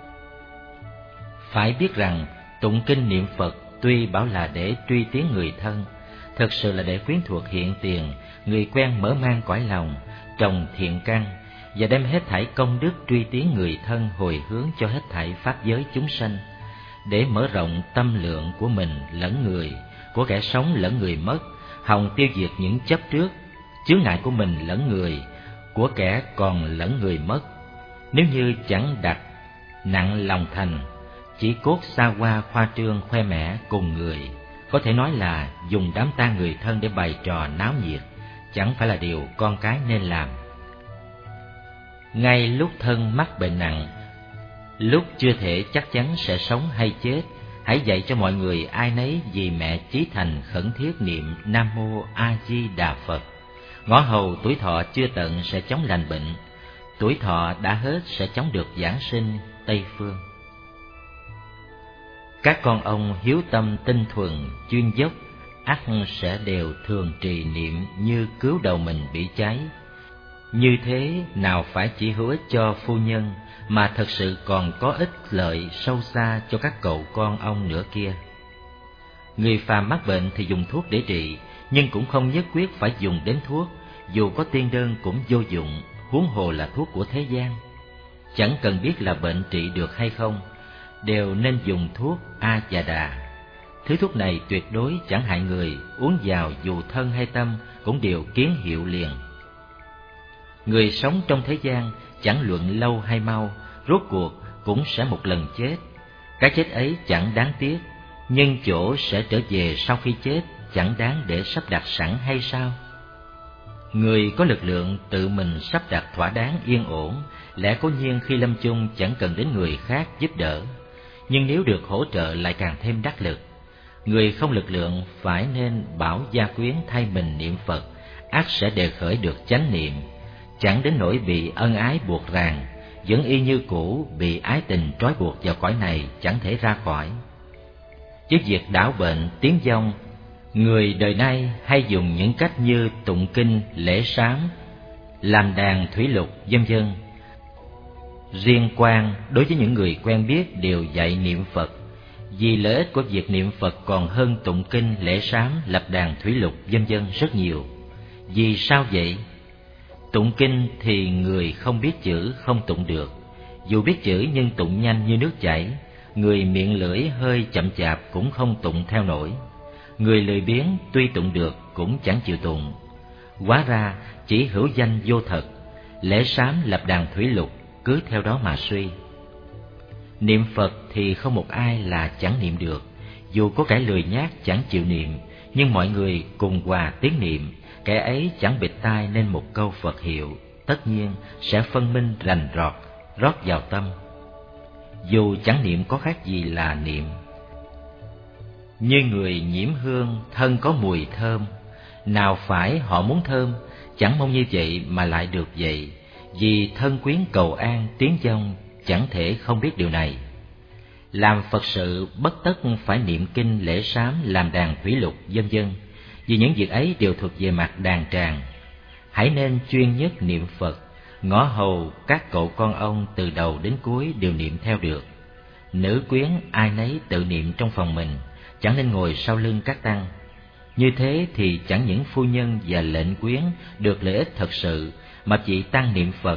Phải biết rằng tụng kinh niệm Phật tuy bảo là để truy tiến người thân, thực sự là để quyến thuộc hiện tiền, người quen mở mang cõi lòng, trồng thiện căn và đem hết thảy công đức truy tiến người thân hồi hướng cho hết thảy pháp giới chúng sanh, để mở rộng tâm lượng của mình lẫn người, của kẻ sống lẫn người mất, hòng tiêu diệt những chấp trước, chướng ngại của mình lẫn người, của kẻ còn lẫn người mất. Nếu như chẳng đặt nặng lòng thành, chỉ cốt xa hoa khoa trương khoe mẽ cùng người, có thể nói là dùng đám tang người thân để bày trò náo nhiệt, chẳng phải là điều con cái nên làm. Ngay lúc thân mắc bệnh nặng, lúc chưa thể chắc chắn sẽ sống hay chết, hãy dạy cho mọi người ai nấy vì mẹ chí thành khẩn thiết niệm Nam Mô A Di Đà Phật. Ngõ hầu tuổi thọ chưa tận sẽ chóng lành bệnh, tuổi thọ đã hết sẽ chóng được giảng sinh Tây Phương. Các con ông hiếu tâm tinh thuần, chuyên dốc, ắt sẽ đều thường trì niệm như cứu đầu mình bị cháy. Như thế nào phải chỉ hữu ích cho phu nhân, mà thật sự còn có ích lợi sâu xa cho các cậu con ông nữa kia. Người phàm mắc bệnh thì dùng thuốc để trị, nhưng cũng không nhất quyết phải dùng đến thuốc, dù có tiên đơn cũng vô dụng, huống hồ là thuốc của thế gian. Chẳng cần biết là bệnh trị được hay không, đều nên dùng thuốc A Dạ Đà. Thứ thuốc này tuyệt đối chẳng hại người, uống vào dù thân hay tâm cũng đều kiến hiệu liền. Người sống trong thế gian chẳng luận lâu hay mau, rốt cuộc cũng sẽ một lần chết. Cái chết ấy chẳng đáng tiếc, nhưng chỗ sẽ trở về sau khi chết chẳng đáng để sắp đặt sẵn hay sao? Người có lực lượng tự mình sắp đặt thỏa đáng yên ổn, lẽ cố nhiên khi lâm chung chẳng cần đến người khác giúp đỡ. Nhưng nếu được hỗ trợ lại càng thêm đắc lực. Người không lực lượng phải nên bảo gia quyến thay mình niệm Phật, ắt sẽ đề khởi được chánh niệm, chẳng đến nỗi bị ân ái buộc ràng, vẫn y như cũ bị ái tình trói buộc vào cõi này chẳng thể ra khỏi. Chứ việc đảo bệnh tiếng vong, người đời nay hay dùng những cách như tụng kinh, lễ sám, làm đàn thủy lục vân vân. Riêng quan đối với những người quen biết đều dạy niệm Phật, vì lợi ích của việc niệm Phật còn hơn tụng kinh, lễ sám, lập đàn thủy lục vân vân rất nhiều. Vì sao vậy? Tụng kinh thì người không biết chữ không tụng được, dù biết chữ nhưng tụng nhanh như nước chảy, người miệng lưỡi hơi chậm chạp cũng không tụng theo nổi. Người lười biếng tuy tụng được cũng chẳng chịu tụng. Hóa ra chỉ hữu danh vô thật, lễ sám lập đàn thủy lục cứ theo đó mà suy. Niệm Phật thì không một ai là chẳng niệm được, dù có kẻ lười nhác chẳng chịu niệm, nhưng mọi người cùng hòa tiếng niệm, kẻ ấy chẳng bịt tai nên một câu Phật hiệu, tất nhiên sẽ phân minh rành rọt, rót vào tâm. Dù chẳng niệm có khác gì là niệm. Như người nhiễm hương, thân có mùi thơm, nào phải họ muốn thơm, chẳng mong như vậy mà lại được vậy, vì thân quyến cầu an tiếng vong, chẳng thể không biết điều này. Làm Phật sự bất tất phải niệm kinh, lễ sám, làm đàn thủy lục vân vân, vì những việc ấy đều thuộc về mặt đàn tràng. Hãy nên chuyên nhất niệm Phật, ngõ hầu các cậu con ông từ đầu đến cuối đều niệm theo được. Nữ quyến ai nấy tự niệm trong phòng mình, chẳng nên ngồi sau lưng các tăng. Như thế thì chẳng những phu nhân và lệnh quyến được lợi ích thật sự, mà chỉ tăng niệm Phật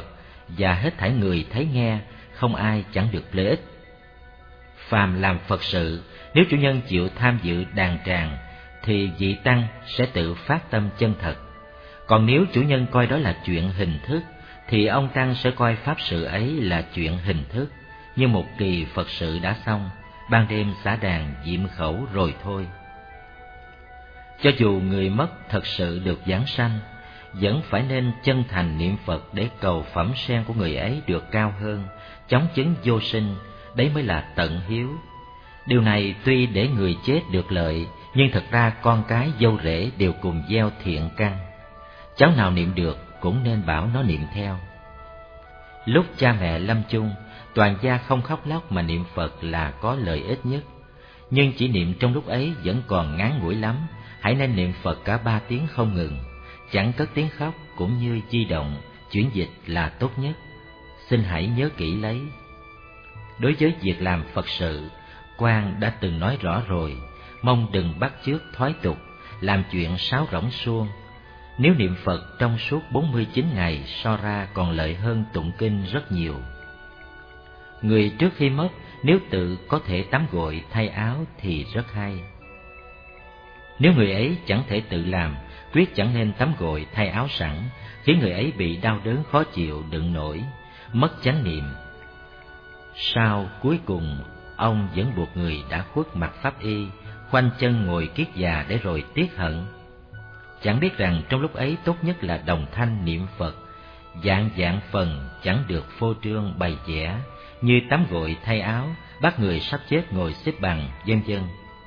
và hết thảy người thấy nghe, không ai chẳng được lợi ích. Phàm làm Phật sự, nếu chủ nhân chịu tham dự đàn tràng, thì vị tăng sẽ tự phát tâm chân thật. Còn nếu chủ nhân coi đó là chuyện hình thức, thì ông tăng sẽ coi pháp sự ấy là chuyện hình thức, như một kỳ Phật sự đã xong, ban đêm xả đàn diệm khẩu rồi thôi. Cho dù người mất thật sự được giảng sanh, vẫn phải nên chân thành niệm Phật để cầu phẩm sen của người ấy được cao hơn, chóng chứng vô sinh, đấy mới là tận hiếu. Điều này tuy để người chết được lợi, nhưng thật ra con cái dâu rể đều cùng gieo thiện căn. Cháu nào niệm được cũng nên bảo nó niệm theo. Lúc cha mẹ lâm chung, toàn gia không khóc lóc mà niệm Phật là có lợi ích nhất. Nhưng chỉ niệm trong lúc ấy vẫn còn ngắn ngủi lắm, hãy nên niệm Phật cả ba tiếng không ngừng, chẳng cất tiếng khóc cũng như di động, chuyển dịch là tốt nhất. Xin hãy nhớ kỹ lấy. Đối với việc làm Phật sự, Quan đã từng nói rõ rồi, mong đừng bắt chước thoái tục, làm chuyện sáo rỗng suông. Nếu niệm Phật trong suốt bốn mươi chín ngày so ra còn lợi hơn tụng kinh rất nhiều. Người trước khi mất nếu tự có thể tắm gội thay áo thì rất hay. Nếu người ấy chẳng thể tự làm, quyết chẳng nên tắm gội thay áo sẵn, khiến người ấy bị đau đớn khó chịu đựng nổi, mất chánh niệm. Sau cuối cùng, ông vẫn buộc người đã khuất mặc pháp y, khoanh chân ngồi kiết già để rồi tiếc hận. Chẳng biết rằng trong lúc ấy tốt nhất là đồng thanh niệm Phật, dạng dạng phần chẳng được phô trương bày vẽ, như tắm gội thay áo, bắt người sắp chết ngồi xếp bằng, vân vân.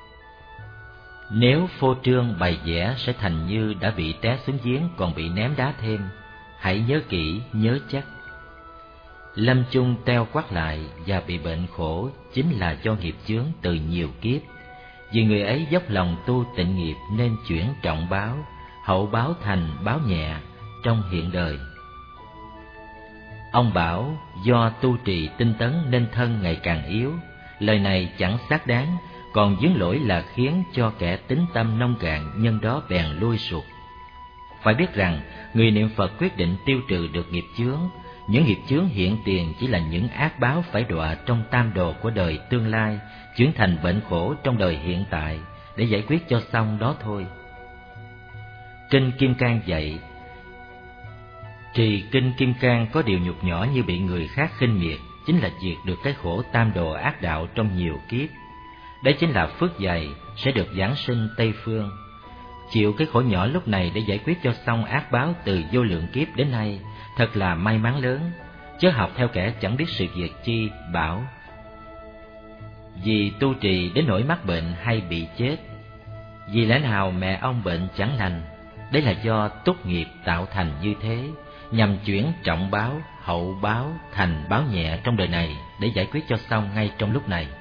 Nếu phô trương bày vẽ sẽ thành như đã bị té xuống giếng còn bị ném đá thêm. Hãy nhớ kỹ, nhớ chắc. Lâm chung teo quắt lại và bị bệnh khổ chính là do nghiệp chướng từ nhiều kiếp. Vì người ấy dốc lòng tu tịnh nghiệp nên chuyển trọng báo, hậu báo thành báo nhẹ trong hiện đời. Ông bảo do tu trì tinh tấn nên thân ngày càng yếu. Lời này chẳng xác đáng, còn vướng lỗi là khiến cho kẻ tín tâm nông cạn nhân đó bèn lui sụt. Phải biết rằng người niệm Phật quyết định tiêu trừ được nghiệp chướng. Những nghiệp chướng hiện tiền chỉ là những ác báo phải đọa trong tam đồ của đời tương lai, chuyển thành bệnh khổ trong đời hiện tại để giải quyết cho xong đó thôi. Kinh Kim Cang dạy, trì kinh Kim Cang có điều nhục nhỏ như bị người khác khinh miệt, chính là diệt được cái khổ tam đồ ác đạo trong nhiều kiếp. Đấy chính là phước dày sẽ được giáng sinh Tây Phương. Chịu cái khổ nhỏ lúc này để giải quyết cho xong ác báo từ vô lượng kiếp đến nay, thật là may mắn lớn, chớ học theo kẻ chẳng biết sự việc chi bảo vì tu trì đến nỗi mắc bệnh hay bị chết. Vì lẽ nào mẹ ông bệnh chẳng lành? Đấy là do túc nghiệp tạo thành như thế, nhằm chuyển trọng báo, hậu báo thành báo nhẹ trong đời này để giải quyết cho xong ngay trong lúc này.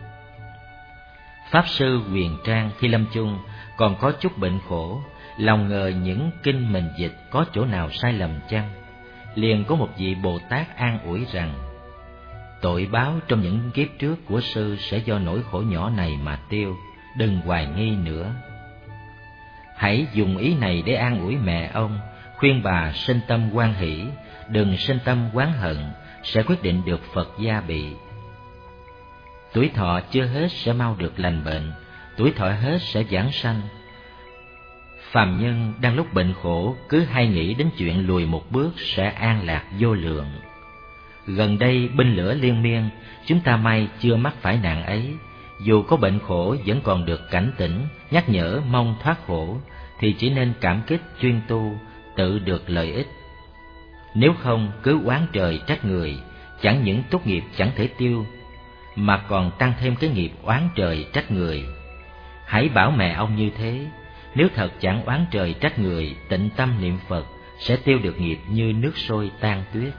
Pháp sư Huyền Trang khi lâm chung còn có chút bệnh khổ, lòng ngờ những kinh mình dịch có chỗ nào sai lầm chăng? Liền có một vị Bồ Tát an ủi rằng, tội báo trong những kiếp trước của sư sẽ do nỗi khổ nhỏ này mà tiêu, đừng hoài nghi nữa. Hãy dùng ý này để an ủi mẹ ông, khuyên bà sinh tâm hoan hỷ, đừng sinh tâm oán hận, sẽ quyết định được Phật gia bị. Tuổi thọ chưa hết sẽ mau được lành bệnh, tuổi thọ hết sẽ vãng sanh. Phàm nhân đang lúc bệnh khổ cứ hay nghĩ đến chuyện lùi một bước sẽ an lạc vô lượng. Gần đây binh lửa liên miên, chúng ta may chưa mắc phải nạn ấy. Dù có bệnh khổ vẫn còn được cảnh tỉnh, nhắc nhở mong thoát khổ, thì chỉ nên cảm kích chuyên tu, tự được lợi ích. Nếu không cứ oán trời trách người, chẳng những tốt nghiệp chẳng thể tiêu, mà còn tăng thêm cái nghiệp oán trời trách người. Hãy bảo mẹ ông như thế, nếu thật chẳng oán trời trách người, tịnh tâm niệm Phật sẽ tiêu được nghiệp như nước sôi tan tuyết.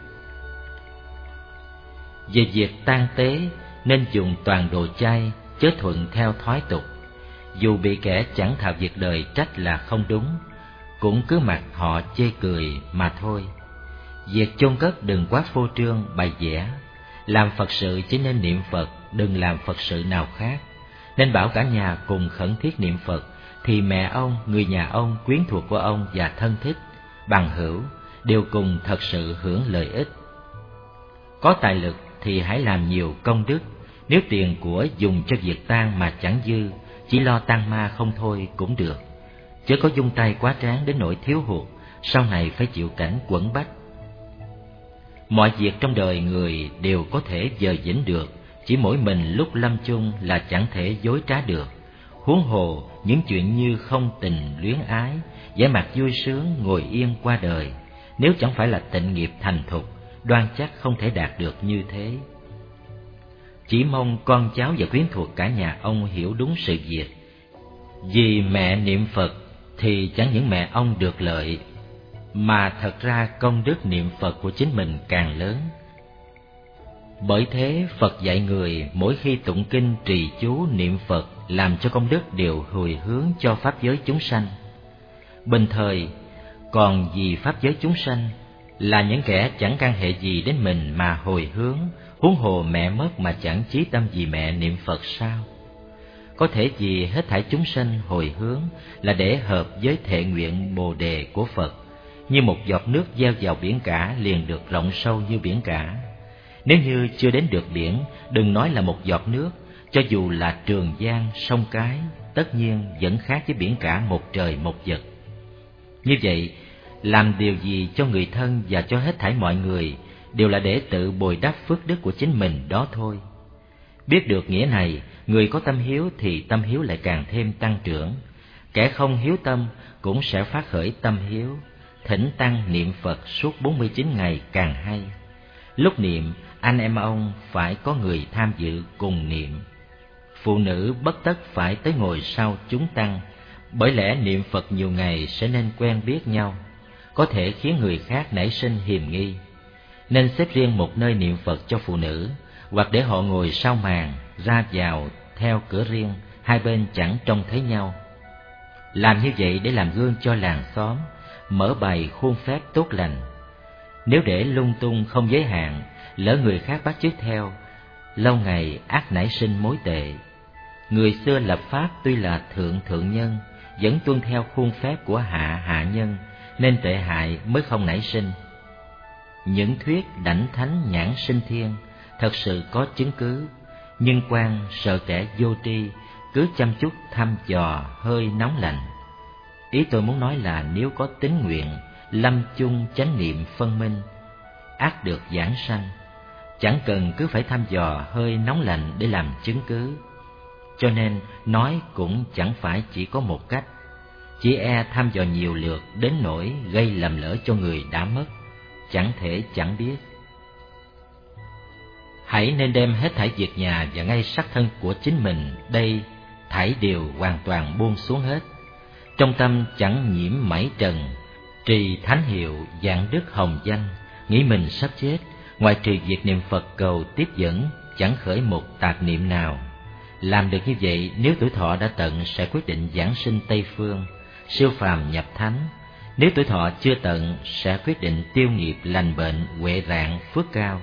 Về việc tang tế nên dùng toàn đồ chay, chớ thuận theo thoái tục. Dù bị kẻ chẳng thạo việc đời trách là không đúng, cũng cứ mặc họ chê cười mà thôi. Việc chôn cất đừng quá phô trương bày vẽ. Làm Phật sự chỉ nên niệm Phật, đừng làm Phật sự nào khác. Nên bảo cả nhà cùng khẩn thiết niệm Phật, thì mẹ ông, người nhà ông, quyến thuộc của ông và thân thích, bằng hữu đều cùng thật sự hưởng lợi ích. Có tài lực thì hãy làm nhiều công đức, nếu tiền của dùng cho việc tang mà chẳng dư, chỉ lo tang ma không thôi cũng được. Chớ có vung tay quá tráng đến nỗi thiếu hụt, sau này phải chịu cảnh quẫn bách. Mọi việc trong đời người đều có thể dời dĩnh được, chỉ mỗi mình lúc lâm chung là chẳng thể dối trá được. Huống hồ những chuyện như không tình luyến ái, vẻ mặt vui sướng ngồi yên qua đời, nếu chẳng phải là tịnh nghiệp thành thục, đoan chắc không thể đạt được như thế. Chỉ mong con cháu và quyến thuộc cả nhà ông hiểu đúng sự việc. Vì mẹ niệm Phật thì chẳng những mẹ ông được lợi, mà thật ra công đức niệm Phật của chính mình càng lớn. Bởi thế Phật dạy người mỗi khi tụng kinh trì chú niệm Phật làm cho công đức đều hồi hướng cho pháp giới chúng sanh. Bình thời còn vì pháp giới chúng sanh là những kẻ chẳng can hệ gì đến mình mà hồi hướng, huống hồ mẹ mất mà chẳng chí tâm vì mẹ niệm Phật sao? Có thể vì hết thảy chúng sanh hồi hướng là để hợp với thệ nguyện Bồ đề của Phật, như một giọt nước gieo vào biển cả liền được rộng sâu như biển cả. Nếu như chưa đến được biển, đừng nói là một giọt nước, cho dù là Trường Giang, sông Cái, tất nhiên vẫn khác với biển cả một trời một vực. Như vậy, làm điều gì cho người thân và cho hết thảy mọi người đều là để tự bồi đắp phước đức của chính mình đó thôi. Biết được nghĩa này, người có tâm hiếu thì tâm hiếu lại càng thêm tăng trưởng. Kẻ không hiếu tâm cũng sẽ phát khởi tâm hiếu, thỉnh tăng niệm Phật suốt bốn mươi chín ngày càng hay. Lúc niệm, anh em ông phải có người tham dự cùng niệm. Phụ nữ bất tất phải tới ngồi sau chúng tăng, bởi lẽ niệm Phật nhiều ngày sẽ nên quen biết nhau, có thể khiến người khác nảy sinh hiềm nghi. Nên xếp riêng một nơi niệm Phật cho phụ nữ, hoặc để họ ngồi sau màn, ra vào theo cửa riêng, hai bên chẳng trông thấy nhau. Làm như vậy để làm gương cho làng xóm, mở bày khuôn phép tốt lành. Nếu để lung tung không giới hạn, lỡ người khác bắt chước theo, lâu ngày ác nảy sinh mối tệ. Người xưa lập pháp tuy là thượng thượng nhân, vẫn tuân theo khuôn phép của hạ hạ nhân, nên tệ hại mới không nảy sinh. Những thuyết đảnh thánh nhãn sinh thiên thật sự có chứng cứ, nhưng quan sợ kẻ vô tri cứ chăm chút thăm dò hơi nóng lạnh. Ý tôi muốn nói là nếu có tín nguyện lâm chung chánh niệm phân minh, ác được giảng sanh, chẳng cần cứ phải thăm dò hơi nóng lạnh để làm chứng cứ. Cho nên nói cũng chẳng phải chỉ có một cách, chỉ e thăm dò nhiều lượt đến nỗi gây lầm lỡ cho người đã mất, chẳng thể chẳng biết. Hãy nên đem hết thảy việc nhà và ngay sắc thân của chính mình đây thảy đều hoàn toàn buông xuống hết. Trong tâm chẳng nhiễm mảy trần, trì thánh hiệu dạng đức hồng danh, nghĩ mình sắp chết, ngoài trừ việc niệm Phật cầu tiếp dẫn, chẳng khởi một tạp niệm nào. Làm được như vậy, nếu tuổi thọ đã tận sẽ quyết định giảng sinh Tây Phương, siêu phàm nhập thánh. Nếu tuổi thọ chưa tận sẽ quyết định tiêu nghiệp lành bệnh, huệ rạng, phước cao.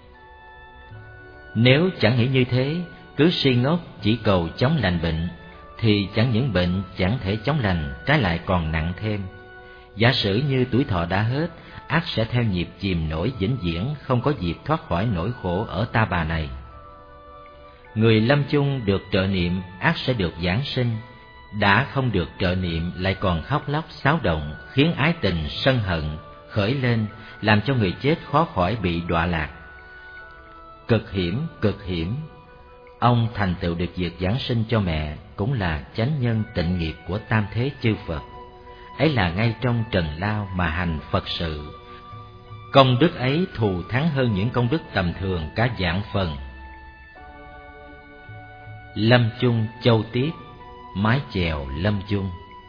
Nếu chẳng nghĩ như thế, cứ si ngốc chỉ cầu chống lành bệnh, thì chẳng những bệnh chẳng thể chống lành, trái lại còn nặng thêm. Giả sử như tuổi thọ đã hết, ác sẽ theo nhịp chìm nổi vĩnh viễn, không có dịp thoát khỏi nỗi khổ ở ta bà này. Người lâm chung được trợ niệm, ác sẽ được giảng sinh. Đã không được trợ niệm lại còn khóc lóc xáo động, khiến ái tình sân hận khởi lên, làm cho người chết khó khỏi bị đọa lạc. Cực hiểm, cực hiểm. Ông thành tựu được việc giảng sinh cho mẹ cũng là chánh nhân tịnh nghiệp của tam thế chư Phật. Ấy là ngay trong trần lao mà hành Phật sự. Công đức ấy thù thắng hơn những công đức tầm thường cả vạn phần. Lâm chung châu tiếp, mái chèo lâm chung.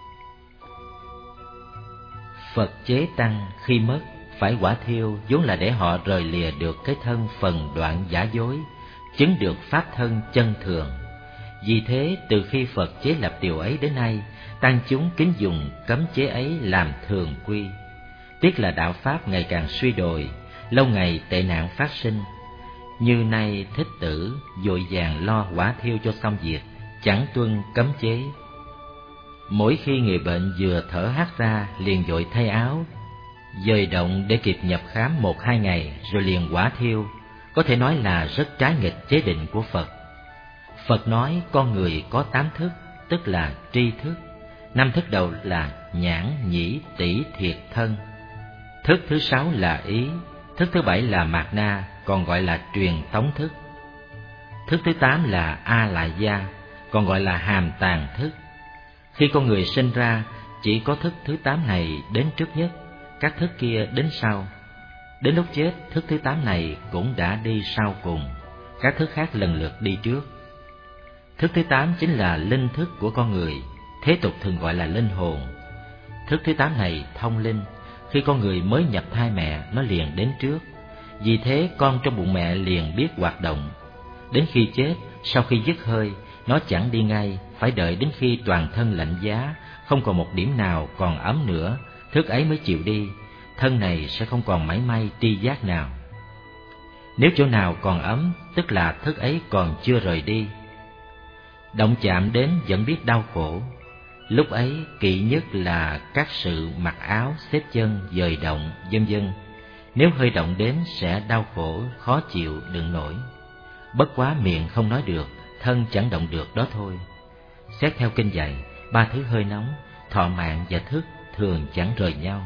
Phật chế tăng khi mất phải quả thiêu, vốn là để họ rời lìa được cái thân phần đoạn giả dối, chứng được pháp thân chân thường. Vì thế từ khi Phật chế lập điều ấy đến nay, tăng chúng kính dùng cấm chế ấy làm thường quy. Tiếc là đạo pháp ngày càng suy đồi, lâu ngày tệ nạn phát sinh. Như nay Thích Tử vội vàng lo quả thiêu cho xong việc, chẳng tuân cấm chế. Mỗi khi người bệnh vừa thở hắt ra liền vội thay áo, dời động để kịp nhập khám một hai ngày rồi liền quả thiêu. có thể nói là rất trái nghịch chế định của Phật. Phật nói con người có tám thức, tức là tri thức. Năm thức đầu là nhãn, nhĩ, tỷ, thiệt, thân. Thức thứ sáu là ý. Thức thứ bảy là mạt na, còn gọi là truyền tống thức. Thức thứ tám là a lại gia, còn gọi là hàm tàng thức. Khi con người sinh ra, chỉ có thức thứ tám này đến trước nhất, các thức kia đến sau. Đến lúc chết, thức thứ tám này cũng đã đi sau cùng, các thức khác lần lượt đi trước. Thức thứ tám chính là linh thức của con người, thế tục thường gọi là linh hồn. Thức thứ tám này thông linh, khi con người mới nhập thai mẹ, nó liền đến trước. Vì thế con trong bụng mẹ liền biết hoạt động. Đến khi chết, sau khi dứt hơi, nó chẳng đi ngay, phải đợi đến khi toàn thân lạnh giá, không còn một điểm nào còn ấm nữa, thức ấy mới chịu đi. Thân này sẽ không còn mảy may tri giác nào. Nếu chỗ nào còn ấm, tức là thức ấy còn chưa rời đi. Động chạm đến vẫn biết đau khổ. Lúc ấy kỵ nhất là các sự mặc áo, xếp chân, dời động, vân vân. Nếu hơi động đến sẽ đau khổ, khó chịu, đựng nổi. Bất quá miệng không nói được, thân chẳng động được đó thôi. Xét theo kinh dạy, ba thứ hơi nóng, thọ mạng và thức thường chẳng rời nhau.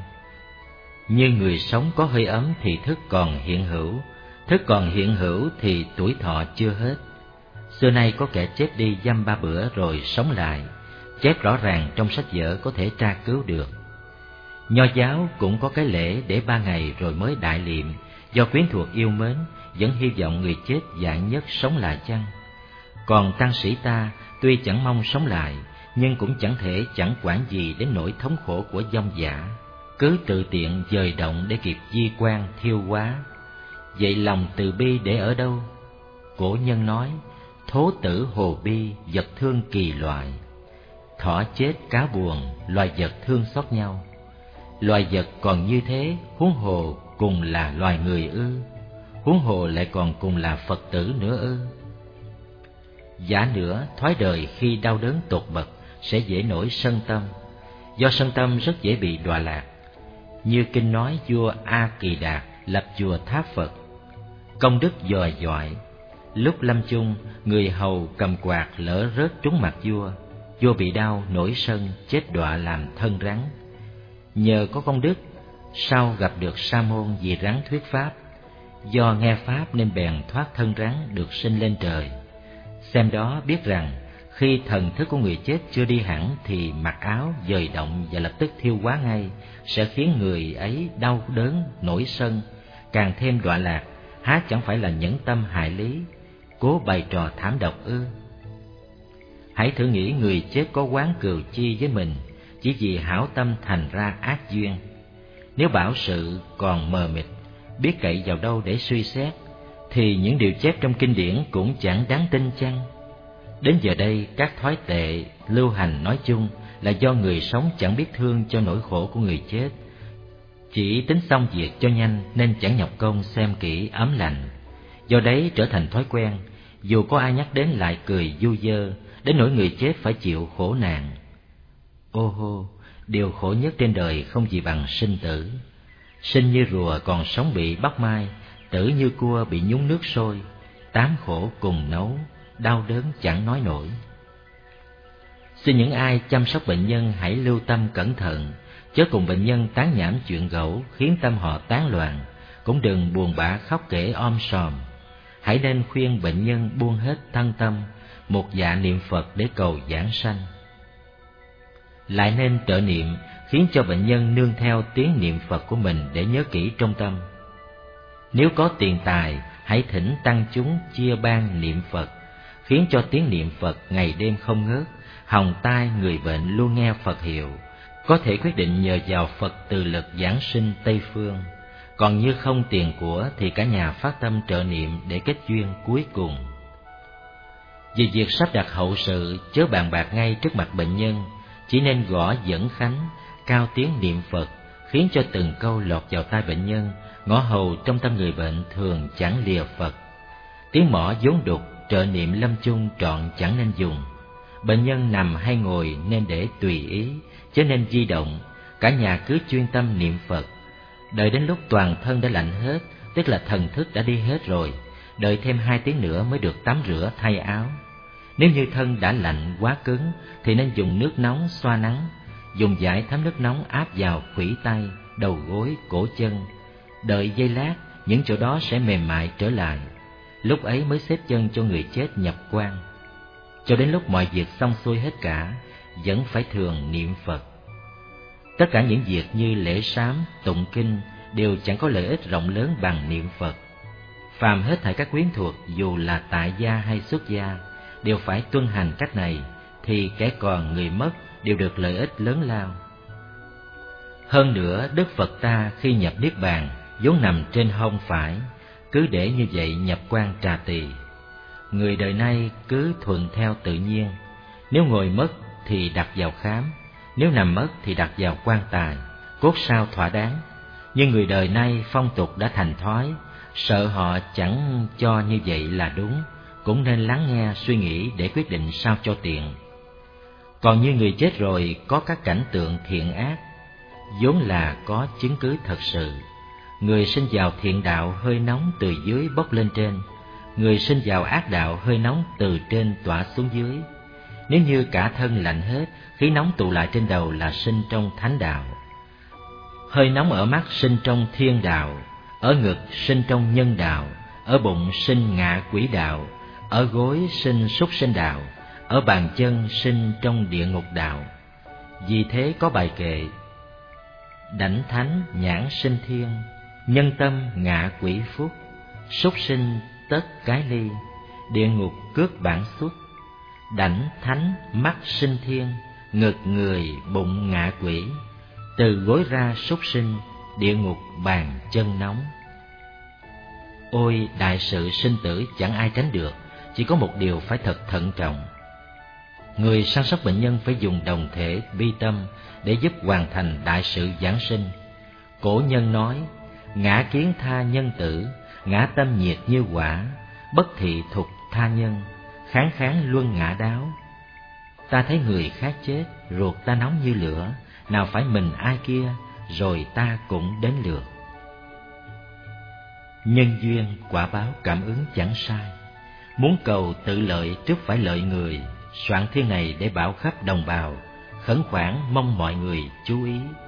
Như người sống có hơi ấm thì thức còn hiện hữu, thức còn hiện hữu thì tuổi thọ chưa hết. Xưa nay có kẻ chết đi dăm ba bữa rồi sống lại, chép rõ ràng trong sách vở có thể tra cứu được. Nho giáo cũng có cái lễ để ba ngày rồi mới đại liệm, do quyến thuộc yêu mến, vẫn hy vọng người chết vạn nhất sống lại chăng. Còn tăng sĩ ta tuy chẳng mong sống lại, nhưng cũng chẳng thể chẳng quản gì đến nỗi thống khổ của vong giả, cứ tự tiện dời động để kịp di quan thiêu hóa. Vậy lòng từ bi để ở đâu? Cổ nhân nói, thố tử hồ bi, vật thương kỳ loại. Thỏ chết cá buồn, loài vật thương xót nhau. Loài vật còn như thế, huống hồ cùng là loài người ư? Huống hồ lại còn cùng là Phật tử nữa ư? Giả nữa, thoái đời khi đau đớn tột bậc sẽ dễ nổi sân tâm. Do sân tâm rất dễ bị đọa lạc. Như kinh nói vua A Kỳ Đạt lập chùa tháp Phật, công đức dòi dọi. Lúc lâm chung, người hầu cầm quạt lỡ rớt trúng mặt vua, vua bị đau nổi sân, chết đọa làm thân rắn. Nhờ có công đức, sau gặp được Sa môn vì rắn thuyết pháp, do nghe pháp nên bèn thoát thân rắn, được sinh lên trời. Xem đó biết rằng khi thần thức của người chết chưa đi hẳn thì mặc áo, dời động và lập tức thiêu hóa ngay, sẽ khiến người ấy đau đớn, nổi sân, càng thêm đọa lạc. Há chẳng phải là nhẫn tâm hại lý, cố bày trò thảm độc ư? Hãy thử nghĩ người chết có oán cừu chi với mình, chỉ vì hảo tâm thành ra ác duyên. Nếu bảo sự còn mờ mịt, biết cậy vào đâu để suy xét, thì những điều chép trong kinh điển cũng chẳng đáng tin chăng? Đến giờ đây, các thoái tệ lưu hành nói chung là do người sống chẳng biết thương cho nỗi khổ của người chết, chỉ tính xong việc cho nhanh nên chẳng nhọc công xem kỹ ấm lành. Do đấy trở thành thói quen, dù có ai nhắc đến lại cười du dơ, đến nỗi người chết phải chịu khổ nạn. Ô hô, điều khổ nhất trên đời không gì bằng sinh tử. Sinh như rùa còn sống bị bắt mai, tử như cua bị nhúng nước sôi, tám khổ cùng nấu, đau đớn chẳng nói nổi. Xin những ai chăm sóc bệnh nhân hãy lưu tâm cẩn thận, chớ cùng bệnh nhân tán nhảm chuyện gẫu khiến tâm họ tán loạn, cũng đừng buồn bã khóc kể om sòm. Hãy nên khuyên bệnh nhân buông hết thân tâm, một dạ niệm Phật để cầu giảng sanh. Lại nên trợ niệm, khiến cho bệnh nhân nương theo tiếng niệm Phật của mình để nhớ kỹ trong tâm. Nếu có tiền tài, hãy thỉnh tăng chúng chia ban niệm Phật, khiến cho tiếng niệm Phật ngày đêm không ngớt, hồng tai người bệnh luôn nghe Phật hiệu, có thể quyết định nhờ vào Phật từ lực giảng sinh Tây Phương. Còn như không tiền của thì cả nhà phát tâm trợ niệm để kết duyên cuối cùng. Vì việc sắp đặt hậu sự, chớ bàn bạc ngay trước mặt bệnh nhân, chỉ nên gõ dẫn khánh, cao tiếng niệm Phật, khiến cho từng câu lọt vào tai bệnh nhân, ngõ hầu trong tâm người bệnh thường chẳng lìa Phật. Tiếng mõ vốn đục, trợ niệm lâm chung trọn chẳng nên dùng. Bệnh nhân nằm hay ngồi nên để tùy ý, chớ nên di động, cả nhà cứ chuyên tâm niệm Phật. Đợi đến lúc toàn thân đã lạnh hết, tức là thần thức đã đi hết rồi, đợi thêm hai tiếng nữa mới được tắm rửa thay áo. Nếu như thân đã lạnh quá cứng thì nên dùng nước nóng xoa nắng, dùng dải thấm nước nóng áp vào khuỷu tay, đầu gối, cổ chân. Đợi giây lát, những chỗ đó sẽ mềm mại trở lại. Lúc ấy mới xếp chân cho người chết nhập quan. Cho đến lúc mọi việc xong xuôi hết cả, vẫn phải thường niệm Phật. Tất cả những việc như lễ sám, tụng kinh đều chẳng có lợi ích rộng lớn bằng niệm Phật. Phàm hết thảy các quyến thuộc, dù là tại gia hay xuất gia, đều phải tuân hành cách này, thì kẻ còn người mất đều được lợi ích lớn lao. Hơn nữa, Đức Phật ta khi nhập Niết Bàn vốn nằm trên hông phải, cứ để như vậy nhập quan Trà Tỳ. Người đời nay cứ thuận theo tự nhiên, nếu ngồi mất thì đặt vào khám, nếu nằm mất thì đặt vào quan tài, cốt sao thỏa đáng. Nhưng người đời nay phong tục đã thành thói, sợ họ chẳng cho như vậy là đúng, cũng nên lắng nghe suy nghĩ để quyết định sao cho tiện. Còn như người chết rồi có các cảnh tượng thiện ác, vốn là có chứng cứ thật sự. Người sinh vào thiện đạo hơi nóng từ dưới bốc lên trên, người sinh vào ác đạo hơi nóng từ trên tỏa xuống dưới. Nếu như cả thân lạnh hết, khí nóng tụ lại trên đầu là sinh trong thánh đạo. Hơi nóng ở mắt sinh trong thiên đạo, ở ngực sinh trong nhân đạo, ở bụng sinh ngạ quỷ đạo, ở gối sinh súc sinh đạo, ở bàn chân sinh trong địa ngục đạo. Vì thế có bài kệ: đảnh thánh nhãn sinh thiên, nhân tâm ngạ quỷ phúc, súc sinh tất cái ly, địa ngục cước bản xuất. Đảnh thánh mắt sinh thiên, ngực người bụng ngạ quỷ, từ gối ra súc sinh, địa ngục bàn chân nóng. Ôi, đại sự sinh tử chẳng ai tránh được, chỉ có một điều phải thật thận trọng. Người săn sóc bệnh nhân phải dùng đồng thể bi tâm để giúp hoàn thành đại sự giảng sinh. Cổ nhân nói: ngã kiến tha nhân tử, ngã tâm nhiệt như hỏa, bất thị thục tha nhân, kháng kháng luân ngã đáo. Ta thấy người khác chết, ruột ta nóng như lửa, nào phải mình ai kia, rồi ta cũng đến lượt. Nhân duyên quả báo cảm ứng chẳng sai, muốn cầu tự lợi trước phải lợi người. Soạn thiên này để bảo khắp đồng bào, khẩn khoản mong mọi người chú ý.